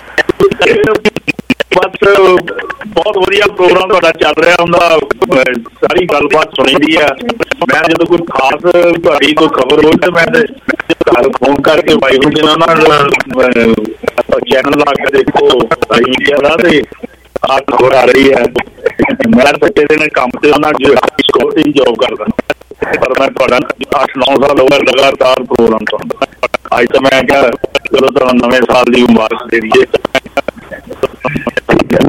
ਬਸ ਬਹੁਤ ਵਧੀਆ ਪ੍ਰੋਗਰਾਮ ਤੁਹਾਡਾ ਚੱਲ ਰਿਹਾ ਹੁੰਦਾ, ਸਾਰੀ ਗੱਲਬਾਤ ਸੁਣੀਦੀ ਆ। ਮੈਂ ਜਦੋਂ ਕੋਈ ਖਾਸ ਤੁਹਾਡੀ ਕੋਈ ਖਬਰ ਹੋਈ ਤਾਂ ਮੈਂ ਘਰ ਫੋਨ ਕਰਕੇ ਵਾਈਫ ਨੂੰ ਦੇਣਾ ਨਾ ਚੈਨਲ ਲਾ ਕੇ ਦੇਖੋ ਮੀਡੀਆ ਦਾ, ਤੇ ਆਹ ਖਬਰ ਆ ਰਹੀ ਹੈ। ਮੈਂ ਬੱਚੇ ਦੇ ਕੰਮ ਤੇ ਉਹਨਾਂ ਸਿਕਿਉਰਿਟੀ ਜੋਬ ਕਰਦਾ, ਪਰ ਮੈਂ ਤੁਹਾਡਾ ਅੱਠ ਨੌ ਸਾਲ ਹੋ ਗਏ ਲਗਾਤਾਰ ਪ੍ਰੋਗਰਾਮ ਸੁਣਦਾ। ਅੱਜ ਤਾਂ ਮੈਂ ਕਿਹਾ ਚਲੋ ਤੁਹਾਨੂੰ ਨਵੇਂ ਸਾਲ ਦੀ ਮੁਬਾਰਕ ਦੇ ਦਈਏ।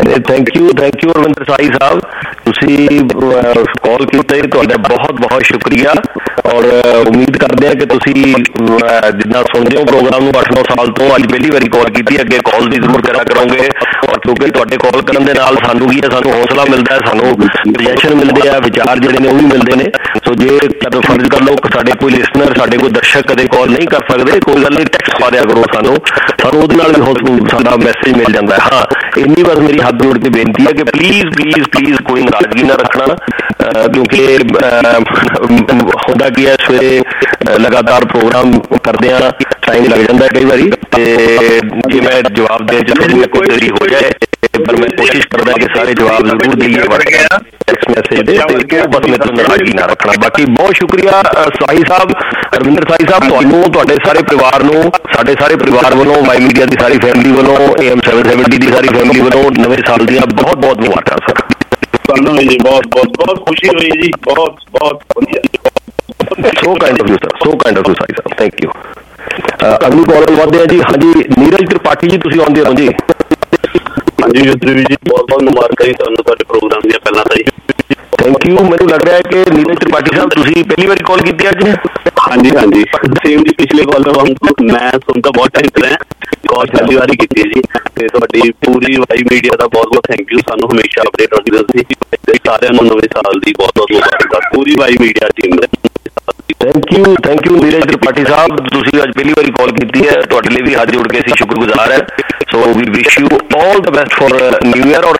Thank you thank you Ravinder Sai Sahib, ਤੁਸੀਂ ਕਾਲ ਕੀਤਾ ਜੀ, ਤੁਹਾਡਾ ਬਹੁਤ ਬਹੁਤ ਸ਼ੁਕਰੀਆ। ਔਰ ਉਮੀਦ ਕਰਦੇ ਹਾਂ ਕਿ ਤੁਸੀਂ ਜਿੱਦਾਂ ਸੁਣਦੇ ਹੋ ਪ੍ਰੋਗਰਾਮ ਨੂੰ ਅੱਠ ਨੌ ਸਾਲ ਤੋਂ, ਅੱਜ ਪਹਿਲੀ ਵਾਰੀ ਕਾਲ ਕੀਤੀ, ਅੱਗੇ ਕਾਲ ਵੀ ਜ਼ਰੂਰ ਕਰਿਆ ਕਰੋਗੇ। ਔਰ ਕਿਉਂਕਿ ਤੁਹਾਡੇ ਕਾਲ ਕਰਨ ਦੇ ਨਾਲ ਸਾਨੂੰ ਕੀ ਹੈ, ਸਾਨੂੰ ਹੌਸਲਾ ਮਿਲਦਾ ਹੈ, ਸਾਨੂੰ ਸਜੈਸ਼ਨ ਮਿਲਦੇ ਆ, ਵਿਚਾਰ ਜਿਹੜੇ ਨੇ ਉਹ ਵੀ ਮਿਲਦੇ ਨੇ। ਸੋ ਜੇ ਕਦੋਂ ਫਰਜ਼ ਕਰ ਲਓ ਸਾਡੇ ਕੋਈ ਲਿਸਨਰ, ਸਾਡੇ ਕੋਈ ਦਰਸ਼ਕ ਕਦੇ ਕਾਲ ਨਹੀਂ ਕਰ ਸਕਦੇ, ਕੋਈ ਗੱਲ ਨਹੀਂ, ਟੈਕਸਟ ਪਾ ਦਿਆ ਕਰੋ ਸਾਨੂੰ, ਸਾਨੂੰ ਉਹਦੇ ਨਾਲ ਵੀ ਸਾਡਾ ਮੈਸੇਜ ਮਿਲ ਜਾਂਦਾ ਹੈ। ਹਾਂ, ਇੰਨੀ ਬਸ ਮੇਰੀ ਹੱਥ ਜੋੜ ਕੇ ਬੇਨਤੀ ਹੈ ਕਿ ਪਲੀਜ਼ ਪਲੀਜ਼ ਪਲੀਜ਼ ਕੋਈ ਨਾਰਾਜ਼ਗੀ ਨਾ ਰੱਖਣਾ, ਕਿਉਂਕਿ ਹੁੰਦਾ ਕੀ ਹੈ, ਸਵੇਰੇ ਲਗਾਤਾਰ ਪ੍ਰੋਗਰਾਮ ਕਰਦੇ ਆ, ਟਾਈਮ ਲੱਗ ਜਾਂਦਾ ਕਈ ਵਾਰੀ, ਤੇ ਜੇ ਮੈਂ ਜਵਾਬ ਦੇਣ ਚ ਥੋੜੀ ਕੋਈ ਦੇਰੀ ਹੋ ਜਾਏ, ਪਰ ਮੈਂ ਕੋਸ਼ਿਸ਼ ਕਰਦਾ ਕਿ ਸਾਰੇ ਜਵਾਬ ਜ਼ਰੂਰ ਦਈਏ ਟੈਕਸਟ ਮੈਸੇਜ ਦੇ, ਤੇ ਬਸ ਮੇਰੇ ਤੋਂ ਨਾਰਾਜ਼ਗੀ ਨਾ ਰੱਖਣਾ। ਬਾਕੀ ਬਹੁਤ ਸ਼ੁਕਰੀਆ ਸਾਈ ਸਾਹਿਬ, ਰਵਿੰਦਰ ਸਾਈ ਸਾਹਿਬ, ਤੁਹਾਨੂੰ, ਤੁਹਾਡੇ ਸਾਰੇ ਪਰਿਵਾਰ ਨੂੰ, ਸਾਡੇ ਸਾਰੇ ਪਰਿਵਾਰ ਵੱਲੋਂ, ਮਾਈ ਮੀਡੀਆ ਦੀ ਸਾਰੀ ਫੈਮਿਲੀ ਵੱਲੋਂ, ਏ ਐਮ ਸੈਵਨ ਸੈਵਨਟੀ ਦੀ ਸਾਰੀ ਫੈਮਿਲੀ ਵੱਲੋਂ ਨਵੇਂ ਸਾਲ ਦੀਆਂ ਬਹੁਤ ਬਹੁਤ ਮੁਬਾਰਕਾਂ ਸਰ। ਤੁਹਾਨੂੰ ਜੀ ਬਹੁਤ ਬਹੁਤ ਬਹੁਤ ਖੁਸ਼ੀ ਹੋਈ ਜੀ, ਬਹੁਤ ਬਹੁਤ ਵਧੀਆ। So kind of you sir, so kind of you Sai Sahib, thank you. अगली कॉल ਵਧਦੇ ਆ ਜੀ। ਹਾਂਜੀ ਨੀਰਜ त्रिपाठी जी, ਤੁਸੀਂ ਆਉਂਦੇ ਹੋ ਜੀ? ਹਾਂਜੀ ਜਸਵੀਰ ਜੀ, ਬਹੁਤ ਬਹੁਤ ਮੁਬਾਰਕਾਂ ਜੀ ਤੁਹਾਨੂੰ ਤੁਹਾਡੇ ਪ੍ਰੋਗਰਾਮ ਦੀਆਂ ਪਹਿਲਾਂ ਤਾਂ ਜੀ। Thank you. ਮੈਨੂੰ ਲੱਗ ਰਿਹਾ ਹੈ ਕਿ ਨੀਰਜ त्रिपाठी ਸਾਹਿਬ ਤੁਸੀਂ ਪਹਿਲੀ ਵਾਰੀ ਕਾਲ ਕੀਤੀ ਅੱਜ? ਹਾਂਜੀ ਹਾਂਜੀ, ਸੇਮ ਜੀ, ਪਿਛਲੇ ਕਾਲ ਤੋਂ ਮੈਂ ਸੁਣਦਾ ਬਹੁਤ ਟਾਈਮ ਤੋਂ ਕਾਲ ਪਹਿਲੀ ਵਾਰੀ ਕੀਤੀ ਹੈ ਜੀ, ਤੇ ਤੁਹਾਡੀ ਪੂਰੀ ਵਾਈ ਮੀਡੀਆ ਦਾ ਬਹੁਤ ਬਹੁਤ ਥੈਂਕ ਯੂ, ਸਾਨੂੰ ਹਮੇਸ਼ਾ ਅਪਡੇਟ ਰੱਖਦੇ ਤੁਸੀਂ, ਤੇ ਸਾਰਿਆਂ ਨੂੰ ਨਵੇਂ ਸਾਲ ਦੀ ਬਹੁਤ ਬਹੁਤ ਮੁਬਾਰਕਾਂ, ਪੂਰੀ ਵਾਈ ਮੀਡੀਆ ਟੀਮ ਦੇ। Thank you thank you Neeraj Tripathi Sahib, ਤੁਸੀਂ ਅੱਜ ਪਹਿਲੀ ਵਾਰੀ ਕਾਲ ਕੀਤੀ ਹੈ, ਤੁਹਾਡੇ ਲਈ ਵੀ ਹੱਥ ਜੋੜ ਕੇ ਅਸੀਂ ਸ਼ੁਕਰਗੁਜ਼ਾਰ ਹੈ। So we wish you all the best for new year. ਔਰ